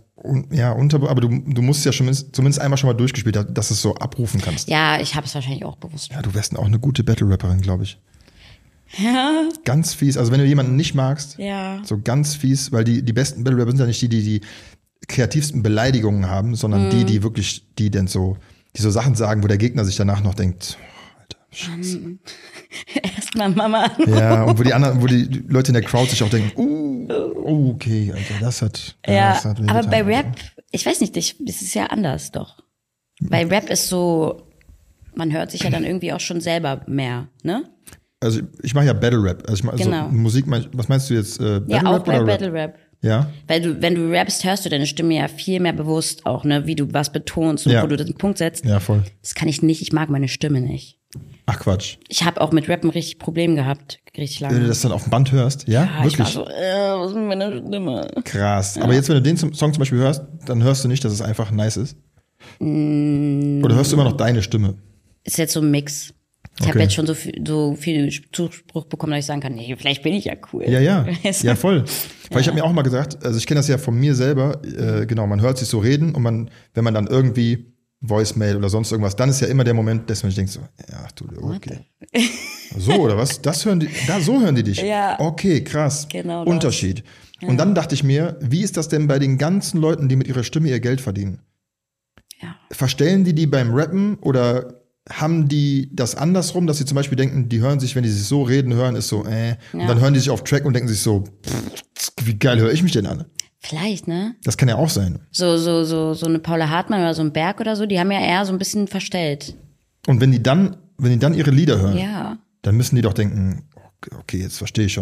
aber du musst ja zumindest einmal schon mal durchgespielt haben, dass du es so abrufen kannst. Ja, ich habe es wahrscheinlich auch bewusst. Ja, du wärst auch eine gute Battle-Rapperin, glaube ich. Ja. Ganz fies. Also wenn du jemanden nicht magst, Ja. so ganz fies, weil die besten Battle-Rapper sind ja nicht die kreativsten Beleidigungen haben, sondern die wirklich, die so Sachen sagen, wo der Gegner sich danach noch denkt, oh, Alter, Scheiße. Erstmal Mama an. Ja, und wo die Leute in der Crowd sich auch denken, okay, Alter, das hat aber bei Rap, ich weiß nicht, es ist ja anders doch. Bei Rap ist so, man hört sich ja dann irgendwie auch schon selber mehr, ne? Also ich mache ja Battle Rap. Also ich mache Genau. so Musik, was meinst du jetzt? Battle Ja, auch Rap bei oder Battle Rap. Ja. Weil wenn du rappst, hörst du deine Stimme ja viel mehr bewusst auch, ne? Wie du was betonst und Ja. wo du den Punkt setzt. Ja, voll. Das kann ich nicht, ich mag meine Stimme nicht. Ach Quatsch. Ich habe auch mit Rappen richtig Probleme gehabt, richtig Wenn du lange. das dann auf dem Band hörst, ja? Ja, ich Wirklich? war so, was ist mit meiner Stimme? Krass. Aber jetzt, wenn du den Song zum Beispiel hörst, dann hörst du nicht, dass es einfach nice ist? Oder hörst du immer noch deine Stimme? Ist jetzt so ein Mix. Ich habe jetzt schon so viel Zuspruch bekommen, dass ich sagen kann, nee, vielleicht bin ich ja cool. Ja. Weißt du? Ja, voll. Weil ich habe mir auch mal gesagt, also ich kenne das ja von mir selber, genau, man hört sich so reden und wenn man dann irgendwie Voicemail oder sonst irgendwas, dann ist ja immer der Moment, dass man sich denkt so, ja, du, okay. So, oder was? So hören die dich? Ja. Okay, krass. Genau das. Unterschied. Und dann dachte ich mir, wie ist das denn bei den ganzen Leuten, die mit ihrer Stimme ihr Geld verdienen? Ja. Verstellen die beim Rappen oder haben die das andersrum, dass sie zum Beispiel denken, die hören sich, wenn die sich so reden, hören, ist so, Und dann hören die sich auf Track und denken sich so, wie geil höre ich mich denn an? Vielleicht, ne? Das kann ja auch sein. So eine Paula Hartmann oder so ein Berg oder so, die haben ja eher so ein bisschen verstellt. Und wenn die dann ihre Lieder hören, Ja. dann müssen die doch denken, okay, jetzt verstehe ich schon.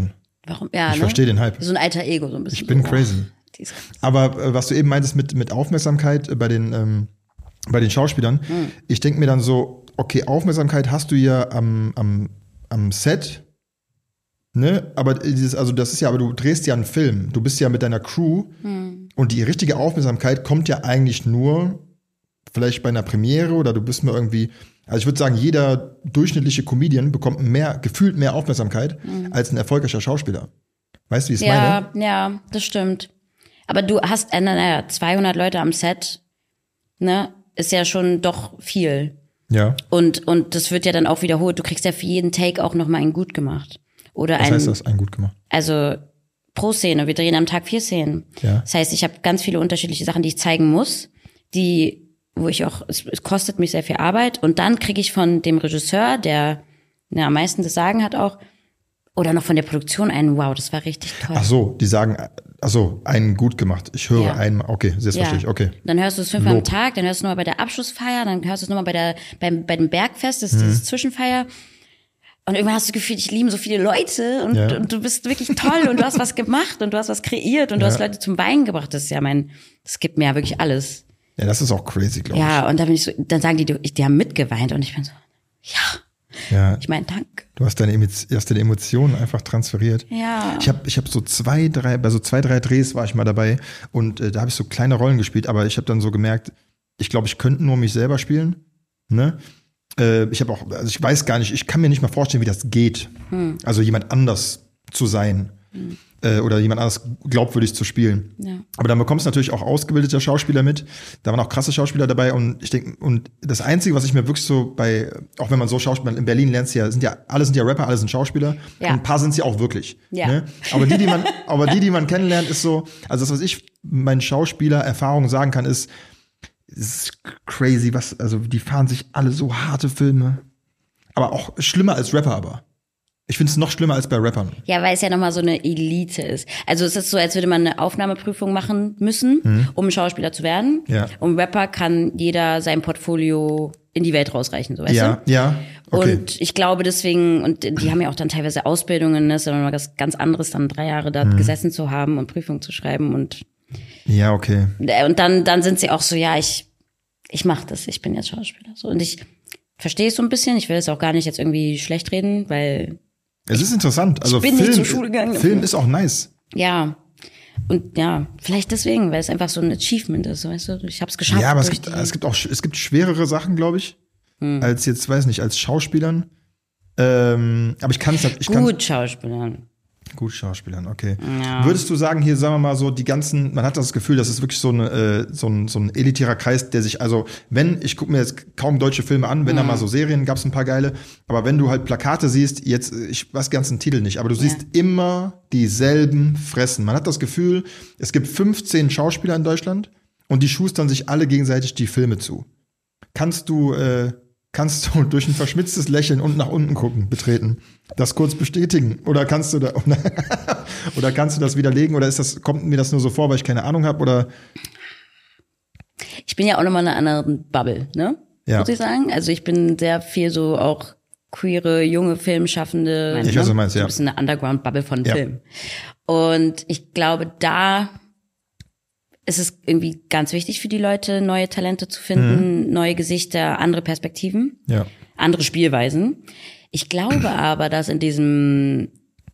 Warum? Ja, Ich verstehe den Hype. So ein alter Ego, so ein bisschen. Ich bin so, crazy. die ist krass. Aber was du eben meintest mit Aufmerksamkeit bei den Schauspielern, ich denke mir dann so, okay, Aufmerksamkeit hast du ja am Set, ne? Aber aber du drehst ja einen Film, du bist ja mit deiner Crew und die richtige Aufmerksamkeit kommt ja eigentlich nur vielleicht bei einer Premiere oder du bist mal irgendwie, also ich würde sagen, jeder durchschnittliche Comedian bekommt gefühlt mehr Aufmerksamkeit als ein erfolgreicher Schauspieler. Weißt du, wie ich es meine? Ja, das stimmt. Aber du hast 200 Leute am Set, ne? Ist ja schon doch viel. Ja. Und das wird ja dann auch wiederholt. Du kriegst ja für jeden Take auch nochmal einen gut gemacht. Oder Was heißt das, einen gut gemacht? Also pro Szene. Wir drehen am Tag 4 Szenen. Ja. Das heißt, ich habe ganz viele unterschiedliche Sachen, die ich zeigen muss, wo ich auch, es kostet mich sehr viel Arbeit. Und dann kriege ich von dem Regisseur, der am meisten das Sagen hat auch, oder noch von der Produktion einen, wow, das war richtig toll. Ach so, die sagen, einen gut gemacht. Ich höre einen, okay, jetzt verstehe ich, okay. Dann hörst du es 5-mal am Tag, dann hörst du es nochmal bei der Abschlussfeier, dann hörst du es nochmal bei dem Bergfest, das ist dieses Zwischenfeier. Und irgendwann hast du das Gefühl, ich liebe so viele Leute und du bist wirklich toll und du hast was gemacht und du hast was kreiert und du hast Leute zum Weinen gebracht. Das ist ja das gibt mir ja wirklich alles. Ja, das ist auch crazy, glaube ich. Ja, und dann sagen die haben mitgeweint und ich bin so, ja. Ich meine, danke. Du hast deine Emotionen einfach transferiert. Ja. Ich hab so bei 2-3 Drehs war ich mal dabei und da habe ich so kleine Rollen gespielt, aber ich habe dann so gemerkt, ich glaube, ich könnte nur mich selber spielen. Ne? Ich weiß gar nicht, ich kann mir nicht mal vorstellen, wie das geht. Also jemand anders zu sein. Oder jemand anders glaubwürdig zu spielen. Ja. Aber dann bekommst du natürlich auch ausgebildete Schauspieler mit. Da waren auch krasse Schauspieler dabei und ich denke, und das Einzige, was ich mir wirklich so auch wenn man so Schauspieler, in Berlin lernst du alle sind ja Rapper, alle sind Schauspieler. Ja. Und ein paar sind sie auch wirklich. Ja. Ne? Aber die man kennenlernt, ist so, also das, was ich meinen Schauspieler-Erfahrungen sagen kann, ist crazy, die fahren sich alle so harte Filme. Aber auch schlimmer als Rapper aber. Ich finde es noch schlimmer als bei Rappern. Ja, weil es ja nochmal so eine Elite ist. Also es ist so, als würde man eine Aufnahmeprüfung machen müssen, um Schauspieler zu werden. Ja. Und Rapper kann jeder sein Portfolio in die Welt rausreichen, so weißt du? Ja, okay. Und ich glaube deswegen, und die haben ja auch dann teilweise Ausbildungen, das ist dann mal was ganz anderes, dann 3 Jahre da gesessen zu haben und Prüfungen zu schreiben und ja, okay. Und dann sind sie auch so, ja, ich mache das, ich bin jetzt Schauspieler. So, und ich verstehe es so ein bisschen, ich will es auch gar nicht jetzt irgendwie schlecht reden, weil es ist interessant. Also ich bin nicht zur Schule gegangen. Film ist auch nice. Ja. Und ja, vielleicht deswegen, weil es einfach so ein Achievement ist, weißt du? Ich habe es geschafft. Ja, aber es gibt schwerere Sachen, glaube ich, als jetzt, weiß nicht, als Schauspielern. Aber ich kann es nicht. Gut Schauspielern, okay. Ja. Würdest du sagen, hier, sagen wir mal so, man hat das Gefühl, das ist wirklich so ein elitärer Kreis, der sich, also, ich gucke mir jetzt kaum deutsche Filme an, wenn da mal so Serien, gab's ein paar geile, aber wenn du halt Plakate siehst, jetzt, ich weiß den ganzen Titel nicht, aber du siehst immer dieselben Fressen. Man hat das Gefühl, es gibt 15 Schauspieler in Deutschland und die schustern sich alle gegenseitig die Filme zu. Kannst du durch ein verschmitztes Lächeln und nach unten gucken, betreten, das kurz bestätigen? Oder kannst du das widerlegen? Oder kommt mir das nur so vor, weil ich keine Ahnung habe? Oder? Ich bin ja auch nochmal in einer anderen Bubble, ne? Ja. Muss ich sagen. Also ich bin sehr viel so auch queere, junge Filmschaffende. Ich weiß, was du meinst, ja. Ein bisschen eine Underground-Bubble von Film. Und ich glaube, da ist es irgendwie ganz wichtig für die Leute, neue Talente zu finden, neue Gesichter, andere Perspektiven, andere Spielweisen. Ich glaube aber, dass in diesem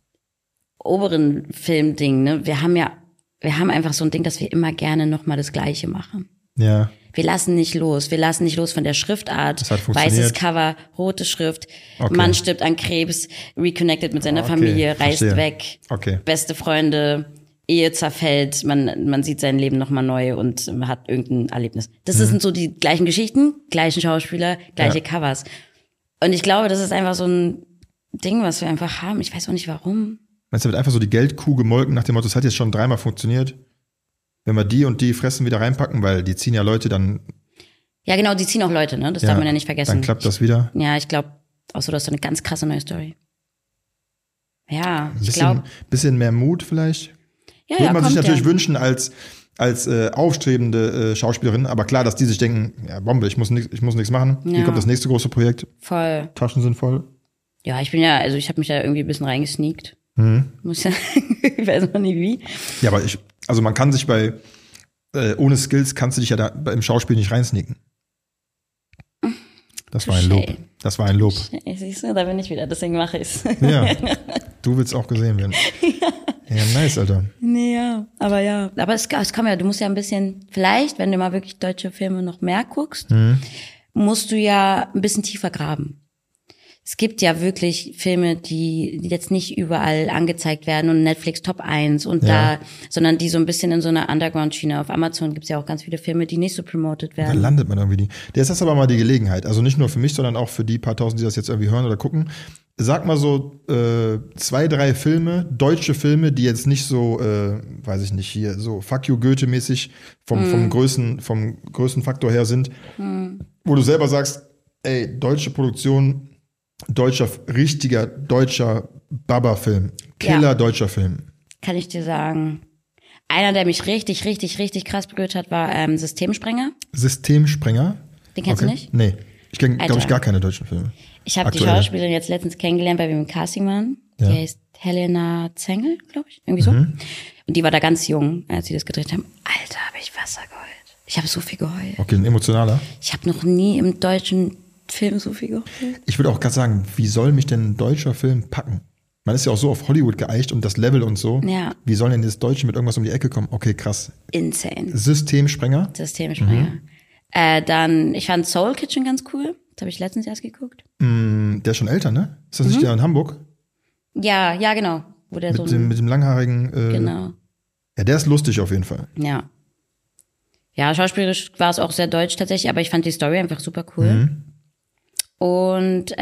oberen Filmding, ne, wir haben einfach so ein Ding, dass wir immer gerne nochmal das Gleiche machen. Ja. Wir lassen nicht los von der Schriftart. Das hat funktioniert. Weißes Cover, rote Schrift, Mann stirbt an Krebs, reconnected mit seiner Familie, reist weg, beste Freunde, Ehe zerfällt, man sieht sein Leben nochmal neu und man hat irgendein Erlebnis. Das sind so die gleichen Geschichten, gleichen Schauspieler, gleiche Covers. Und ich glaube, das ist einfach so ein Ding, was wir einfach haben. Ich weiß auch nicht warum. Meinst du, wird einfach so die Geldkuh gemolken nach dem Motto, das hat jetzt schon 3-mal funktioniert? Wenn wir die und die Fressen wieder reinpacken, weil die ziehen ja Leute dann. Ja, genau, die ziehen auch Leute, ne? Das darf man ja nicht vergessen. Dann klappt das wieder. Ja, ich glaube, auch so, das ist so eine ganz krasse neue Story. Ja, ich glaube. Bisschen mehr Mut vielleicht. Ja, würde man sich natürlich wünschen als aufstrebende Schauspielerin, aber klar, dass die sich denken, ja, Bombe, ich muss nichts machen. Ja. Hier kommt das nächste große Projekt. Voll. Taschen sind voll. Ja, ich habe mich ja irgendwie ein bisschen reingesneakt. Muss ja, ich weiß noch nicht wie. Ja, aber also man kann sich ohne Skills kannst du dich ja da im Schauspiel nicht reinsneaken. Das war ein Lob. Das war ein Lob. Siehst du, da bin ich wieder, deswegen mache ich's. Ja, du willst auch gesehen werden. Ja, nice, Alter. Nee, ja, aber ja. Aber es kann ja, du musst ja ein bisschen, vielleicht, wenn du mal wirklich deutsche Filme noch mehr guckst, musst du ja ein bisschen tiefer graben. Es gibt ja wirklich Filme, die jetzt nicht überall angezeigt werden und Netflix Top 1 und sondern die so ein bisschen in so einer Underground-Schiene. Auf Amazon gibt's ja auch ganz viele Filme, die nicht so promoted Da werden. landet man irgendwie nie. Jetzt ist aber mal die Gelegenheit. Also nicht nur für mich, sondern auch für die paar Tausend, die das jetzt irgendwie hören oder gucken. Sag mal so 2, 3 Filme, deutsche Filme, die jetzt nicht so, weiß ich nicht, hier so Fuck you Goethe-mäßig vom größten Faktor her sind, wo du selber sagst, ey, deutsche Produktion, richtiger deutscher Baba-Film, deutscher Film. Kann ich dir sagen. Einer, der mich richtig, richtig, richtig krass berührt hat, war Systemsprenger. Systemsprenger? Den kennst du nicht? Nee. Ich kenne, glaube ich, gar keine deutschen Filme. Ich habe die Schauspielerin jetzt letztens kennengelernt, weil wir im Casting waren. Ja. Die heißt Helena Zengel, glaube ich. Irgendwie so. Und die war da ganz jung, als sie das gedreht haben. Alter, habe ich Wasser geheult. Ich habe so viel geheult. Okay, ein emotionaler. Ich habe noch nie im deutschen Film so viel geheult. Ich würde auch gerade sagen, wie soll mich denn ein deutscher Film packen? Man ist ja auch so auf Hollywood geeicht und das Level und so. Ja. Wie soll denn das Deutsche mit irgendwas um die Ecke kommen? Okay, krass. Insane. Systemsprenger. Dann, ich fand Soul Kitchen ganz cool. Das habe ich letztens erst geguckt. Der ist schon älter, ne? Ist das nicht der in Hamburg? Ja, genau. Wo der Mit dem langhaarigen. Genau. Ja, der ist lustig auf jeden Fall. Ja. Ja, schauspielerisch war es auch sehr deutsch tatsächlich, aber ich fand die Story einfach super cool. Und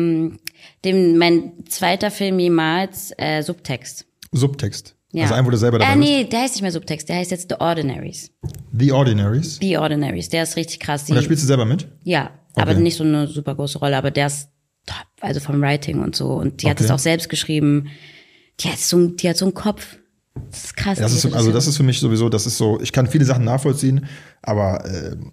mein zweiter Film jemals, Subtext. Subtext. Ja. Also ein, wo du selber dabei bist. Nee, der heißt nicht mehr Subtext, der heißt jetzt The Ordinaries. The Ordinaries. The Ordinaries, der ist richtig krass. Und da spielst du selber mit? Ja, aber nicht so eine super große Rolle, aber der ist top, also vom Writing und so. Und die hat es auch selbst geschrieben. Die hat so einen Kopf. Das ist krass. Das ist für mich sowieso, das ist so, ich kann viele Sachen nachvollziehen, aber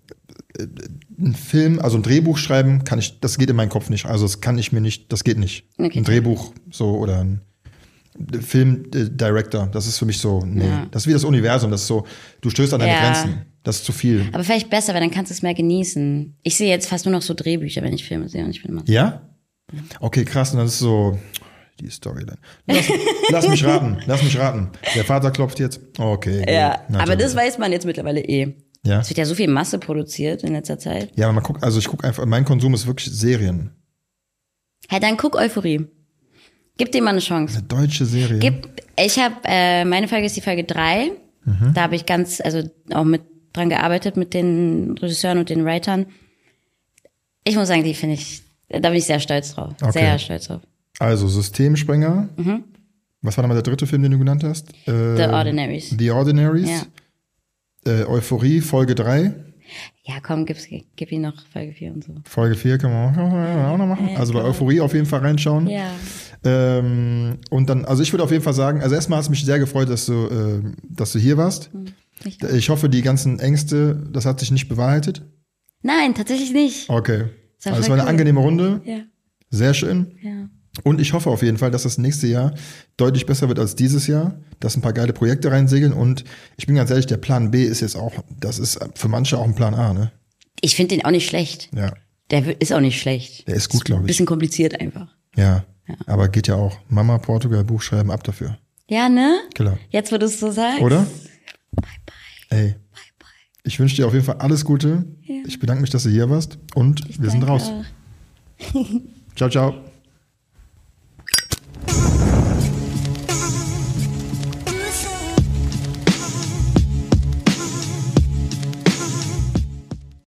ein Film, also ein Drehbuch schreiben, das geht in meinen Kopf nicht. Also das geht nicht. Okay. Ein Drehbuch so oder ein Filmdirector, das ist für mich so, nee. Ja. Das ist wie das Universum, das ist so, du stößt an deine Grenzen. Das ist zu viel. Aber vielleicht besser, weil dann kannst du es mehr genießen. Ich sehe jetzt fast nur noch so Drehbücher, wenn ich Filme sehe und ich bin immer so. Ja? Okay, krass, und das ist so die Storyline. Lass mich raten. Der Vater klopft jetzt. Okay. Ja, aber das weiß man jetzt mittlerweile eh. Ja. Es wird ja so viel Masse produziert in letzter Zeit. Ja, aber ich gucke einfach, mein Konsum ist wirklich Serien. Hey, dann guck Euphorie. Gib dem mal eine Chance. Eine deutsche Serie. Meine Folge ist die Folge 3. Da habe ich auch mit dran gearbeitet mit den Regisseuren und den Writern. Ich muss sagen, da bin ich sehr stolz drauf. Okay. Sehr stolz drauf. Also Systemsprenger. Was war nochmal der dritte Film, den du genannt hast? The Ordinaries. The Ordinaries. Ja. Euphorie, Folge 3. Ja, komm, gib ihm noch Folge 4 und so. Folge 4 können wir auch noch machen. Ja, also bei Euphorie auf jeden Fall reinschauen. Ja. Und dann, also ich würde auf jeden Fall sagen, also erstmal hat es mich sehr gefreut, dass du hier warst. Ich hoffe, die ganzen Ängste, das hat sich nicht bewahrheitet. Nein, tatsächlich nicht. Okay. Also es war eine angenehme Runde. Ja. Sehr schön. Ja. Und ich hoffe auf jeden Fall, dass das nächste Jahr deutlich besser wird als dieses Jahr, dass ein paar geile Projekte reinsegeln. Und ich bin ganz ehrlich, der Plan B ist jetzt auch, das ist für manche auch ein Plan A, ne? Ich finde den auch nicht schlecht. Ja. Der ist auch nicht schlecht. Der ist gut, glaube ich. Bisschen kompliziert einfach. Ja. Aber geht ja auch. Mama, Portugal, Buch schreiben, ab dafür. Ja, ne? Klar. Jetzt, wo du es so sagst. Oder? Bye, bye. Ey. Bye, bye. Ich wünsche dir auf jeden Fall alles Gute. Ja. Ich bedanke mich, dass du hier warst. Und wir sind raus. Auch. Ciao, ciao.